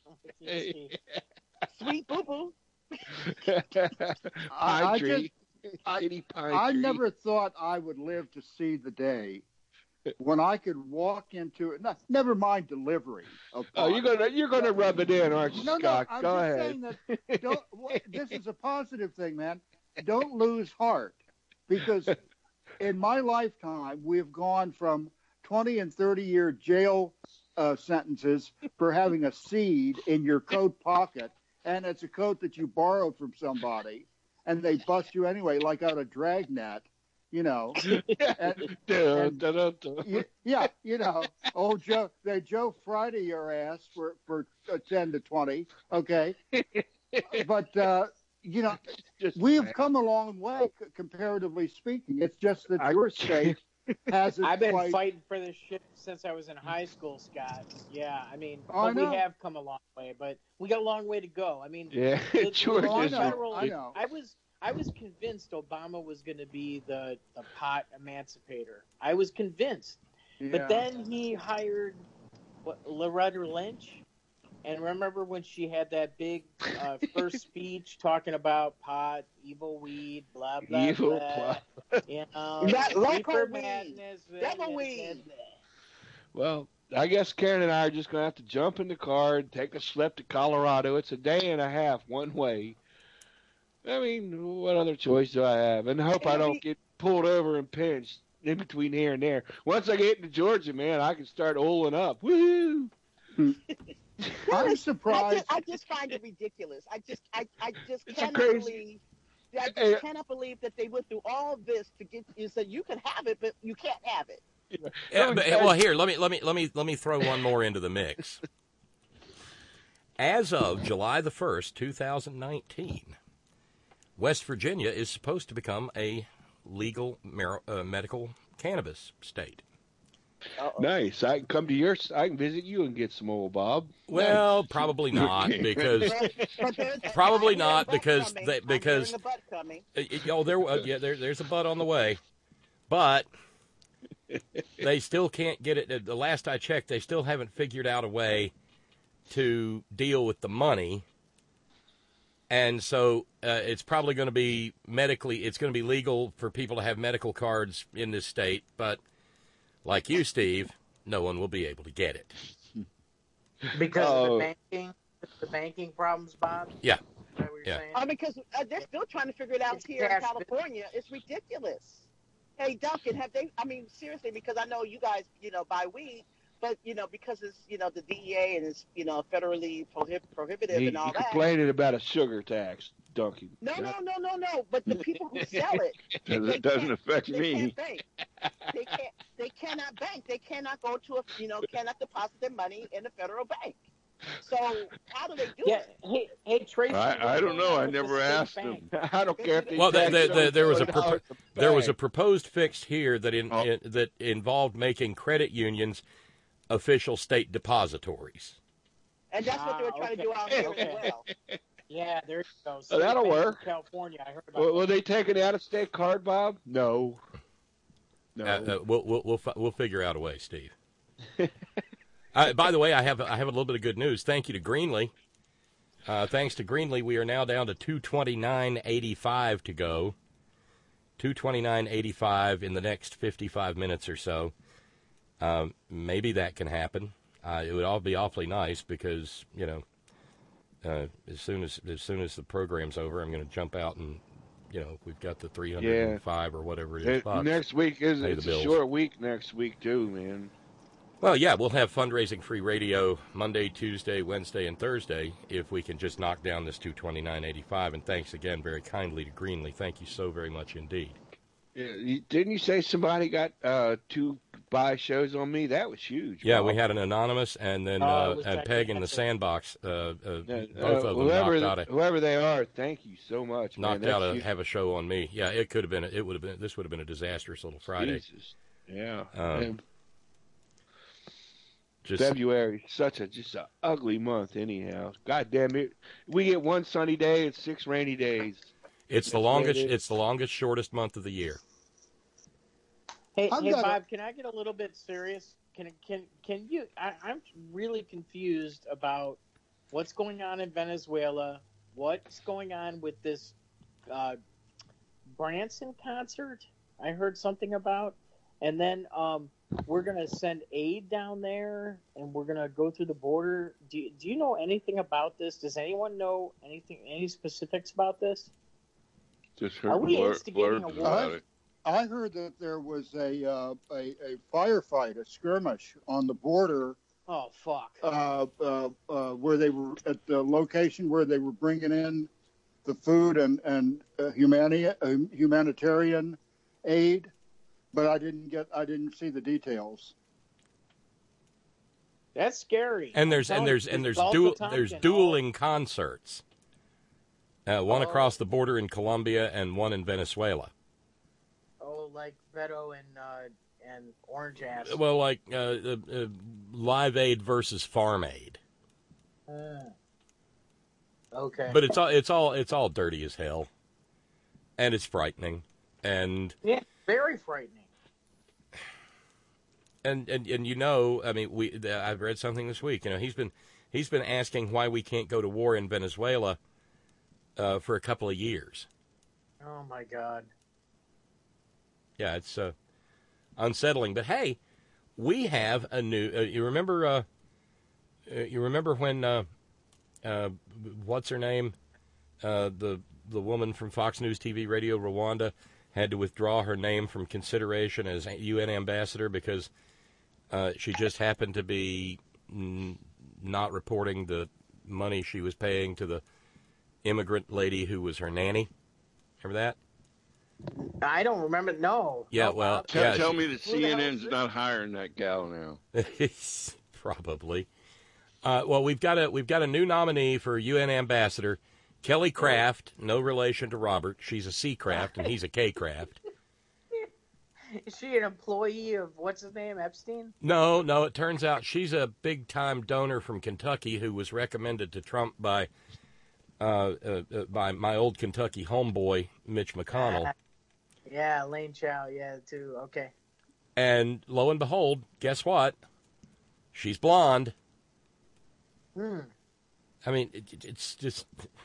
sweet boo boo. Pine I tree. just I, Shitty pine I tree. never thought I would live to see the day when I could walk into it. No, never mind delivery. Of Oh, you're pot. gonna you're gonna rub it in, aren't you, No, no, Scott? I'm Go just ahead. saying that. Don't. wh- This is a positive thing, man. Don't lose heart, because in my lifetime we've gone from twenty and thirty year jail uh, sentences for having a seed in your coat pocket, and it's a coat that you borrowed from somebody, and they bust you anyway, like out of Dragnet, you know. And, Dun, and- dun, dun, dun. y- yeah, you know, old Joe, they Joe Friday your ass for for uh, ten to twenty, okay. But uh, you know, Just we've saying. come a long way c- comparatively speaking. It's just that I- your state hasn't I've been quite. fighting for this shit since I was in high school, Scott. Yeah, I mean, Oh, I but we know. have come a long way, but we got a long way to go. I mean, Yeah, the, George the I is. know, federal, I know. I was I was convinced Obama was going to be the the pot emancipator. I was convinced, Yeah. but then he hired what, Loretta Lynch. And remember when she had that big uh, first speech talking about pot, evil weed, blah blah Evil blah. blah. You know, That local reefer weed, madness, blah, devil blah, weed. blah, Well, I guess Karen and I are just gonna have to jump in the car and take a slip to Colorado. It's a day and a half one way. I mean, what other choice do I have? And hope I don't get pulled over and pinched in between here and there. Once I get into Georgia, man, I can start oiling up. Woohoo! I'm I surprised. just, I just find it ridiculous. I just, I, I just It's cannot crazy. believe. I just Hey, cannot believe that they went through all this to get you. Said you can have it, but you can't have it. Yeah, but, well, here, let me let me let me let me throw one more into the mix. As of July the first, two thousand nineteen, West Virginia is supposed to become a legal mar- uh, medical cannabis state. Nice. I can come to your. I can visit you and get some old Bob. Well, Nice. probably not because But there's, probably I'm hearing not a butt because coming. they, I'm because hearing a butt coming. uh, oh there uh, yeah there there's a butt on the way, but they still can't get it. The last I checked, they still haven't figured out a way to deal with the money. And so uh, it's probably going to be medically, it's going to be legal for people to have medical cards in this state. But like you, Steve, no one will be able to get it. because of Oh. the banking, the banking problems, Bob. Yeah. Is that what you're Yeah. saying? I mean, because uh, they're still trying to figure it out It's here in cash- California. It's ridiculous. Hey, Duncan, have they? I mean, seriously, because I know you guys, you know, buy weed, but you know, because it's you know the D E A and it's you know federally prohib- prohibitive He, and all he that. complaining about a sugar tax, Duncan. No, no, no, no, no. But the people who sell it, Doesn't- they doesn't can't- affect they me. Can't bank. They can't. They cannot bank. They cannot go to a you know cannot deposit their money in a federal bank. So how do they do Yeah. it? Hey, hey, Tracy. I, what's I don't going know. on I with the never state asked bank? them. I don't care if they Well, the, tax the, the, there was a seventy dollars propo- a there was a bag. proposed fix here that in, Oh. in that involved making credit unions official state depositories. And that's what they were Ah, trying to okay. do out here Okay. as well. Yeah, there you go. Oh, that'll State Bank of work. California, I heard about Will, that. will they take an out-of-state card, Bob? No. No. Uh, uh, we'll we'll we'll, fi- we'll figure out a way, Steve. uh, by the way, I have I have a little bit of good news. Thank you to Greenlee. Uh, thanks to Greenlee, we are now down to two twenty-nine eighty-five to go. two twenty-nine eighty-five in the next fifty-five minutes or so. Um, maybe that can happen. Uh, it would all be awfully nice because, you know, uh, as soon as as soon as the program's over, I'm going to jump out and, you know, we've got the three hundred five or whatever it is. It, bucks, next week is pay it's the a bills. short week next week too, man. Well, yeah, we'll have fundraising free radio Monday, Tuesday, Wednesday, and Thursday if we can just knock down this two twenty-nine eighty-five. And thanks again very kindly to Greenlee. Thank you so very much indeed. Yeah, you, didn't you say somebody got uh, two buy shows on me? That was huge. Yeah, Bob. we had an anonymous and then Oh, uh, it was and Peg in the sandbox. Uh, uh, Yeah, both uh, of them whoever, knocked out a whoever they are, thank you so much. knocked man. out That's a huge. have a show on me. Yeah, it could have been. It would have been. This would have been a disastrous little Friday. Jesus. Yeah. Um, And just February, such a just a ugly month. Anyhow, God damn it, we get one sunny day and six rainy days. it's the That's longest. what it is. It's the longest, shortest month of the year. Hey, I've hey got a- Bob, can I get a little bit serious? Can can can you? I, I'm really confused about what's going on in Venezuela. What's going on with this uh, Branson concert? I heard something about, and then um, we're gonna send aid down there, and we're gonna go through the border. Do you, do you know anything about this? Does anyone know anything? Any specifics about this? Just Are heard we blur- instigating a blurs war? about it. I heard that there was a uh, a, a firefight, a skirmish on the border Oh fuck! uh, uh, uh, where they were at the location where they were bringing in the food and and uh, humani- uh, humanitarian aid, but I didn't get I didn't see the details. That's scary. And there's I'm and telling there's you, and there's Gulf of dual Tonkin, there's all- dueling concerts. Uh, one Oh. across the border in Colombia and one in Venezuela. Oh, like Beto and uh, and Orange Ass. Well, like uh, uh, uh, Live Aid versus Farm Aid. Uh, okay. But it's all it's all it's all dirty as hell, and it's frightening, and yeah, very frightening. and and, and you know, I mean, we I've read something this week. You know, he's been he's been asking why we can't go to war in Venezuela uh, for a couple of years. Oh my God. Yeah, it's uh, unsettling. But hey, we have a new. Uh, you remember? Uh, uh, you remember when? Uh, uh, what's her name? Uh, the the woman from Fox News T V Radio Rwanda had to withdraw her name from consideration as U N ambassador because uh, she just happened to be n- not reporting the money she was paying to the immigrant lady who was her nanny. Remember that? I don't remember. No. Yeah, No, well, Bob. Tell, yeah, tell she- me that Who the hell C N is N's this? not hiring that gal now. Probably. Uh, well, we've got a we've got a new nominee for U N ambassador, Kelly Craft. No relation to Robert. She's a C Craft and he's a K Craft. Is she an employee of what's his name, Epstein? No, no. It turns out she's a big time donor from Kentucky who was recommended to Trump by uh, uh, uh, by my old Kentucky homeboy Mitch McConnell. Yeah, Lane Chow. Yeah, too. Okay. And lo and behold, guess what? She's blonde. Hmm. I mean, it, it- it's just.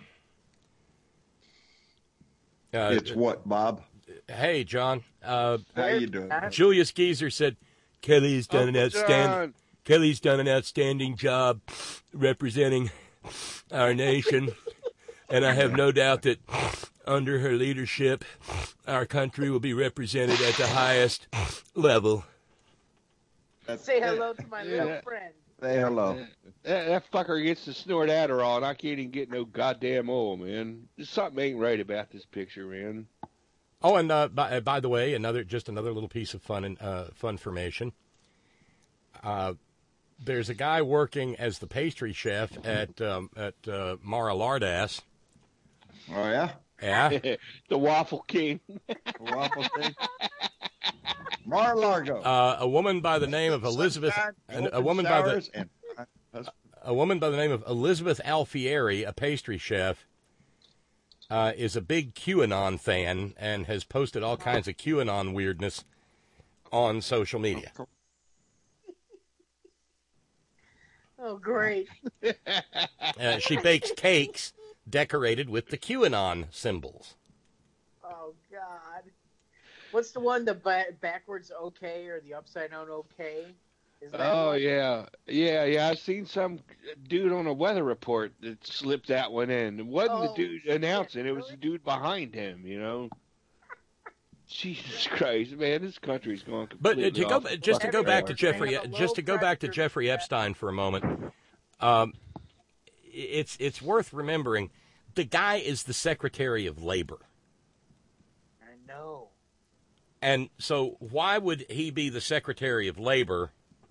Uh, It's what, Bob? Hey, John. Uh, How you doing? Julius Geezer said Kelly's done an Uncle outstanding. John. Kelly's done an outstanding job representing our nation, and I have no doubt that under her leadership, our country will be represented at the highest level. Say hello to my Yeah. little friend. Say hello. That, that fucker gets to snort Adderall, and I can't even get no goddamn oil, man. Something ain't right about this picture, man. Oh, and uh, by, by the way, another just another little piece of fun uh, fun information. Uh, there's a guy working as the pastry chef at um, at uh, Mara Lardass. Oh, yeah? Yeah. The Waffle King. Waffle thing? Mar-a-Lago. Uh, a woman by the name of Elizabeth, Sunshine, a, a woman by the showers, and a woman by the name of Elizabeth Alfieri, a pastry chef, uh, is a big QAnon fan and has posted all kinds of QAnon weirdness on social media. Oh, great. Uh, she bakes cakes decorated with the QAnon symbols. Oh, God. What's the one, the ba- backwards okay or the upside down okay? Is that Oh, one? yeah. Yeah, yeah. I've seen some dude on a weather report that slipped that one in. It wasn't Oh, the dude shit, announcing, it was really? the dude behind him, you know? Jesus Christ, man, this country's going But completely uh, to go, off the just to fucking go back to rails. Jeffrey, just to go back to Jeffrey Epstein for a moment, um, it's it's worth remembering the guy is the Secretary of Labor, I know. and so why would he be the Secretary of Labor,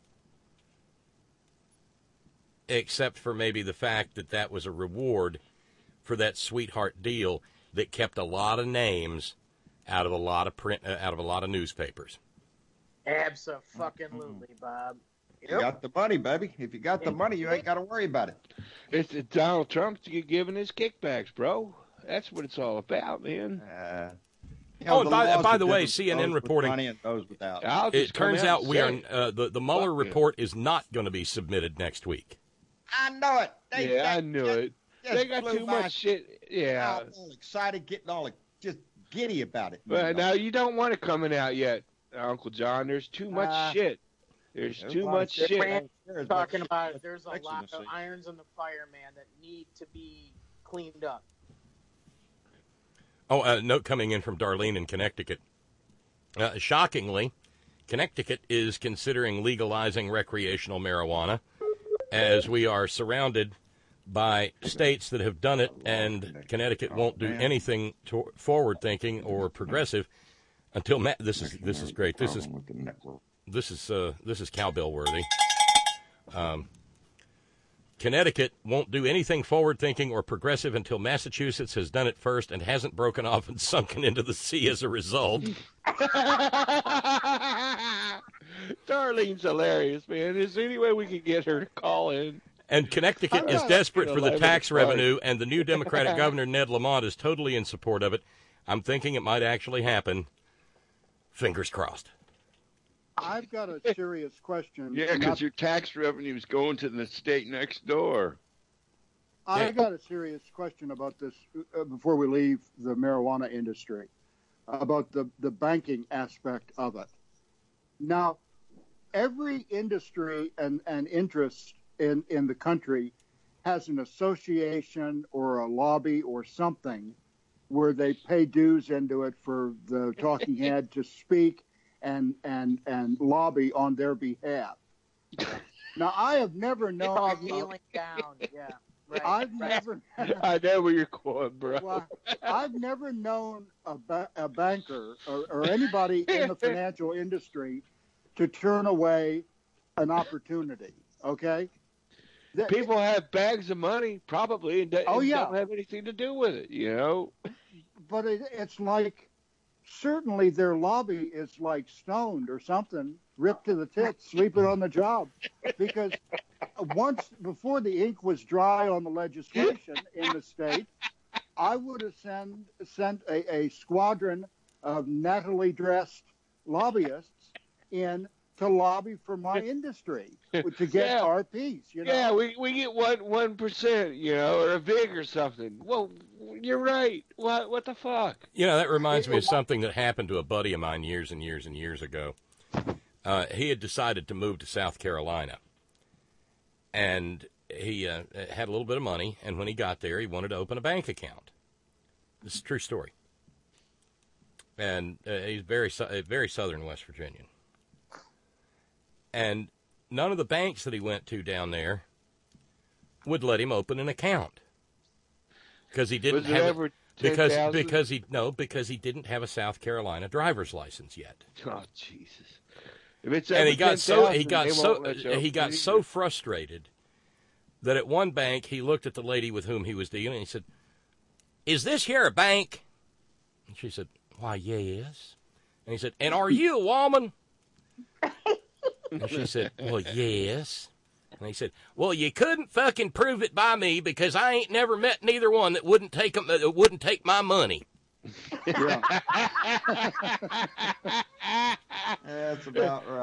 except for maybe the fact that that was a reward for that sweetheart deal that kept a lot of names out of a lot of print, uh, out of a lot of newspapers. Abso-fucking-lutely, Bob. You got the money, baby. If you got the money, you ain't got to worry about it. It's, it's Donald Trump giving his kickbacks, bro. That's what it's all about, man. Uh, you Oh, know, and the by, laws by are the way, different for C N N those with reporting. money and those without. I'll just It come turns out out and we say are it. uh, the the Mueller Fuck yeah. report is not going to be submitted next week. I know it. They, Yeah, I they knew just- it. just They got blew too my much shit. Yeah. out, all excited, getting all just giddy about it. But now you don't want it coming out yet, Uncle John. There's too much Uh, shit. There's there's too a lot of much shit. shit. Brand- There's talking much about shit there's a fixing lot to of see. irons in the fire, man, that need to be cleaned up. Oh, a note coming in from Darlene in Connecticut. Uh, shockingly, Connecticut is considering legalizing recreational marijuana, as we are surrounded by states that have done it, and Connecticut won't do anything to- forward-thinking or progressive until ma- this is this is great. This is this is uh, this is cowbell worthy. Um, Connecticut won't do anything forward-thinking or progressive until Massachusetts has done it first and hasn't broken off and sunken into the sea as a result. Darlene's hilarious, man. Is there any way we can get her to call in? And Connecticut I'm is not desperate gonna for the let tax it fight. revenue, and the new Democratic governor, Ned Lamont, is totally in support of it. I'm thinking it might actually happen. Fingers crossed. I've got a serious question. Yeah, Not- because your tax revenue is going to the state next door. I got a serious question about this uh, before we leave the marijuana industry, about the, the banking aspect of it. Now, every industry and, and interest in, in the country has an association or a lobby or something where they pay dues into it for the talking head to speak and, and, and lobby on their behalf. Now, I have never known... Called kneeling down, yeah. Right, I've right. never... I know where you're going, bro. Well, I've never known a, ba- a banker or, or anybody in the financial industry to turn away an opportunity. Okay. That- People have bags of money, probably, and, they- Oh, and yeah. don't have anything to do with it, you know? But it, it's like certainly their lobby is like stoned or something, ripped to the tits, sleeping on the job, because once before the ink was dry on the legislation in the state, I would have sent sent a, a squadron of nattily dressed lobbyists in to lobby for my industry to get Yeah. our piece. You know? Yeah, we, we get one one percent, you know, or a vig or something. Well, you're right. What what the fuck? You know, that reminds me of something that happened to a buddy of mine years and years and years ago. Uh, he had decided to move to South Carolina. And he uh, had a little bit of money, and when he got there, he wanted to open a bank account. This is a true story. And uh, he's very, su- uh, very southern West Virginian. And none of the banks that he went to down there would let him open an account because he didn't Was it have ever it, because ten thousand? because he no because he didn't have a South Carolina driver's license yet. Oh Jesus! If it's And ever he got so he ten thousand, got they so won't let you he open got it so either. frustrated that at one bank he looked at the lady with whom he was dealing and he said, "Is this here a bank?" And she said, "Why, yes." And he said, "And are you a woman?" And she said, "Well, yes." And he said, "Well, you couldn't fucking prove it by me because I ain't never met neither one that wouldn't take 'em- that wouldn't take my money." That's about right.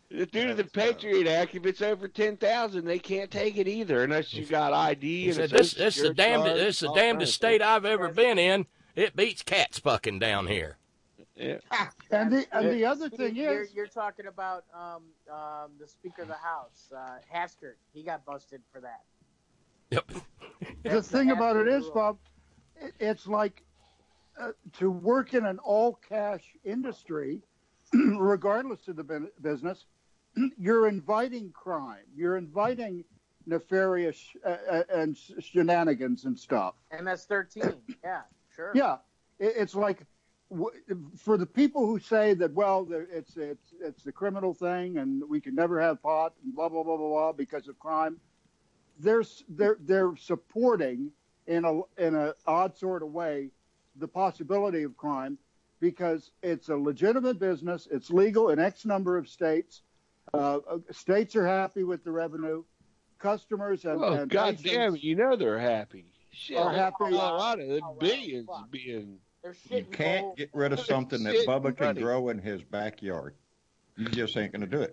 Due to the Patriot Act, if it's over ten thousand, they can't take it either unless you got I D. He and said, a "This, social this is the security damned, card, this is the all damnedest kinds of state I've ever been in. It beats cats fucking down here." Yeah. And the and the other Steve, thing you're, is, you're talking about um, um, the Speaker of the House, uh, Haskert. He got busted for that. Yep. the thing about it is, Bob, it- it's like uh, to work in an all-cash industry, regardless of the bu- business, you're inviting crime. You're inviting nefarious uh, uh, and shenanigans and stuff. M S thirteen, yeah, sure. Yeah, it, it's like w- for the people who say that, well, there- it's it's it's the criminal thing, and we can never have pot, and blah blah blah blah blah because of crime. They're s- they're they're supporting in a in a odd sort of way the possibility of crime because it's a legitimate business. It's legal in X number of states. Uh, uh, states are happy with the revenue. Customers and, Oh, and God patients damn it, you know they're happy. Shit, are happy. Colorado, the billions being. You can't get rid of something that Shit Bubba can money. grow in his backyard. You just ain't going to do it.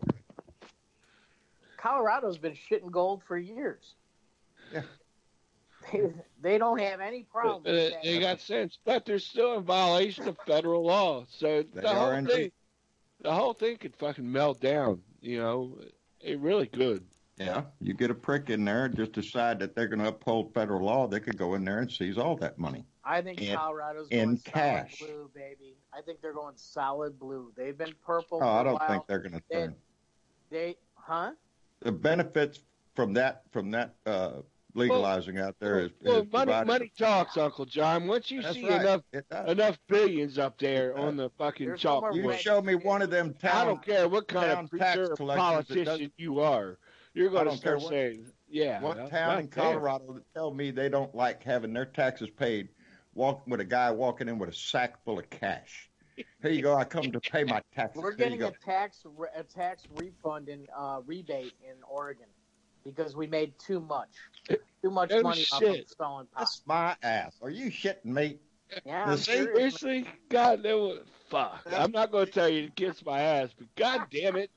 Colorado's been shitting gold for years. Yeah. They, they don't have any problem. But, with uh, that. they got sense, but they're still in violation of federal law. So They the are whole indeed. thing, the whole thing could fucking melt down. You know, it really could. Yeah. You get a prick in there and just decide that they're going to uphold federal law, they could go in there and seize all that money. I think in- Colorado's in going cash. solid blue, baby. I think they're going solid blue. They've been purple. Oh, for I a don't while. think they're going to They, turn. they, huh? The benefits from that from that uh, legalizing out there is, Well, is money, provided- money talks, Uncle John. Once you That's see right. enough It does. enough billions up there on the fucking There's no more chalkboard, You red show me one of them town. I don't care what kind town of tax preacher or collectors that politician doesn't- you are. You're I going to don't care start what- saying, yeah. What well, town in goddamn. Colorado that tell me they don't like having their taxes paid? Walking with a guy walking in with a sack full of cash. Here you go. I come to pay my taxes. We're Here getting you a go. tax re- a tax refund and uh, rebate in Oregon because we made too much, too much Oh, money off shit. of stolen pot. That's my ass. Are you shitting me? Yeah, The I'm see- serious. Seriously? God, that was, fuck. I'm not going to tell you to kiss my ass, but god damn it.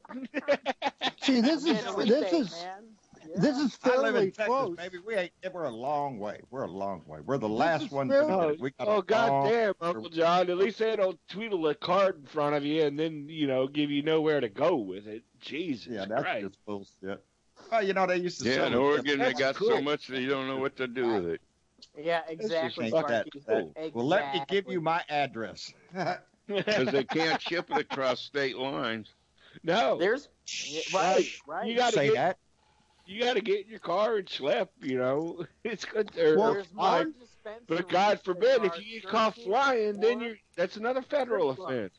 See, this is Get a this rebate, is man. this is I live fairly in Texas, close. baby. We ain't. We're a long way. We're a long way. We're the This last is ones. fairly- to Oh, get it. We got oh a god long- damn, Uncle John. At least they don't tweedle a card in front of you and then, you know, give you nowhere to go with it. Jesus Yeah, that's Christ. just bullshit. Well, you know they used to Yeah, sell in it. Oregon they That's got so cool. much that you don't know what to do with it. Yeah, exactly. Ain't that- Sparky. that- Exactly. Well, let me give you my address. Because they can't ship it across state lines. No. There's yeah, right, right. You got to Say get that. you got to get in your car and schlep, you know. It's good. Or, Well, or There's fly. more dispensaries But God forbid, than if are you get caught churches flying, then or- you that's another federal strip clubs. offense.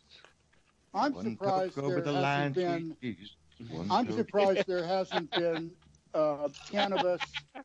I'm One surprised Coke over there the line, hasn't been. sweet Jesus. One I'm Coke. surprised there hasn't been uh, cannabis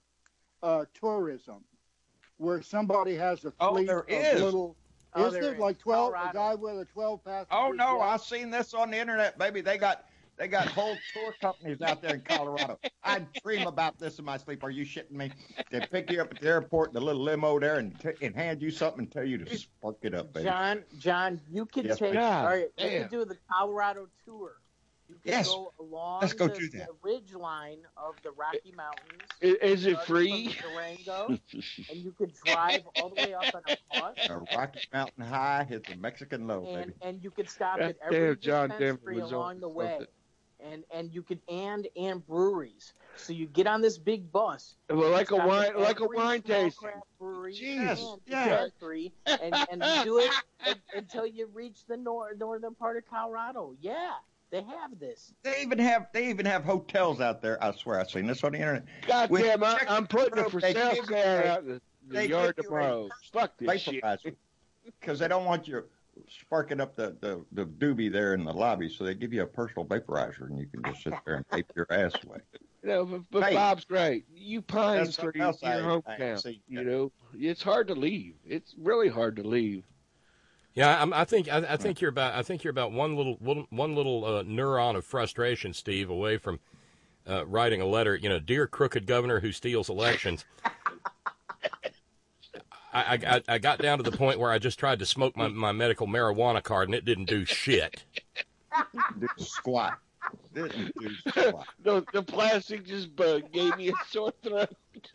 uh, tourism, where somebody has a Oh, fleet there of is. little. Oh, is there there is. like twelve? Colorado. A guy with a twelve passenger. Oh no, jet? I seen this on the internet, baby. They got they got whole tour companies out there in Colorado. I dream about this in my sleep. Are you shitting me? They pick you up at the airport in a little limo there and t- and hand you something and tell you to spark it up, baby. John, John, you could Yes, take. God all right, you damn. could do the Colorado tour. You could Yes. go along Let's go the, do that. the ridge line of the Rocky Mountains. Is, is it starting free? from Durango, and you could drive all the way up on a bus, A Rocky Mountain high hits a Mexican low, and baby. and you could stop God at every damn, John dispensary Denver was along on the way, something. and and you could and and breweries. So you get on this big bus. Well, like a stop at wine, like a every wine small tasting. craft brewery Yes, and yeah. dispensary, and, and do it un- until you reach the nor- northern part of Colorado. Yeah, they have this. They even have they even have hotels out there. I swear, I've seen this on the internet. God With damn, I, chicken I'm putting it for they sale give you sign a- out in the, the they yard give you a tomorrow. Fuck this shit. Vaporizer, because they don't want you sparking up the, the, the doobie there in the lobby, so they give you a personal vaporizer, and you can just sit there and vape your ass away. You know, but, but Hey. Bob's great. You pine That's for something your, else I- your I hometown. see. You know, it's hard to leave. It's really hard to leave. Yeah, I'm, I think I, I think you're about I think you're about one little one, one little uh, neuron of frustration, Steve, away from uh, writing a letter. You know, dear crooked governor who steals elections. I, I, I got down to the point where I just tried to smoke my, my medical marijuana card, and it didn't do shit. Do squat. Didn't do the, the plastic just bug gave me a sore throat.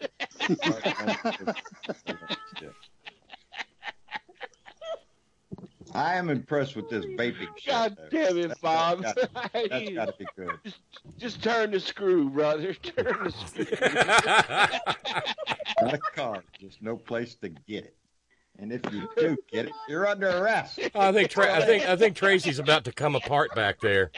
I am impressed with this vaping shit. God though. damn it, That- Bob. That's got to be good. Just, just turn the screw, brother. Turn the screw. Not a car, just no place to get it. And if you do get it, you're under arrest. I think Tra- I think I think Tracy's about to come apart back there.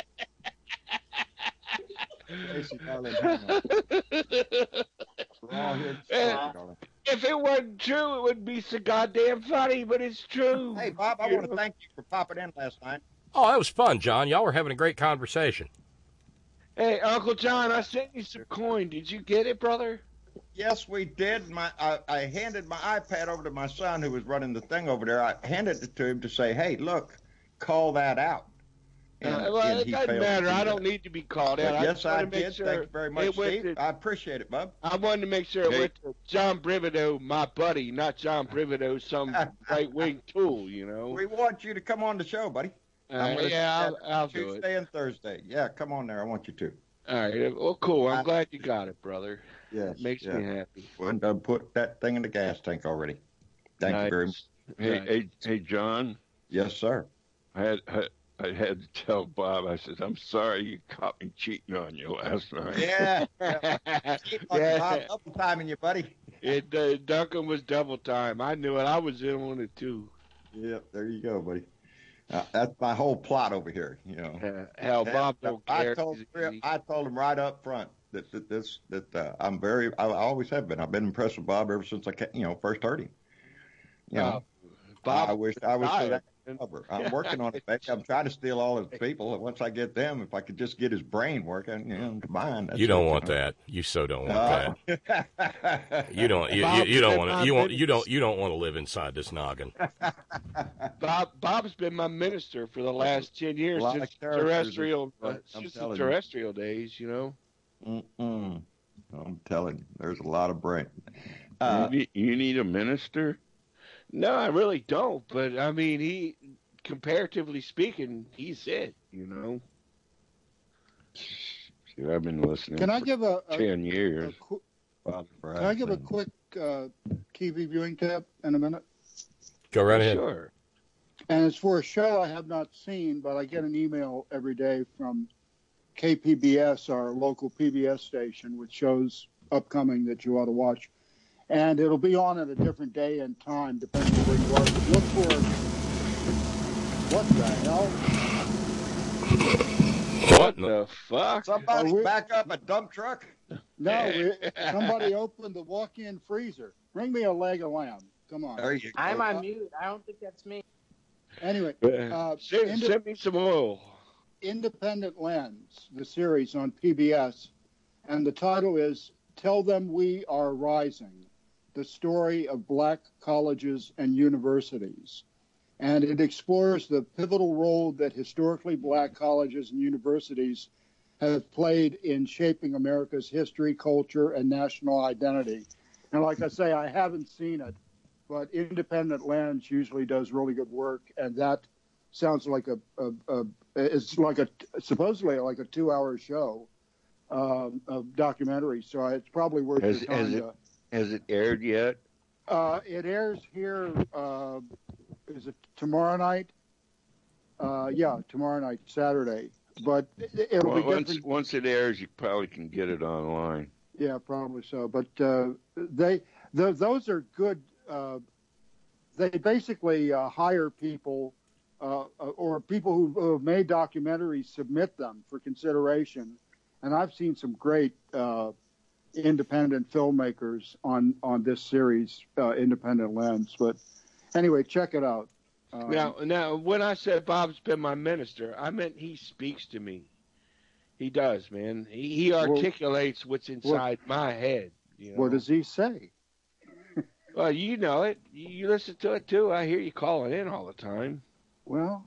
Tracy, darling, hang on. We're all here to start, darling. If it wasn't true, it would be so goddamn funny, but it's true. Hey, Bob, I want to thank you for popping in last night. Oh, that was fun, John. Y'all were having a great conversation. Hey, Uncle John, I sent you some coin. Did you get it, brother? Yes, we did. My, I, I handed my iPad over to my son, who was running the thing over there. I handed it to him to say, "Hey, look, call that out." And, Uh, well, and it he doesn't failed to matter. do I that. don't need to be called But out. I yes, just I wanted to make did. sure Thank you very much, it went Steve. to- I appreciate it, Bub. I wanted to make sure it Hey. went to John Brivido, my buddy, not John Brivido, some right-wing tool, you know. We want you to come on the show, buddy. Uh, I'm gonna yeah, do I'll, that I'll do it. Tuesday and Thursday. Yeah, come on there. I want you to. All right. Well, cool. I'm I- glad you got it, brother. Yes, Makes yeah. me happy. Well, done put that thing in the gas tank already. Thank you very much. Hey, Nice. hey, hey, John. Yes, sir. I had, I, I had to tell Bob. I said, "I'm sorry you caught me cheating on you last night." Yeah. yeah. Keep on Yeah. Bob, double timing you, buddy. It uh, Duncan was double time. I knew it. I was in on it too. Yep, there you go, buddy. Uh, that's my whole plot over here. You know. Uh, hell, Bob don't I care. told He's- I told him right up front that, that this that uh, I'm very I, I always have been. I've been impressed with Bob ever since I ca- you know first heard him. You know, Uh, Bob I wish I wish retired. that cover. I'm working on it, baby. I'm trying to steal all his people, and once I get them, if I could just get his brain working, you know, combined. That's You don't it, want know. that. You so don't want Uh, that. You don't. You, you, Bob's you don't been want my to. You want. business. You don't. You don't want to live inside this noggin. Bob Bob's been my minister for the last ten years lot since of characters, terrestrial uh, but I'm since the telling you. terrestrial days. You know. Mm-mm. I'm telling you, there's a lot of brain. Uh, you, need, you need a minister? No, I really don't. But I mean, he, comparatively speaking, he's it. You know. See, I've been listening Can I for give a, a, ten a years. qu- Father for can I give a Aslan. quick uh, T V viewing tip in a minute? Go right ahead. Sure. And it's for a show I have not seen, but I get an email every day from K P B S, our local P B S station, with shows upcoming that you ought to watch. And it'll be on at a different day and time, depending on where you are. But look for, what the hell? What the fuck? Somebody Are we- back up a dump truck. No, we, somebody opened the walk-in freezer. Bring me a leg of lamb. Come on. There you go. I'm on mute. I don't think that's me. Anyway, Uh, uh, send, inde- send me some oil. Independent Lens, the series on P B S, and the title is Tell Them We Are Rising, the story of black colleges and universities. And it explores the pivotal role that historically black colleges and universities have played in shaping America's history, culture, and national identity. And like I say, I haven't seen it, but Independent Lens usually does really good work, and that sounds like a, a, a it's like a supposedly like a two-hour show, um, of documentary. So it's probably worth Has, your time. has, it, to, has it aired yet? uh, it airs here. Uh, is it tomorrow night? Uh, yeah, tomorrow night, Saturday. But it, it'll Well, be once, different. once it airs, you probably can get it online. Yeah, probably so. But uh, they, th- those are good. Uh, they basically uh, hire people uh, or people who, who have made documentaries, submit them for consideration. And I've seen some great uh, independent filmmakers on on this series, uh, Independent Lens. But anyway, check it out. Um, Now, now, when I said Bob's been my minister, I meant he speaks to me. He does, man. He, he articulates what's inside my head. You know? what does he say? Well, you know it. You, you listen to it too. I hear you calling in all the time. Well,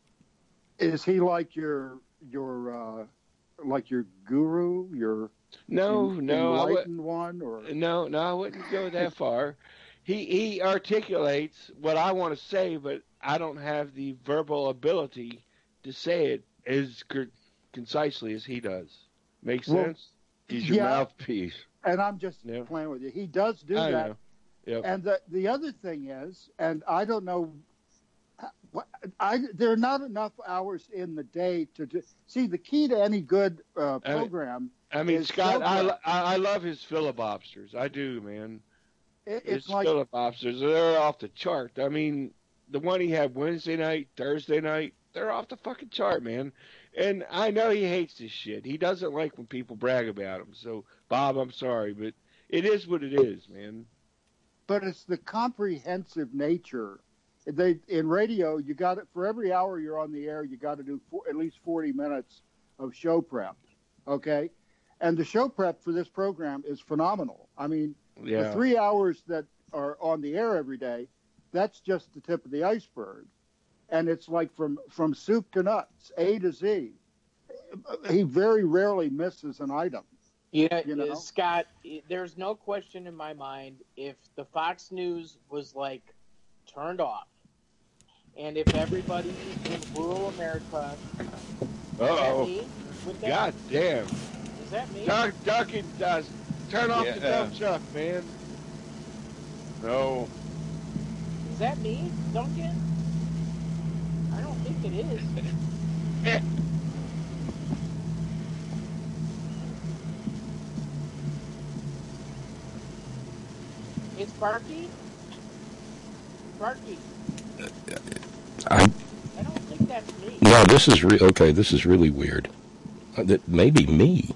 is he like your your uh, like your guru, your No, en- no, I would- enlightened one, or No, no, I wouldn't go that far. He he articulates what I want to say, but I don't have the verbal ability to say it as co- concisely as he does. Makes Well, sense? He's your yeah. mouthpiece. And I'm just Yeah. playing with you. He does do I that. know. Yep. And the the other thing is, and I don't know, what I there are not enough hours in the day to do, see the key to any good uh, I mean- program. I mean, is Scott, show I, prep. lo- I I love his filibusters. I do, man. It- His it's like filibusters, they're off the chart. I mean, the one he had Wednesday night, Thursday night, they're off the fucking chart, man. And I know he hates this shit. He doesn't like when people brag about him. So, Bob, I'm sorry, but it is what it is, man. but it's the comprehensive nature. They in radio, you got it for every hour you're on the air. You got to do four, at least forty minutes of show prep, okay? And the show prep for this program is phenomenal. I mean, Yeah. the three hours that are on the air every day, that's just the tip of the iceberg, and it's like from from soup to nuts, A to Z. He very rarely misses an item. You know, You know? Scott, there's no question in my mind if the Fox News was like turned off, and if everybody in rural America, is that Uh-oh. me? With that? God damn. Is that me? Duck, Ducky does. Turn off the Yeah. dump truck, man. No. Is that me, Duncan? I don't think it is. It's Barky? Barky. I, I don't think that's me. no, this is re- okay. This is really weird. Uh, That maybe me.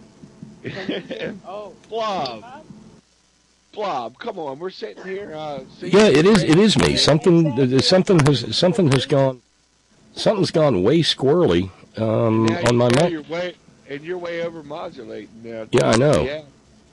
Oh, Blob. Blob, come on. We're sitting here. Uh, singing Yeah, it is. praise. It is me. Something. uh, Something has. Something has gone. Something's gone way squirrely um, Now, on my now Mac. you're way, and you're way over modulating now. Yeah, I know. Yeah.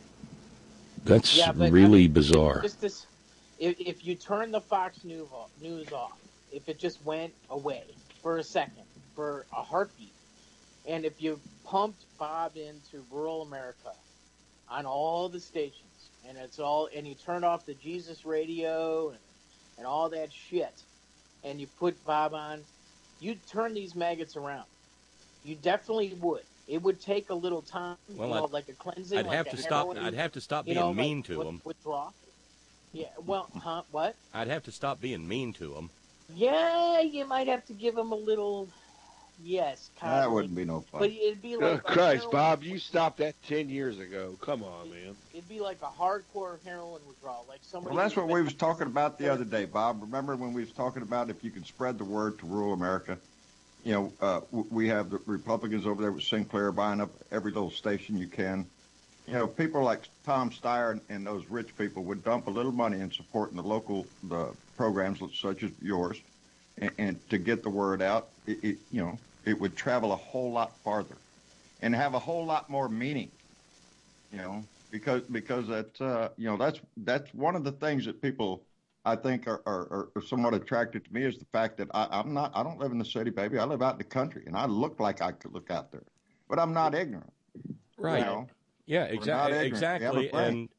That's Yeah, but, I really mean, bizarre. Just this, if, if you turn the Fox News off, news off, if it just went away for a second, for a heartbeat, and if you pumped Bob into rural America on all the stations, and it's all, and you turned off the Jesus radio and, and all that shit, and you put Bob on, you'd turn these maggots around. You definitely would. It would take a little time, Well, you know, I'd- like a cleansing. I'd like have a to stop- heroin, I'd have to stop you being know, mean like to with- him. Withdraw. Yeah. Well, huh? What? I'd have to stop being mean to him. Yeah, you might have to give him a little. Yes, kind That of. wouldn't be no fun. But it'd be Oh, like a Christ, heroin- Bob, you stopped that ten years ago. Come on, man. It'd be like a hardcore heroin withdrawal, like somebody. Well, that's who's what been- we was talking about the other day, Bob. Remember when we was talking about if you could spread the word to rural America? You know, uh, w- we have the Republicans over there with Sinclair buying up every little station you can. You know, people like Tom Steyer and, and those rich people would dump a little money in supporting the local the programs such as yours, and, and to get the word out, it, it you know it would travel a whole lot farther, and have a whole lot more meaning. You know, because because that's uh, you know that's that's one of the things that people I think are, are, are somewhat attracted to me is the fact that I, I'm not I don't live in the city, baby. I live out in the country, and I look like I could look out there, but I'm not ignorant. Right. You know? Yeah, We're not exactly. ignorant. We Exactly. have a brain. And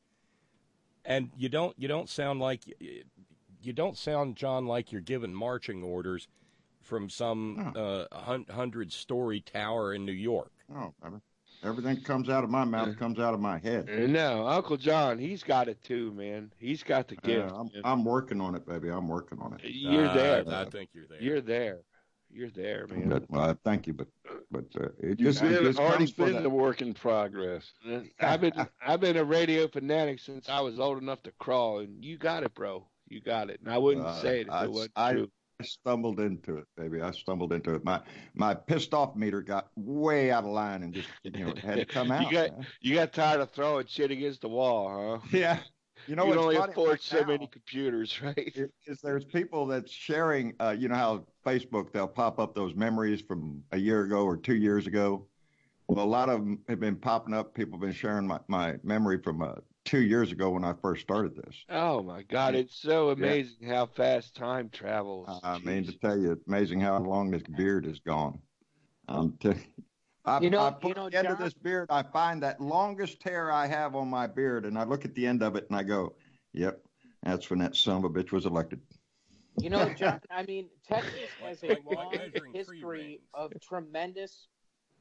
and you don't you don't sound like you don't sound, John, like you're giving marching orders from some uh, hun- hundred story tower in New York. Oh, baby. Everything comes out of my mouth comes out of my head. No, Uncle John, he's got it too, man. He's got the Yeah, gift. I'm, man. I'm working on it, baby. I'm working on it. You're Uh, there. I think you're there. You're there. You're there, man. But, well, thank you, but but uh, it You've just, it been, just already comes for been that. the work in progress. I've been I've been a radio fanatic since I was old enough to crawl, and you got it, bro. You got it. And I wouldn't Uh, say it if I, it wasn't I, true. I stumbled into it, baby. I stumbled into it. My my pissed off meter got way out of line and just you know it had to come out. you got man. you got tired of throwing shit against the wall, huh? Yeah. You know you can what's only funny afford right so now many computers, right? is, is there's people that's sharing. Uh, you know how Facebook they'll pop up those memories from a year ago or two years ago. Well, a lot of them have been popping up. People have been sharing my, my memory from uh, two years ago when I first started this. Oh my God, it's so amazing how fast time travels. I mean, to tell you, it's amazing how long this beard is gone. I'm t- I, You know- I put you know, the end of John- this beard, I find that longest hair I have on my beard, and I look at the end of it and I go, yep, that's when that son of a bitch was elected. You know, John, I mean, Texas has a Like- like long measuring tree history of tremendous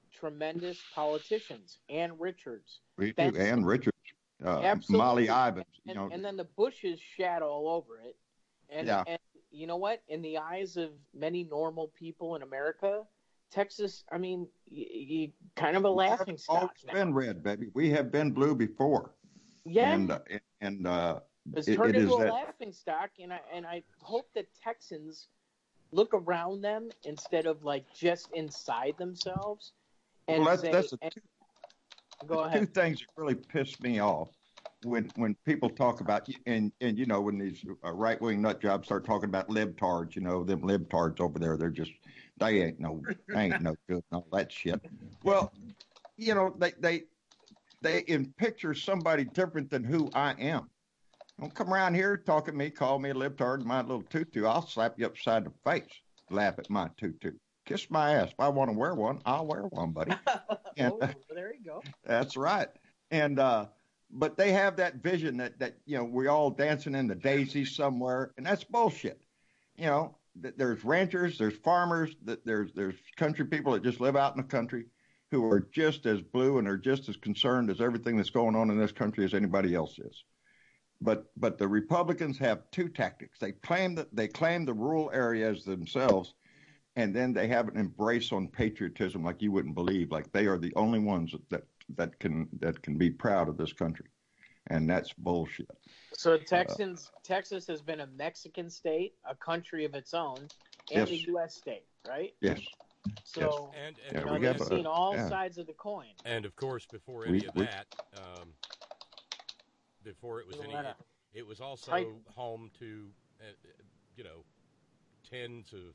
tremendous politicians. Ann Richards. We do. Benson. Ann Richards. Uh, Absolutely. Molly Ivins. You And, know, and then the Bushes shat all over it. And, Yeah. and you know what? In the eyes of many normal people in America, Texas, I mean, you, you kind of a laughing stock always now. been red, baby. We have been blue before. Yeah. And uh, and uh, It's it, turned it is into a that. laughing stock, and I and I hope that Texans look around them instead of like just inside themselves. And Well, that's say, that's the and- two, go the ahead. two things that really piss me off when when people talk about and and you know when these uh, right wing nut jobs start talking about libtards, you know them libtards over there, they're just they ain't no they ain't no good and all that shit. Well, you know they they they in picture somebody different than who I am. Don't come around here talking to me, call me a libtard, my little tutu. I'll slap you upside the face. Laugh at my tutu. Kiss my ass. If I want to wear one, I'll wear one, buddy. And, Oh, there you go. that's right. And uh, but they have that vision that that you know we're all dancing in the daisies somewhere, and that's bullshit. You know, th- there's ranchers, there's farmers, that there's there's country people that just live out in the country who are just as blue and are just as concerned as everything that's going on in this country as anybody else is. But but the Republicans have two tactics. They claim that they claim the rural areas themselves, and then they have an embrace on patriotism like you wouldn't believe. Like they are the only ones that that can that can be proud of this country, and that's bullshit. So Texans, Texas has been a Mexican state, a country of its own, and Yes. a U S state, right? Yes. So And, you and know, we they've have a- seen all yeah. sides of the coin. And of course, before any We- of we- that, um, before it was any, Loretta. it was also Type. home to, uh, you know, tens of,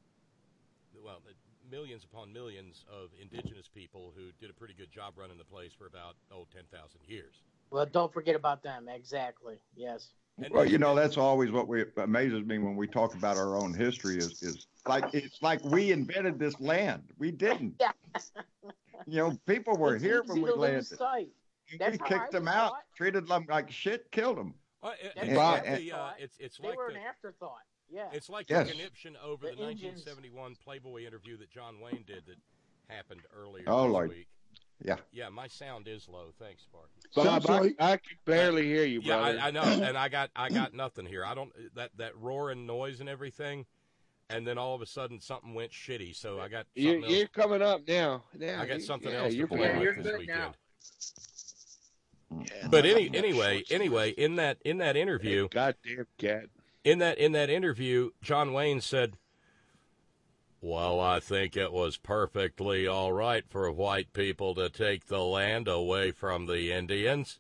well, millions upon millions of indigenous people who did a pretty good job running the place for about, oh, ten thousand years. Well, don't forget about them. Exactly. Yes. And, Well, you know, that's always what we amazes me when we talk about our own history is is like it's like we invented this land. We didn't. You know, people were It's here easy when we to lose landed. sight. We That's how I kicked them was out, taught. treated them like shit, killed them. Uh, it- That's it's, how like I was the, uh, taught. it's, it's They like were the, an afterthought. Yeah. It's like Yes. the conniption over The the, engines. nineteen seventy-one Playboy interview that John Wayne did that happened earlier Oh, this Lord. week. Yeah. Yeah, my sound is low. Thanks, Sparky. Bob, So- I, I can barely hear you, Yeah, brother. I, I know, and I got I got nothing here. I don't that that roaring noise and everything, and then all of a sudden something went shitty. So I got you, something you're else. coming up now. now I got you- something yeah, else to you're play fine. with this weekend. But any anyway, anyway, in that in that interview, Goddamn cat. in that in that interview, John Wayne said, "Well, I think it was perfectly all right for white people to take the land away from the Indians.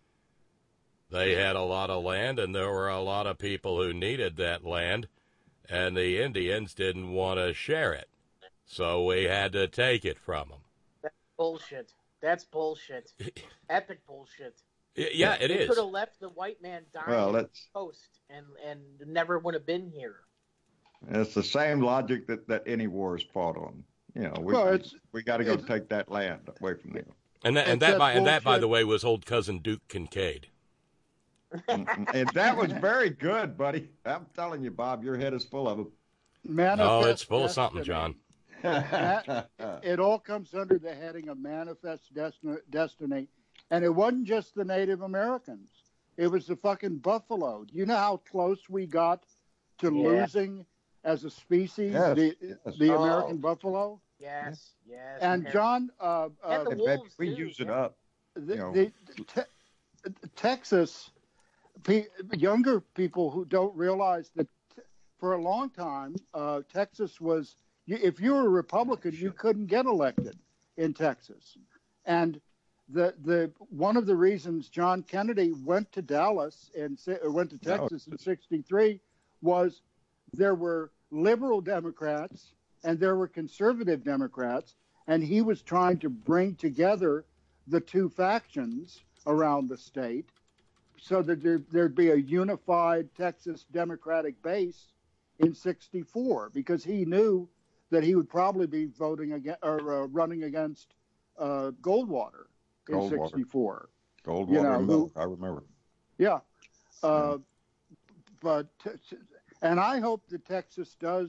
They had a lot of land, and there were a lot of people who needed that land, and the Indians didn't want to share it, so we had to take it from them." That's bullshit. That's bullshit. Epic bullshit. Yeah, it they is. could have left the white man dying Well, on the that's coast and, and never would have been here. it's the same logic that, that any war is fought on. You know, we Well, it's- we got to go it's- take that land away from them. And that, and It's that, that by, and that, by bullshit. the way, was old cousin Duke Kincaid. Mm-mm. And that was very good, buddy. I'm telling you, Bob, your head is full of them. Manifest Oh, it's full of something, destiny. John. That- it all comes under the heading of manifest destiny, destiny. And it wasn't just the Native Americans. It was the fucking buffalo. Do you know how close we got to Yeah. losing as a species Yes, the, yes. the Oh. American buffalo? Yes, yes. And okay. John, uh, uh, And the And baby, wolves, we too, use it yeah. up. the, you know. the, te- Texas, pe- younger people who don't realize that t- for a long time, uh, Texas was, you, if you were a Republican, you couldn't get elected in Texas. And the the one of the reasons John Kennedy went to Dallas and si- or went to Texas in sixty-three was there were liberal Democrats and there were conservative Democrats, and he was trying to bring together the two factions around the state so that there, there'd be a unified Texas Democratic base in sixty-four, because he knew that he would probably be voting against or uh, running against uh, Goldwater in Goldwater. sixty-four. Goldwater You know, and who- milk, I remember. Yeah. Uh, but, and I hope that Texas does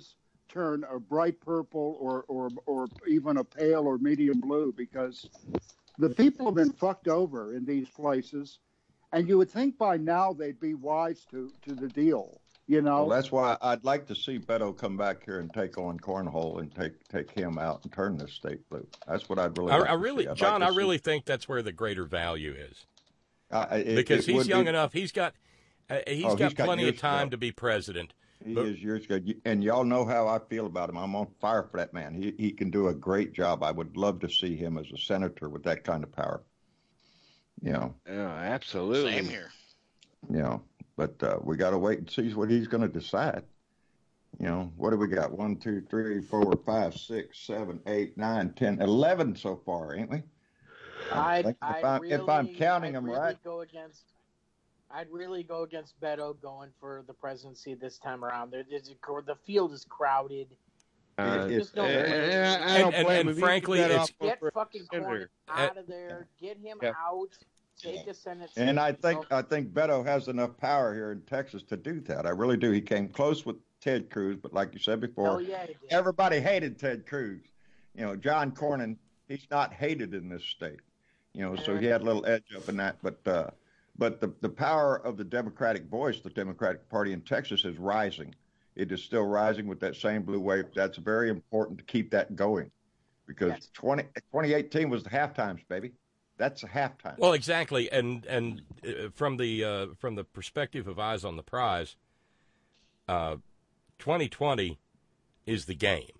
turn a bright purple or, or, or even a pale or medium blue, because the people have been fucked over in these places. And you would think by now they'd be wise to, to the deal, you know? Well, that's why I'd like to see Beto come back here and take on Cornhole and take take him out and turn this state blue. That's what I'd really I, like I to really, see. I'd John, like to I really see. think that's where the greater value is. Uh, it, because it he's young be, enough. He's got uh, he's, oh, got he's got plenty of years time ago. to be president. He but, is years ago. And y'all know how I feel about him. I'm on fire for that man. He he can do a great job. I would love to see him as a senator with that kind of power. You know. Yeah, absolutely. Same here. You know, but uh, we got to wait and see what he's going to decide. You know, what do we got? One, two, three, four, five, six, seven, eight, nine, ten, eleven so far, ain't we? I'd, if, I'd I'm, really, if I'm counting I'd them really right. go against, I'd really go against Beto going for the presidency this time around. There, there's a, the field is crowded. Uh, Just don't and, play. and I don't And- blame and him. He frankly, did that it's- off Get for fucking Cornyn senator. out of there. Get him Yeah. out. Take a Senate seat. And I think you know? I think Beto has enough power here in Texas to do that. I really do. He came close with Ted Cruz, but like you said before, Hell yeah, he did. everybody hated Ted Cruz. You know, John Cornyn, he's not hated in this state. You know, so he had a little edge up in that. But uh, but the the power of the Democratic voice, the Democratic Party in Texas, is rising. It is still rising with that same blue wave. That's very important to keep that going, because Yes. twenty, twenty eighteen was the half times, baby. That's a halftime. Well, exactly, and and uh, from the uh, from the perspective of Eyes on the Prize, uh, twenty twenty is the game,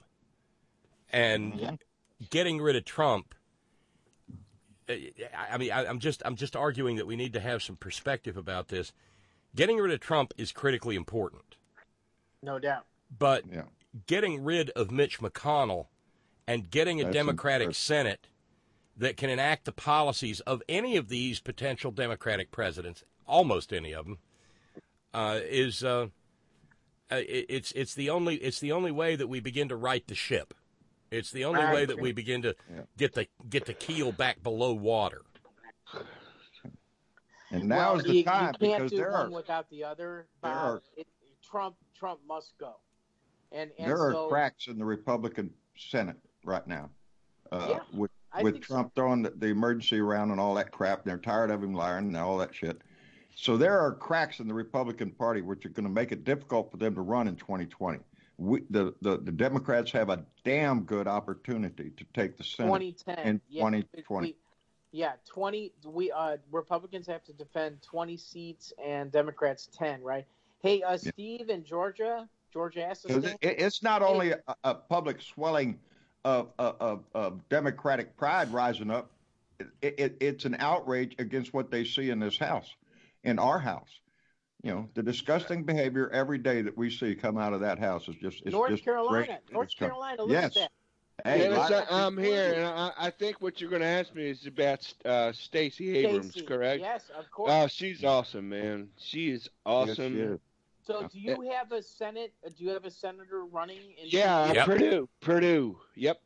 and Mm-hmm. getting rid of Trump. uh, I mean, I, I'm just I'm just arguing that we need to have some perspective about this. Getting rid of Trump is critically important, No doubt. but Yeah. getting rid of Mitch McConnell and getting a That's Democratic impressive. Senate that can enact the policies of any of these potential Democratic presidents, almost any of them, uh, is uh, uh, it, it's it's the only it's the only way that we begin to right the ship. It's the only I way that agree. we begin to Yeah. get the get the keel back below water. And now well, is the you, time you can't because do there one are without the other. there Bob. are- It, Trump Trump must go. And, and there are so, cracks in the Republican Senate right now. Uh, Yeah, with I with think so. Trump throwing the, the emergency around and all that crap, and they're tired of him lying and all that shit. So there are cracks in the Republican Party which are going to make it difficult for them to run in twenty twenty. We, the, the the Democrats have a damn good opportunity to take the Senate twenty ten in yeah, twenty we- twenty. we- yeah, twenty. We uh, Republicans have to defend twenty seats and Democrats ten, right? Hey, uh, Yeah. Steve in Georgia, Georgia asked us. Because it, it's not only a, a public swelling of, of, of Democratic pride rising up, it, it, it's an outrage against what they see in this house, in our house. You know, the disgusting behavior every day that we see come out of that house is just it's North just Carolina, great. North It's come- Carolina. Look yes. at that. Hey, Dennis, lot- I, I'm here, and I, I think what you're going to ask me is about uh, Stacey Abrams, Stacey, correct? Yes, of course. Oh, she's awesome, man. She is awesome. Yes, she is. so, do you have a Senate? uh, Do you have a senator running? In Yeah, Yep. Purdue, Purdue. Yep.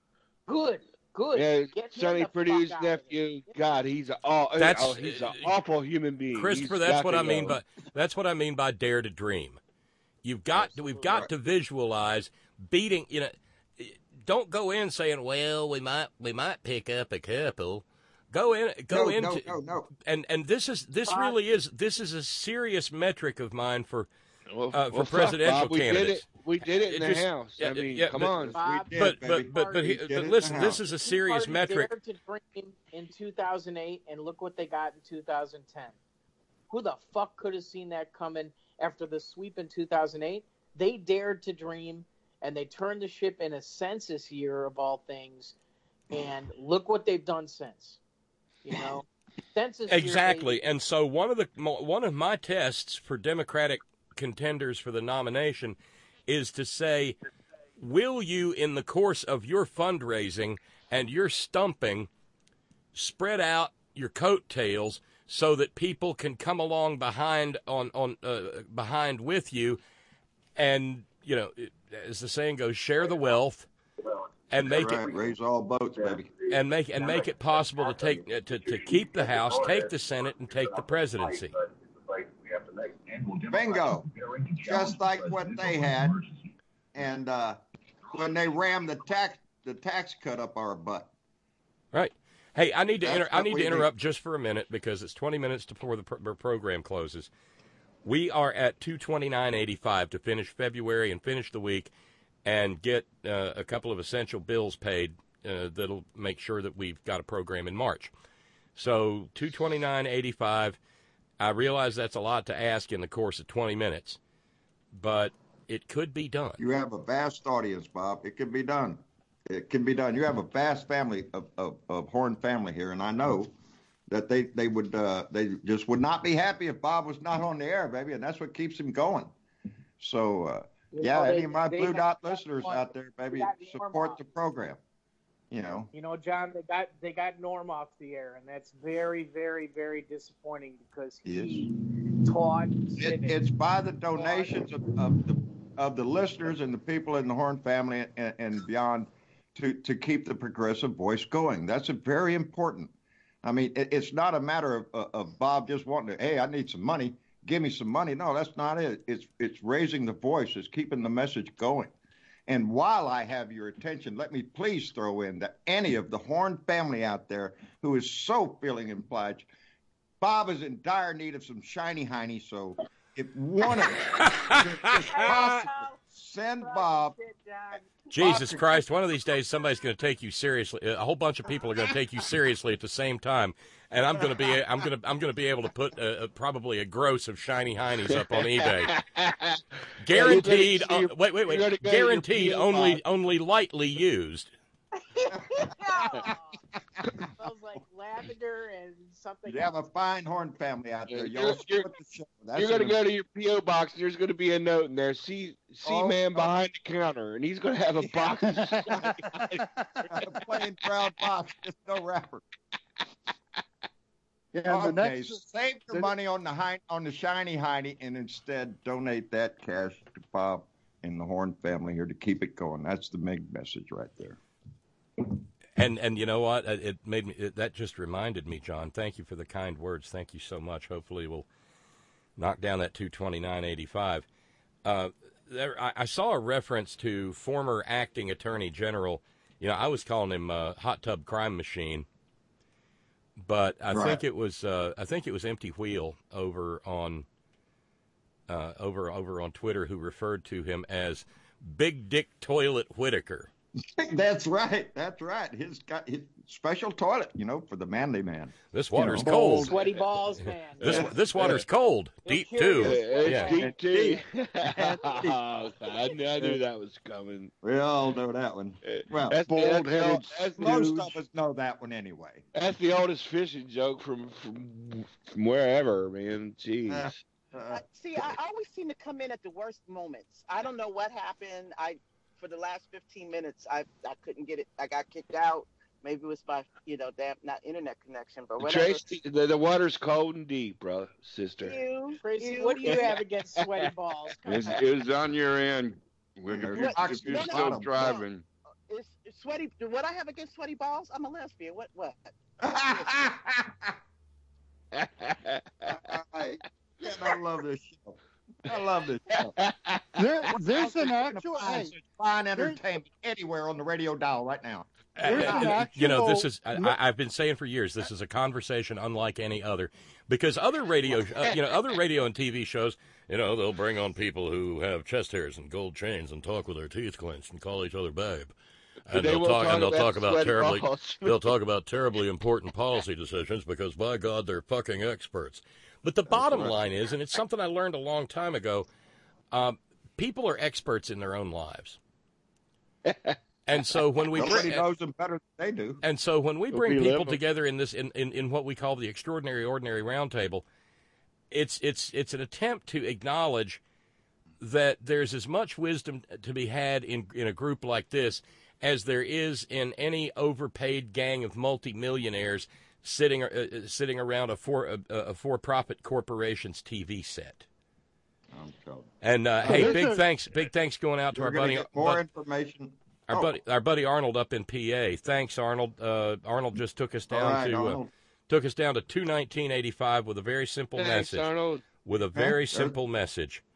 Good, good. Yeah, Get him Sonny the fuck Purdue's out of there. nephew. God, he's a oh, That's- oh, he's an awful human being. Christopher, He's that's got what to I mean go. by that's what I mean by dare to dream. You've got to, we've got to visualize beating. You know, don't go in saying, "Well, we might we might pick up a couple." Go in, go No, into, no, no, no. and and this is this Bob- really is this is a serious metric of mine for Well, uh, for well, fuck, presidential Bob, we candidates. Did it. We did it in It the just- house. yeah, I mean, yeah, come but- on. Bob, We did, But baby. but but but, We he, did but it in listen, the this house. is a Tea serious Party metric. dared to dream in two thousand eight, and look what they got in two thousand ten. Who the fuck could have seen that coming after the sweep in two thousand eight? They dared to dream, and they turned the ship in a census year of all things, and look what they've done since. You know, census year, Exactly, they- and so one of the one of my tests for Democratic contenders for the nomination is to say, will you, in the course of your fundraising and your stumping, spread out your coattails so that people can come along behind on on uh, behind with you, and you know, as the saying goes, share the wealth, and make right, it raise all boats, baby. and make and make it possible to take uh, to to keep the House, take the Senate, and take the presidency. Bingo. Just like what they had and uh, when they ram the tax the tax cut up our butt. Right. Hey, I need to That's inter- I what need we to interrupt just for a minute because it's twenty minutes before the pro- program closes. We are at two twenty-nine eighty-five to finish February and finish the week and get uh, a couple of essential bills paid uh, that'll make sure that we've got a program in March. So two twenty-nine eighty-five, I realize that's a lot to ask in the course of twenty minutes, but it could be done. You have a vast audience, Bob. It can be done. It can be done. You have a vast family of, of, of Horn family here, and I know that they they would uh, they just would not be happy if Bob was not on the air, baby, and that's what keeps him going. So, uh, yeah, know, any they- of my they Blue got- Dot got listeners Norm- out there, baby, they got support Norm the program. You know, You know, John, they got they got Norm off the air, and that's very, very, very disappointing because he taught. it, it's by the donations of, of the of the listeners and the people in the Horn family and, and beyond to to keep the progressive voice going. That's a very important. I mean, it, it's not a matter of, of of Bob just wanting to, hey, I need some money, give me some money. No, that's not it. It's it's raising the voice, it's keeping the message going. And while I have your attention, let me please throw in that any of the Horn family out there who is so feeling obliged, Bob is in dire need of some shiny hiney. So if one of you is possible, send Bob. Jesus Christ, one of these days somebody's going to take you seriously. A whole bunch of people are going to take you seriously at the same time, and I'm going to be I'm going to I'm going to be able to put a, a, probably a gross of shiny heinies up on eBay. Guaranteed. Yeah, uh, wait, wait, wait. go to your Guaranteed. P O Only box. only lightly used. Smells like lavender and something. You have a fine Horn family out there. You're- Y'all you're- support the show. That's You're gonna an- go to your P O box, and there's gonna be a note in there. See, see, Oh, man oh. behind the counter, and he's gonna have a box. of a plain brown box, just no wrapper. Yeah, and the Okay, next, save your the- money on the hi- on the shiny hiney, and instead donate that cash to Bob and the Horn family here to keep it going. That's the big message right there. And and you know what? It it made me. It, that just reminded me, John. Thank you for the kind words. Thank you so much. Hopefully, we'll knock down that two twenty nine eighty five. Uh, there, I, I saw a reference to former acting attorney general. You know, I was calling him uh, Hot Tub Crime Machine, but I Right. think it was uh, I think it was Empty Wheel over on uh, over over on Twitter who referred to him as Big Dick Toilet Whitaker. That's right. That's right. His got his special toilet, you know, for the manly man. This water's You know, cold. Sweaty balls, man. This Yeah. this water's cold, deep too. It's Yeah. deep too. Yeah. I knew, I knew that was coming. We all know that one. Well, That's, that's, the, bald-headed old- that's, most the, of us know that one anyway. that's the oldest fishing joke from from, from wherever, man. Jeez. Uh, Uh, see, I always seem to come in at the worst moments. I don't know what happened. I, for the last fifteen minutes, I I couldn't get it. I got kicked out. Maybe it was my, you know, damn, not internet connection, but whatever. Tracy, the, the water's cold and deep, bro, sister. You, Tracy, you. what do you have against sweaty balls? It's, it was on your end when If if, you're- if you're no, no, still no. driving. It's, it's sweaty. What I have against sweaty balls? I'm a lesbian. What? What? I, I love this show. I love this show. there, there's an You're gonna actual. find Hey, such fine entertainment anywhere on the radio dial right now. There's an Uh, you know, this actual- is I, I- I've been saying for years. This is a conversation unlike any other, because other radio, uh, you know, other radio and T V shows, you know, they'll bring on people who have chest hairs and gold chains and talk with their teeth clenched and call each other babe, But and they they'll won't talk talk and they'll about talk about sweaty terribly, balls. they'll talk about terribly important policy decisions because by God they're fucking experts. But the bottom line is, and it's something I learned a long time ago, um, people are experts in their own lives. And so when we Nobody bring, knows them better than they do. and so when we We'll bring be people living. together in this in, in, in what we call the extraordinary ordinary roundtable, it's it's it's an attempt to acknowledge that there's as much wisdom to be had in in a group like this as there is in any overpaid gang of multimillionaires sitting uh, sitting around a for a, a for-profit corporation's T V set. I'm telling And uh, Oh, hey, there's big a- thanks, big thanks going out to you. We're our going buddy, to get more bud- information. our Oh, buddy, our buddy Arnold up in P A. Thanks, Arnold. Uh, Arnold just took us all down right, to uh, Arnold. took us down to two nineteen eighty five with a very simple Thanks, message. Arnold. With a very Huh? simple message.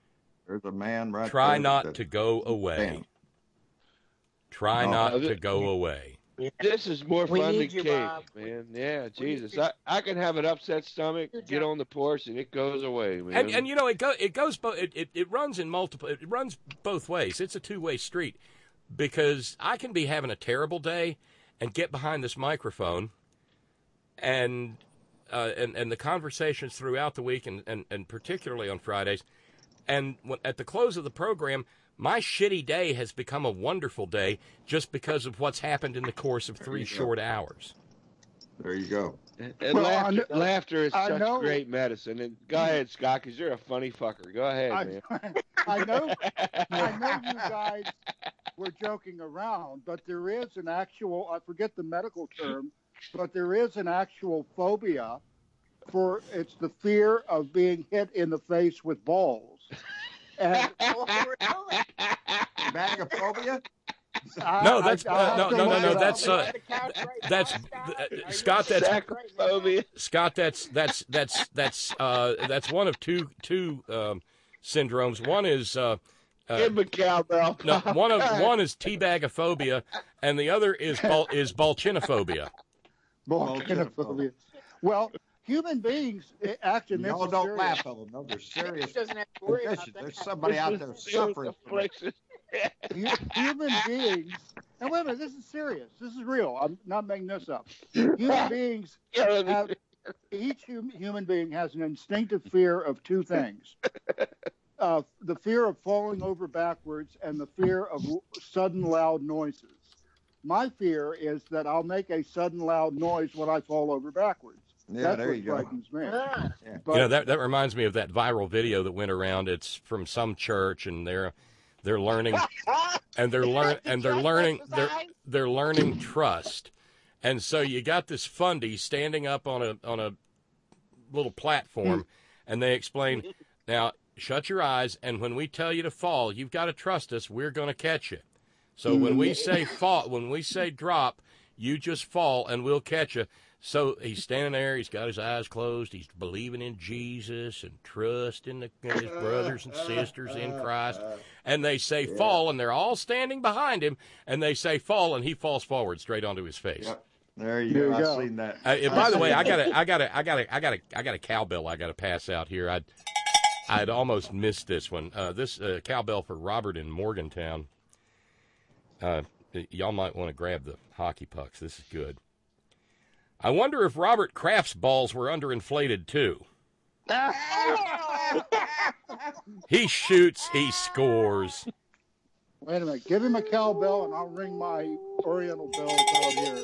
There's a man right Try there not that- to go away. Damn. Try No. not to go away. This is more We fun than need you, cake, Bob. man. Yeah, We Jesus. need you. I, I can have an upset stomach, get on the porch, and it goes away, man. And and you know it go it goes bo- it, it it runs in multiple it runs both ways. It's a two way street because I can be having a terrible day and get behind this microphone and uh, and and the conversations throughout the week and, and, and particularly on Fridays and when, at the close of the program, my shitty day has become a wonderful day just because of what's happened in the course of three short hours. There you go. And Well, laughter, I kn- laughter is I such know- great medicine. And go ahead, Scott, because you're a funny fucker. Go ahead, I, man. I know, I know you guys were joking around, but there is an actual, I forget the medical term, but there is an actual phobia for, it's the fear of being hit in the face with balls. And Bagophobia? No, that's I- I uh, no, have to no, no, look no. it That's up. uh, that's uh, Scott. That's Sacriphobia. Scott. That's that's that's that's uh, that's one of two two um, syndromes. One is uh, uh, Give him a cowbell. no, one of one is teabagophobia, and the other is bul- is balchinophobia. Balchinophobia. Well, human beings eh, act in this. Y'all is don't serious. laugh at them. No, they're serious Doesn't have to worry about conditions. that. There's somebody out there suffering from it. Hu- Human beings, and wait a minute, this is serious. This is real. I'm not making this up. Human beings have, each hum, human being has an instinctive fear of two things. Uh, the fear of falling over backwards and the fear of l- sudden loud noises. My fear is that I'll make a sudden loud noise when I fall over backwards. Yeah, That's there what you go. frightens me. Ah. Yeah. But you know that that reminds me of that viral video that went around. It's from some church, and they're they're learning and they're learn and they're learning they're they're learning trust. And so you got this fundy standing up on a on a little platform, and they explain, now shut your eyes, and when we tell you to fall, you've got to trust us. We're going to catch you. So when we say fall, when we say drop, you just fall, and we'll catch you. So he's standing there. He's got his eyes closed. He's believing in Jesus and trusting the, his brothers and sisters in Christ. And they say fall, and they're all standing behind him. And they say fall, and he falls forward straight onto his face. Yep. There you There go. you I've go. seen that. Uh, and by the way, I got a, I got a, I got a, I got a, I got a cowbell. I got to pass out here. I'd, I'd almost missed this one. Uh, this uh, cowbell for Robert in Morgantown. Uh, y'all might want to grab the hockey pucks. This is good. I wonder if Robert Kraft's balls were underinflated too. He shoots, he scores. wait a minute, give him a cowbell and I'll ring my Oriental bells out here.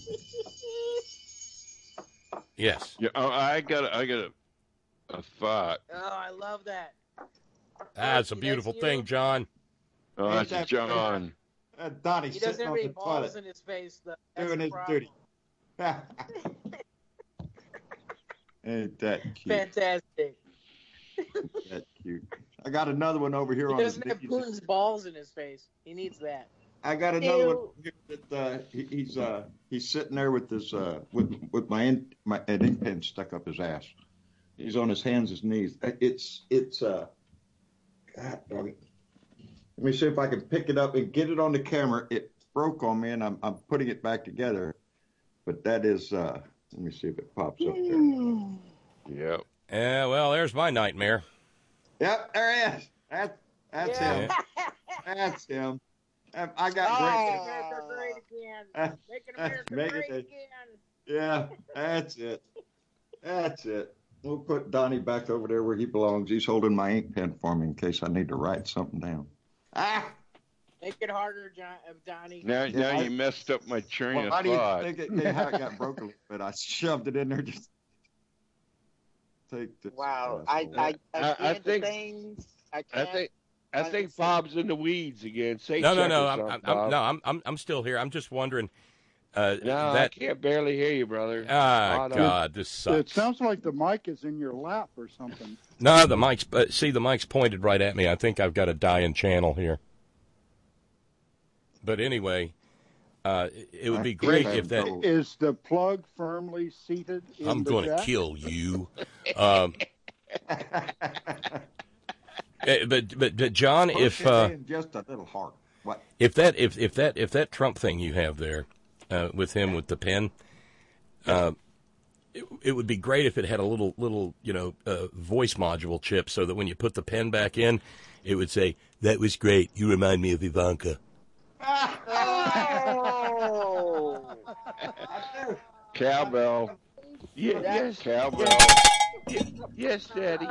Yes. Yeah, oh, I got a, I got a, a thought. Oh, I love that. That's a beautiful That's you. thing, John. Oh, Ain't that's that John. Uh, Donnie He doesn't sitting have on any the balls toilet in his face, though. That's doing the his problem. duty. Ain't that cute? Fantastic. That cute. I got another one over here He on his doesn't have knees. Putin's balls in his face. He needs that. I got another Ew. one here that uh, he, he's uh, he's sitting there with his uh, with with my in, my an ink pen stuck up his ass. He's on his hands, his knees. It's it's uh, God dang it. Let me see if I can pick it up and get it on the camera. It broke on me, and I'm I'm putting it back together. But that is uh, let me see if it pops up there. Yep. Yeah, well, there's my nightmare. Yep, there he is. That, that's Yeah. him. That's him. Um, I got Oh, great. make America great again. Uh, Making uh, America make great it- again. Yeah, that's it. That's it. We'll put Donnie back over there where he belongs. He's holding my ink pen for me in case I need to write something down. Ah! Make it harder, John, uh, Donnie. Now, Yeah, now I- you messed up my train Well, of how do you thought. think it, it, how it got broke a little bit? I shoved it in there just take this. Wow. uh, I, I, I, I- I can't think- things. I I can't. think I think Bob's in the weeds again. Say No, no, no. check I'm, or I'm, something, Bob. no, I'm, I'm, I'm still here. I'm just wondering. Uh, No, I that can't barely hear you, brother. ah, Oh, no. God, this It sucks. sounds like the mic is in your lap or something. No, the mic's. Uh, see, the mic's pointed right at me. I think I've got a dying channel here. But anyway, uh, it, it would I be think great I'm if that. told. Is the plug firmly seated in I'm the going to jack? kill you. Um, Uh, but, but but John, Push if it uh, in just a little hard. What? if that if if that if that Trump thing you have there uh, with him with the pen, uh, it, it would be great if it had a little little you know uh, voice module chip, so that when you put the pen back in, it would say, "That was great. You remind me of Ivanka." Oh. Cowbell. Yeah, yes, cowbell. Yes, yes, Daddy.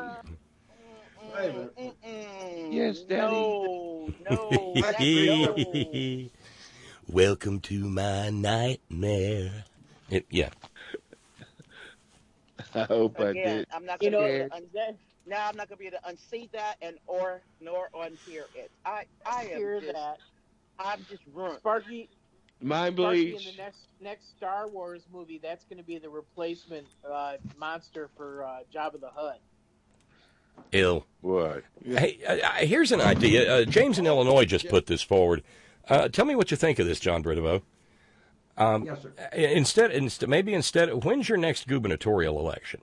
Yes, Daddy. No, no, that's no. Welcome to my nightmare. It, yeah. I hope I Again, did. I'm not You gonna know, be able to un- now I'm not gonna be able to unsee that and or nor unhear it. I I am hear just that. I'm just ruined. Sparky, Mind Sparky in bleach. the next next Star Wars movie, that's going to be the replacement uh, monster for uh, Jabba the Hutt. Ill. What? Hey, uh, uh, here's an idea. Uh, James in Illinois just put this forward. Uh, tell me what you think of this, John Britovo. Um, Yes, sir. Instead, instead, maybe instead, when's your next gubernatorial election?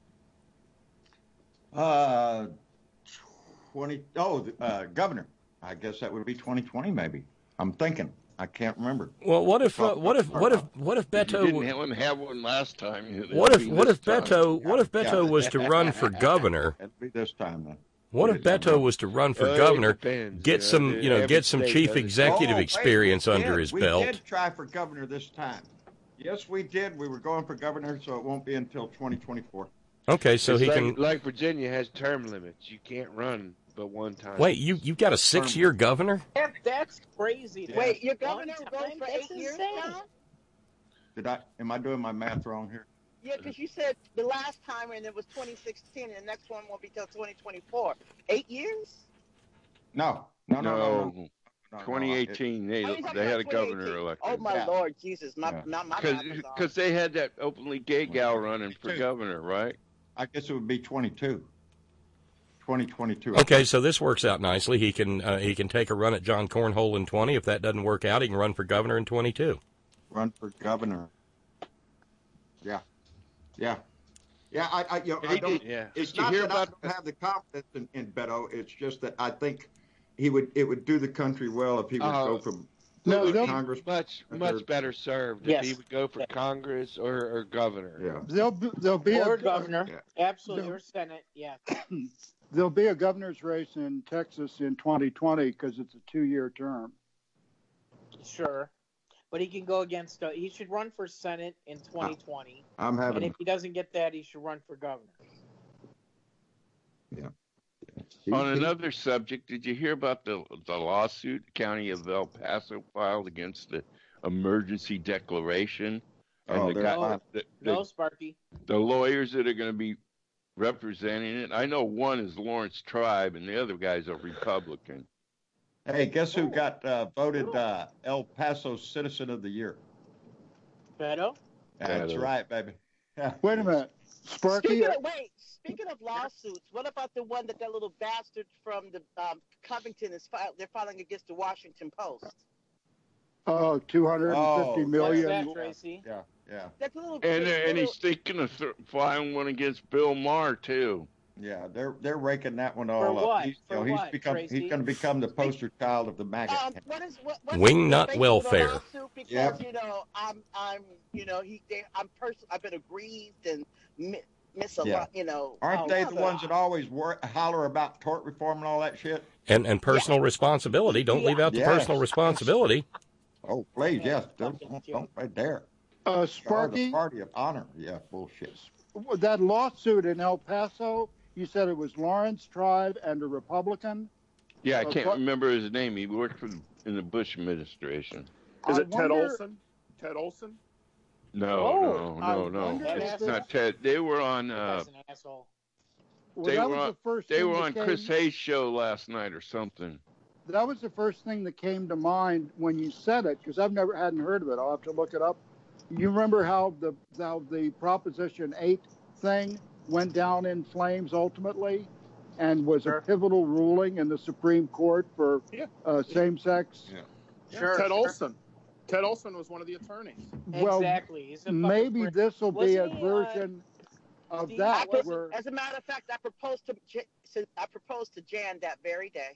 Uh, twenty. Oh, uh, governor. I guess that would be twenty twenty, maybe. I'm thinking. I can't remember. Well, what if, uh, what if, what if, what if You Beto? didn't have one, have one last time. It'll What if, be what this if time. Beto? What if Beto Yeah. was to run for governor? It'll be this time then. What if Beto was to run for Uh, it governor, depends. get Uh, some, you know, every get some state chief does it. executive Oh, wait, experience we under did. his we belt? did try for governor this time. Yes, we did. We were going for governor, so it won't be until twenty twenty-four. Okay, so It's he like, can. like Virginia has term limits. You can't run but one time. Wait, you you got a six-year governor? That, that's crazy. Yeah. Wait, your One governor time? goes for That's eight years insane. now? Did I? Am I doing my math wrong here? Yeah, because you said the last time and it was twenty sixteen, and the next one won't be till twenty twenty-four. Eight years? No, no, no, no. no. No, no, no, twenty eighteen, they Oh, you're talking they had a about governor twenty eighteen. election. Oh my Yeah. Lord Jesus, my Yeah. not my Because math is because off. they had that openly gay gal running for governor, right? I guess it would be twenty-two. twenty twenty-two. Okay, so this works out nicely. He can uh, he can take a run at John Cornhole in twenty. If that doesn't work out, he can run for governor in twenty-two. Run for governor. Yeah, yeah, yeah. I, I, you know, I don't. Yeah. It's Did you not hear that I about don't have the confidence in, in Beto. It's just that I think he would. It would do the country well if he would Oh. go from No, uh, they'll- Congress. Much much better served Yes. if he would go for Congress or, or governor. Yeah. There'll be, there'll be Or a governor. Yeah. Absolutely. Or Senate. Yeah. there'll be a governor's race in Texas in twenty twenty because it's a two-year term. Sure. But he can go against, uh, he should run for Senate in twenty twenty. I'm And having. if he doesn't get that, he should run for governor. he- On he- another subject, did you hear about the the lawsuit the county of El Paso filed against the emergency declaration? And Oh, the, they're guy, fine. the, No, the, Sparky. the lawyers that are going to be representing it. I know one is Lawrence Tribe, and the other guy's a Republican. Hey, guess who got uh, voted uh, El Paso Citizen of the Year? Beto? That's Beto. right, baby. Yeah. Wait a minute, Sparky. Speaking of, wait, speaking of lawsuits, what about the one that that little bastard from the um, Covington is filed? They're filing against the Washington Post. Oh, two hundred Oh, fifty What's million. that, Tracy? Yeah, yeah, That's a little. And it's a and he's little- thinking of th- filing one against Bill Maher too. yeah. They're they're raking that one For all up. what? He's, For you know, he's what, become Tracy? he's going to become the poster child of the MAGA. Um, what is what? What's Wing the nut basis of the welfare. lawsuit? Because Yep. you know, I'm I'm you know he they, I'm person I've been aggrieved and mi- miss a Yeah. lot. You know, Aren't oh, they blah, the blah, ones that always wor- holler about tort reform and all that shit? And and personal responsibility. Don't leave out the Yes. personal responsibility. Oh, please, yes. Yeah. Don't, don't, don't right there. Uh, Are the Sparky, party of honor. Yeah, bullshit. that lawsuit in El Paso, you said it was Lawrence Tribe and a Republican. Yeah, I Uh, can't what- remember his name. He worked for the, in the Bush administration. Is I it Ted wonder- Olson? Ted Olson? No, Oh, no, I no, no. wonder It's if not Ted. They were on. Uh, That's an asshole. Well, They that were was on- the first they thing were that on came- Chris Hayes' show last night or something. That was the first thing that came to mind when you said it, because I've never hadn't heard of it. I'll have to look it up. You remember how the how the Proposition eight thing went down in flames ultimately, and was Sure. a pivotal ruling in the Supreme Court for Yeah. uh, same-sex. Yeah, Sure, Ted sure. Olson. Ted Olson was one of the attorneys. Well, Exactly. He's a fucking maybe prick. this will be a Wasn't he, uh, version. of I that pro- were. as a matter of fact, I proposed to J- I proposed to Jan that very day.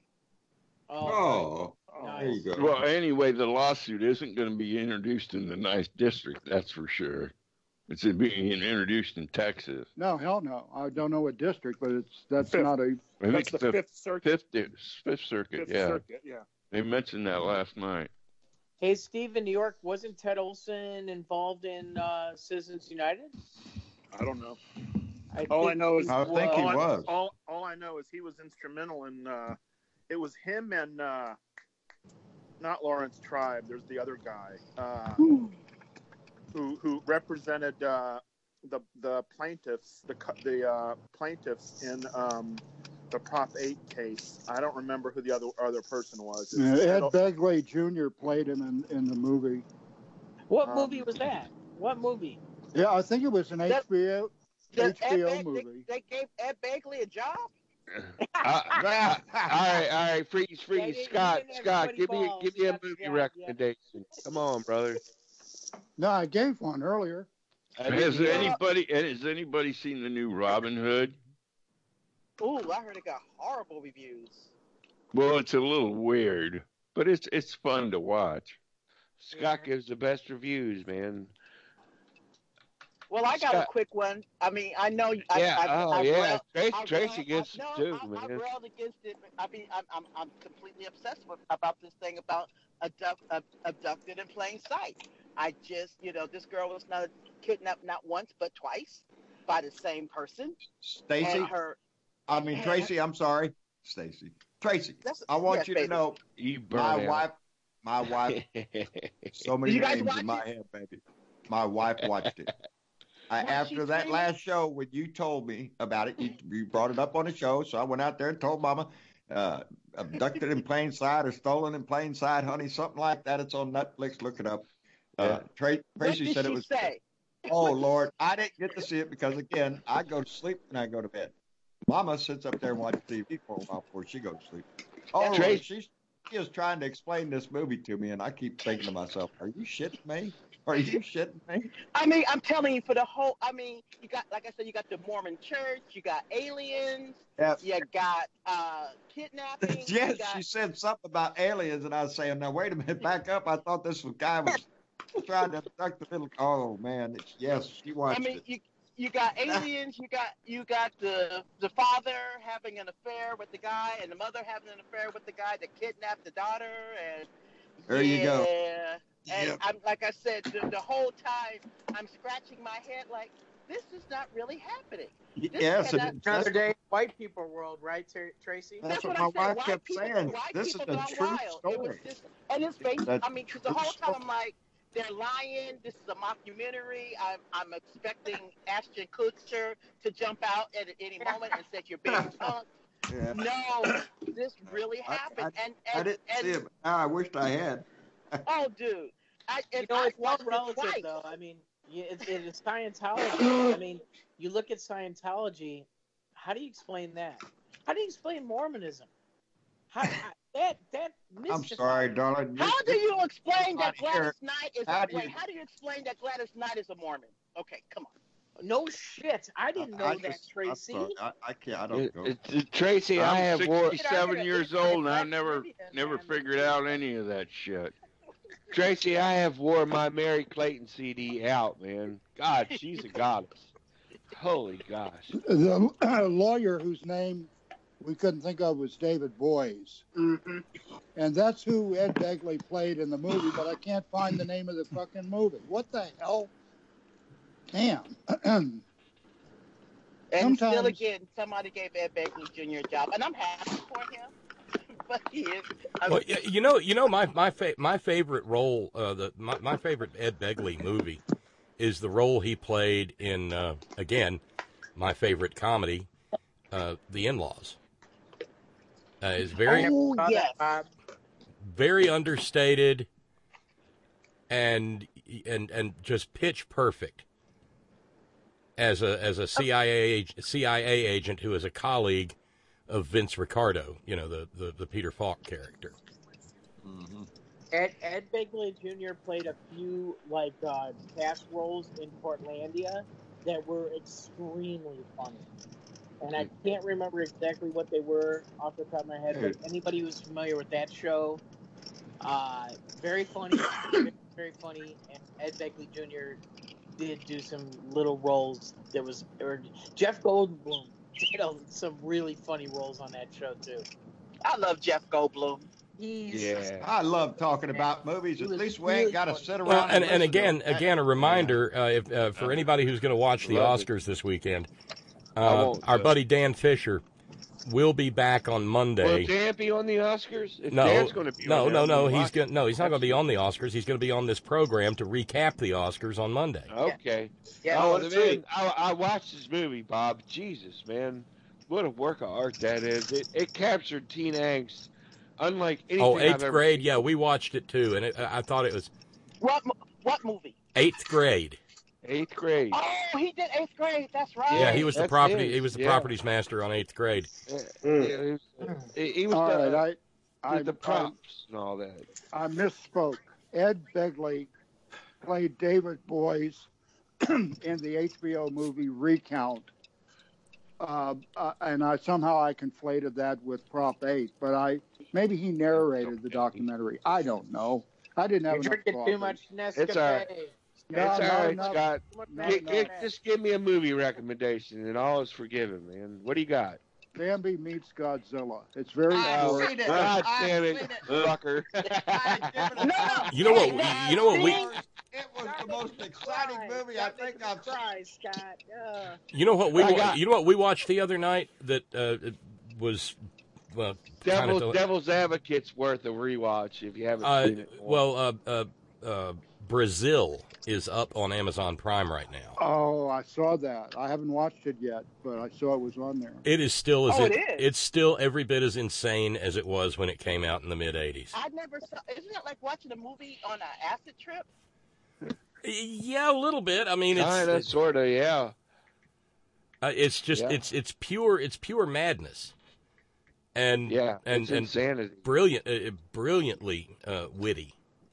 Oh, nice. there you go. Well, anyway, the lawsuit isn't going to be introduced in the ninth district. That's for sure. It's being introduced in Texas. No, hell no. I don't know what district, but it's that's Fifth. not a. I think That's it's the Fifth Circuit. Fifth, Fifth Circuit. Fifth yeah, Circuit, yeah. they mentioned that last night. Hey, Steve, in New York, wasn't Ted Olson involved in uh, Citizens United? I don't know. I all I think know is I think he all I- was. all, all I know is he was instrumental in. Uh, it was him and uh, not Lawrence Tribe. There's the other guy uh, who who represented uh, the the plaintiffs, the cu- the uh, plaintiffs in um, the Prop eight case. I don't remember who the other other person was. Yeah, It's- Ed Begley Junior played him in, in the movie. What Um, movie was that? What movie? Yeah, I think it was an That- H B O Does H B O Ed Beg- movie. They, they gave Ed Begley a job. Uh, all right, all right, freeze, Yeah, freeze, he- he Scott, didn't have Scott, sweaty give me, balls. give He me a got the movie job, recommendation. Come on, brother. No, I gave one earlier. Has anybody has anybody seen the new Robin Hood? Ooh, I heard it got horrible reviews. Well, it's a little weird, but it's it's fun to watch. Scott gives the best reviews, man. Well, I got Scott. a quick one. I mean, I know. I, Yeah, I, oh, I, yeah. railed- Tracy- I Tracy railed- gets I, no, it too, I, I man. railed against it. I mean, I'm, I'm, I'm completely obsessed with about this thing about abduct, ab- abducted in plain sight. I just, you know, this girl was not kidnapped not once but twice by the same person. Stacy, And her. I mean and- Tracy. I'm sorry, Stacy. Tracy, That's- I want yes, you baby. to know You my burn out. wife. My wife. So many You guys names watch in my it? head, baby. My wife watched it. I, Was after she that screaming? last show, when you told me about it, you, you brought it up on the show, so I went out there and told Mama, uh, abducted in plain sight or stolen in plain sight, honey, something like that. It's on Netflix. Look it up. Uh, Tra- What Tracy did said she it was. say? Oh Lord, I didn't get to see it because again, I go to sleep and I go to bed. Mama sits up there and watches T V for a while before she goes to sleep. Oh, Tracy- she's she is trying to explain this movie to me, and I keep thinking to myself, "Are you shitting me? Are you shitting me?" I mean, I'm telling you, for the whole, I mean, you got, like I said, you got the Mormon Church, you got aliens, Yeah. you got uh, kidnapping. you Yes, got, she said something about aliens, and I was saying, "Now wait a minute, back up." I thought this was guy was trying to abduct the little. Oh man, it's, yes, she watched I mean, it. you you got aliens, you got you got the the father having an affair with the guy, and the mother having an affair with the guy that kidnapped the daughter, and There yeah, you go. And Yep. I'm like I said, the, the whole time I'm scratching my head, like this is not really happening. This Yes, and cannot- it- Another that's, day, white people world, right, Tra- Tracy? that's That's what what my I said. wife White kept people- saying. white This is people a gone true wild. It was story. just, and it's based. That's I mean, 'cause the true whole time story. I'm like, they're lying. This is a mockumentary. I'm I'm expecting Ashton Kutcher to jump out at any moment and say you're being punked. Yeah. No, this really I- happened. I, and I and, didn't and see it. But now I wished I had. oh, dude, I You and know, I it's all watched it relative, twice. though. I mean, yeah, it, it is Scientology. I mean, you look at Scientology. How do you explain that? How do you explain Mormonism? How, how that that I'm mystifies- sorry, darling. How do you explain that Not here. Gladys Knight is How a, do wait? you- How do you explain that Gladys Knight is a Mormon? Okay, come on. No shit. I didn't know I that, just- I'm Tracy. sorry. I, I can't. I don't It- go. it- it- Tracy, I I'm have war. sixty-seven years old, and I've never never figured out any of that shit. Tracy, I have wore my Mary Clayton C D out, man. God, she's a goddess. Holy gosh. The lawyer whose name we couldn't think of was David Boies. Mm-hmm. And that's who Ed Begley played in the movie, but I can't find the name of the fucking movie. What the hell? Damn. And still Sometimes- again, somebody gave Ed Begley Junior a job, and I'm happy for him. But he is. I Well, mean, y- you know, you know, my my fa- my favorite role, uh, the my, my favorite Ed Begley movie, is the role he played in uh, again, my favorite comedy, uh, The In-Laws. Uh, is very oh yes. very understated, and and and just pitch perfect. As a as a C I A ag- C I A agent who is a colleague of Vince Ricardo, you know, the, the, the Peter Falk character. Ed, Ed Begley Junior played a few like uh, cast roles in Portlandia, that were extremely funny. And I can't remember exactly what they were off the top of my head, but anybody who's familiar with that show, uh, very funny, very, very funny. And Ed Begley Junior did do some little roles. There was, or Jeff Goldblum did some really funny roles on that show too. I love Jeff Goldblum. He's, Yeah, I love talking about movies. At least we ain't got to sit around. Well, and, and and listen again, to it. again, a reminder uh, if, uh, for anybody who's going to watch the Love it. Oscars this weekend, uh, won't, our uh, buddy Dan Fisher will be back on Monday. Will Dan be on the Oscars? If No, Dan's going to be no, on no, there, no. I'm He's gonna going no, he's not going to be on the Oscars. He's going to be on this program to recap the Oscars on Monday. watch- Okay. Yeah, oh, let's the man, see. I, I watched this movie, Bob. Jesus, man. What a work of art that is. It, it captured teen angst unlike anything Oh, I've eighth ever grade. seen. Yeah, we watched it too, and it, I thought it was What mo- what movie? eighth grade. Eighth grade. Oh, he did eighth grade. That's right. Yeah, he was the That's property. his, He was the yeah. properties master on eighth grade. Yeah, yeah, he was, he, he was All the, right, I, I, the props and all that. I misspoke. Ed Begley played David Boyce in the H B O movie Recount. Uh, uh, and I somehow I conflated that with Prop eight, but I maybe he narrated the documentary. I don't know. I didn't have You're enough drinking coffee. too much Nescafe. It's all right. No, it's not all right, enough. Scott. Not Gi- enough. gi- just give me a movie recommendation, and all is forgiven, man. What do you got? Bambi meets Godzilla. It's very I've short. seen it. God I've damn seen it, it. fucker. No, no. You know what? Hey, You know what we. It was the most exciting movie I think I've seen. Cry, Scott. Uh, You know what we. I wa- got- You know what we watched the other night that uh, it was well kind Devil, of. Devil's Advocate's worth a rewatch if you haven't Uh, seen it. well, uh, uh, uh, Brazil is up on Amazon Prime right now. Oh, I saw that. I haven't watched it yet, but I saw it was on there. It is still as Oh, in- it is? it's still every bit as insane as it was when it came out in the mid eighties. I never saw. Isn't it like watching a movie on an acid trip? Yeah, a little bit. I mean, it's Kinda, it's, sorta, yeah. uh, it's just Yeah. it's it's pure it's pure madness, and Yeah, and it's and insanity. brilliant, uh, brilliantly uh, witty.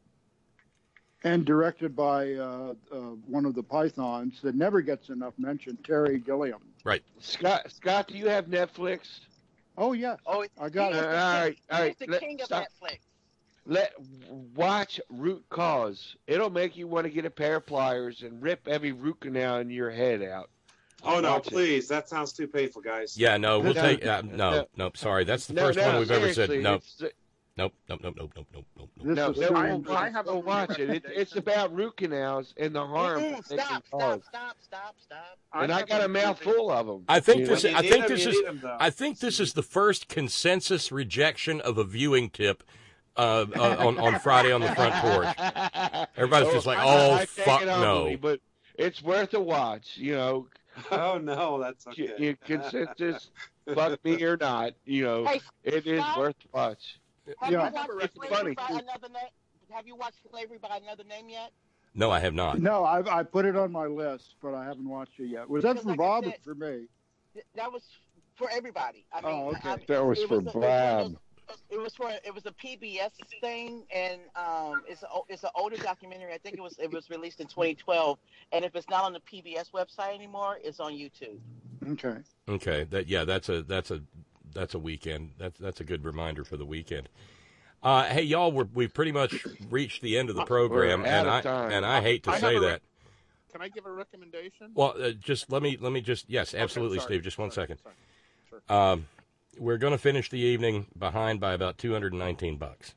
And directed by uh, uh, one of the Pythons that never gets enough mention, Terry Gilliam. Right. Scott, Scott, do you have Netflix? Oh, yes. Oh, I got he it. is Uh, the all king- right, all he right, is the let- king of stop. Netflix. Let watch Root Cause. It'll make you want to get a pair of pliers and rip every root canal in your head out. Oh no, Watch it. please! That sounds too painful, guys. Yeah, no, we'll No, take uh, no, no, no. nope. Sorry, that's the No, first no, one we've ever said. seriously, Nope, it's- nope, nope, nope, nope, nope, nope, nope, This No, is no, serious. go, I have a go watch it. it. It's about root canals and the harm Mm-mm, that they can stop, cause. stop, stop, stop, stop. And I got a mouthful of them. I think You this. know? Is, I You think need this 'em, is. you need 'em, though. I think this is the first consensus rejection of a viewing tip uh, uh, on on Friday on the front porch. Everybody's just like, I- "Oh, I take fuck it no." humbly, but it's worth a watch. You know, Oh no, that's you, okay. you consensus, fuck me or not. You know, Hey, it is Scott? worth a watch. Have Yeah. you watched It's Slavery funny, by too. another name? Have you watched Slavery by Another Name yet? No, I have not. No, I, I put it on my list, but I haven't watched it yet. Was that Because for like I Bob or said- for me? That was for everybody. I mean, Oh, okay. I, I, That was it for a- it was one of Bob. those- It was for it was a P B S thing, and um, it's a, it's an older documentary. I think it was it was released in twenty twelve, and if it's not on the P B S website anymore, it's on YouTube. Okay. Okay, that yeah, that's a that's a that's a weekend. That's that's a good reminder for the weekend. Uh, hey, y'all, we're, we've pretty much reached the end of the program, We're and out of I time. and I hate to I have say a re- that. Can I give a recommendation? Well, uh, just let me let me just yes, Okay, absolutely, sorry. Steve. Just one Sorry, second. sorry. Sure. Um, we're going to finish the evening behind by about two hundred nineteen bucks.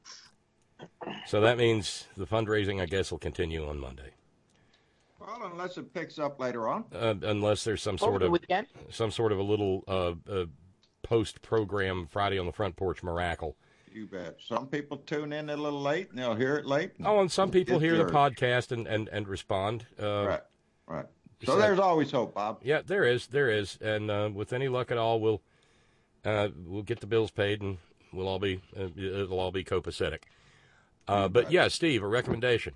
So that means the fundraising, I guess, will continue on Monday, Well, unless it picks up later on. uh, unless there's some over sort the of weekend. some sort of a little uh, uh, post-program Friday on the Front Porch miracle. You bet. Some people tune in a little late and they'll hear it late. Oh, and some people Get hear the yours. podcast and, and, and respond. Uh, Right, right. So so- there's always hope, Bob. Yeah, there is, there is, and uh, with any luck at all, we'll uh, we'll get the bills paid, and we'll all be uh, it'll all be copacetic. Uh, but yeah, Steve, a recommendation.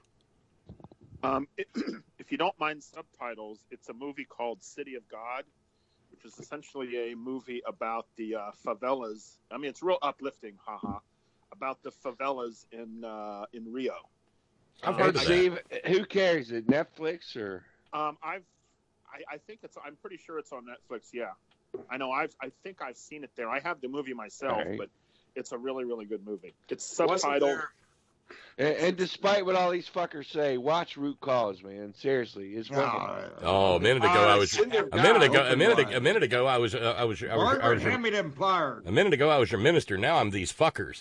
Um, it, if you don't mind subtitles, it's a movie called City of God, which is essentially a movie about the uh, favelas. I mean, it's real uplifting, haha, about the favelas in uh, in Rio. I've Hey, heard of that. Steve, who carries it? Netflix or? Um, I've I, I think it's. I'm pretty sure it's on Netflix. Yeah, I know. I've. I think I've seen it there. I have the movie myself, Right. but it's a really, really good movie. It's Wasn't subtitled. there- And, and despite what all these fuckers say, watch Root Cause, man. Seriously, it's fucking. Oh, a minute ago I was a minute ago a minute ago, a minute ago I was uh, I was I was, I was, Margaret, your, hand me them pliers. a minute ago I was your minister. Now I'm these fuckers.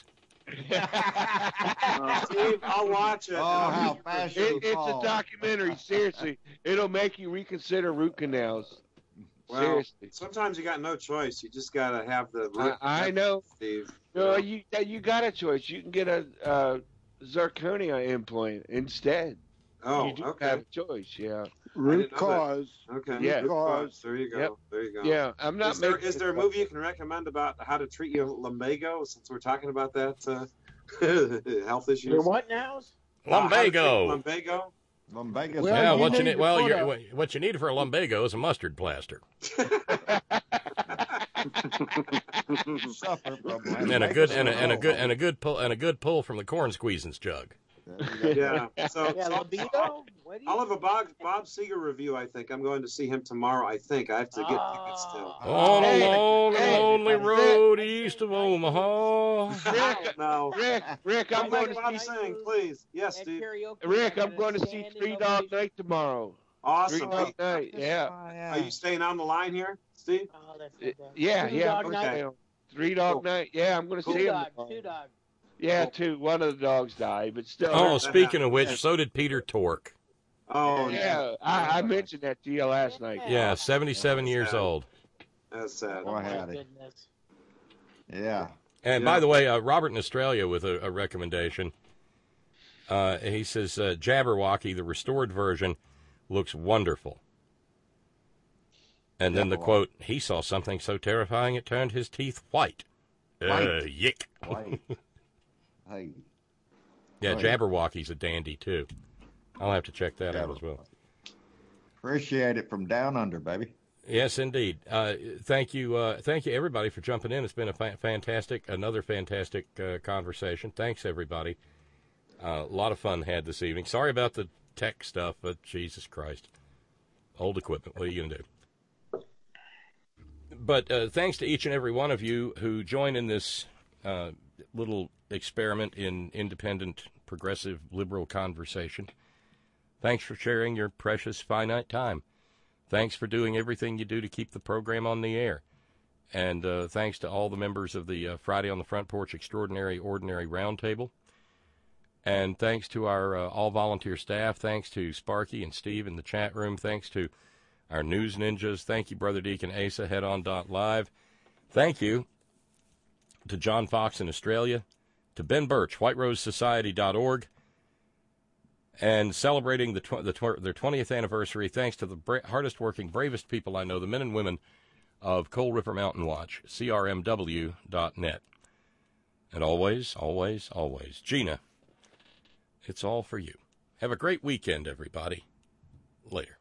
Uh, Steve, I'll watch it. Oh, how fast It, you it's a fall. documentary. Seriously, it'll make you reconsider root canals. Well, Seriously, sometimes you got no choice. You just got to have the. I, I know. Steve. No, you you got a choice. You can get a, a zirconia implant instead. Oh, you do okay. have a choice. Yeah. Root know that. cause. Okay. Yeah. Root cause. There you go. Yep. There you go. Yeah, I'm not Is there, making is there a it- movie you can recommend about how to treat your lumbago? Since we're talking about that uh, health issues. Your what now? Lumbago. Lumbago. Lumbago's Well, Yeah, you what you need need to well put you're, a- what you need for a lumbago is a mustard plaster suffer from and a good and a, and a good and a good pull and a good pull from the corn squeezins jug. Yeah. So, Yeah, so libido. What do you? I'll have a Bob Bob Seger review. I think I'm going to see him tomorrow. I think I have to get tickets still. On a Hey, long and hey, lonely Rick. road east of Omaha. Rick, No. Rick, Rick, I'm Don't going make to what I'm see. saying, please. Yes, At Steve. karaoke, Rick, I'm gonna going to see stand in Three Dog ovation. Night tomorrow. Awesome. Three Are you, Dog Night. Yeah. are you staying on the line here, Steve? Oh, that's Uh, fantastic. Yeah, Two yeah. Dog I'm Night? gonna- Three Dog Cool. Night. Yeah, I'm going to Two see him. dog, tomorrow. two dog. Yeah, two. One of the dogs died, but still. Oh, speaking of which, so did Peter Tork. Oh, Yeah, I, I mentioned that to you last night. Yeah, seventy-seven years old. That's sad. Boy, Oh, my howdy. goodness. Yeah. And Yeah. by the way, uh, Robert in Australia with a, a recommendation. Uh, he says uh, Jabberwocky, the restored version, looks wonderful. And then the Jabberwocky. quote, he saw something so terrifying it turned his teeth white. Uh, White. yick. Right. Hey. Yeah, Right. Jabberwocky's a dandy, too. I'll have to check that out as well. Appreciate it from down under, baby. Yes, indeed. Uh, thank you, uh, thank you, everybody, for jumping in. It's been a fa- fantastic, another fantastic uh, conversation. Thanks, everybody. Uh, a lot of fun had this evening. Sorry about the tech stuff, but Jesus Christ, old equipment. What are you gonna do? But uh, thanks to each and every one of you who joined in this uh, little experiment in independent, progressive, liberal conversation. Thanks for sharing your precious, finite time. Thanks for doing everything you do to keep the program on the air. And uh, thanks to all the members of the uh, Friday on the Front Porch Extraordinary Ordinary Roundtable. And thanks to our uh, all-volunteer staff. Thanks to Sparky and Steve in the chat room. Thanks to our news ninjas. Thank you, Brother Deacon Asa, headon.live. Thank you to John Fox in Australia, to Ben Birch, white rose society dot org. And celebrating the, tw- the tw- their twentieth anniversary, thanks to the bra- hardest working, bravest people I know, the men and women of Coal River Mountain Watch, C R M W dot net. And always, always, always, Gina, it's all for you. Have a great weekend, everybody. Later.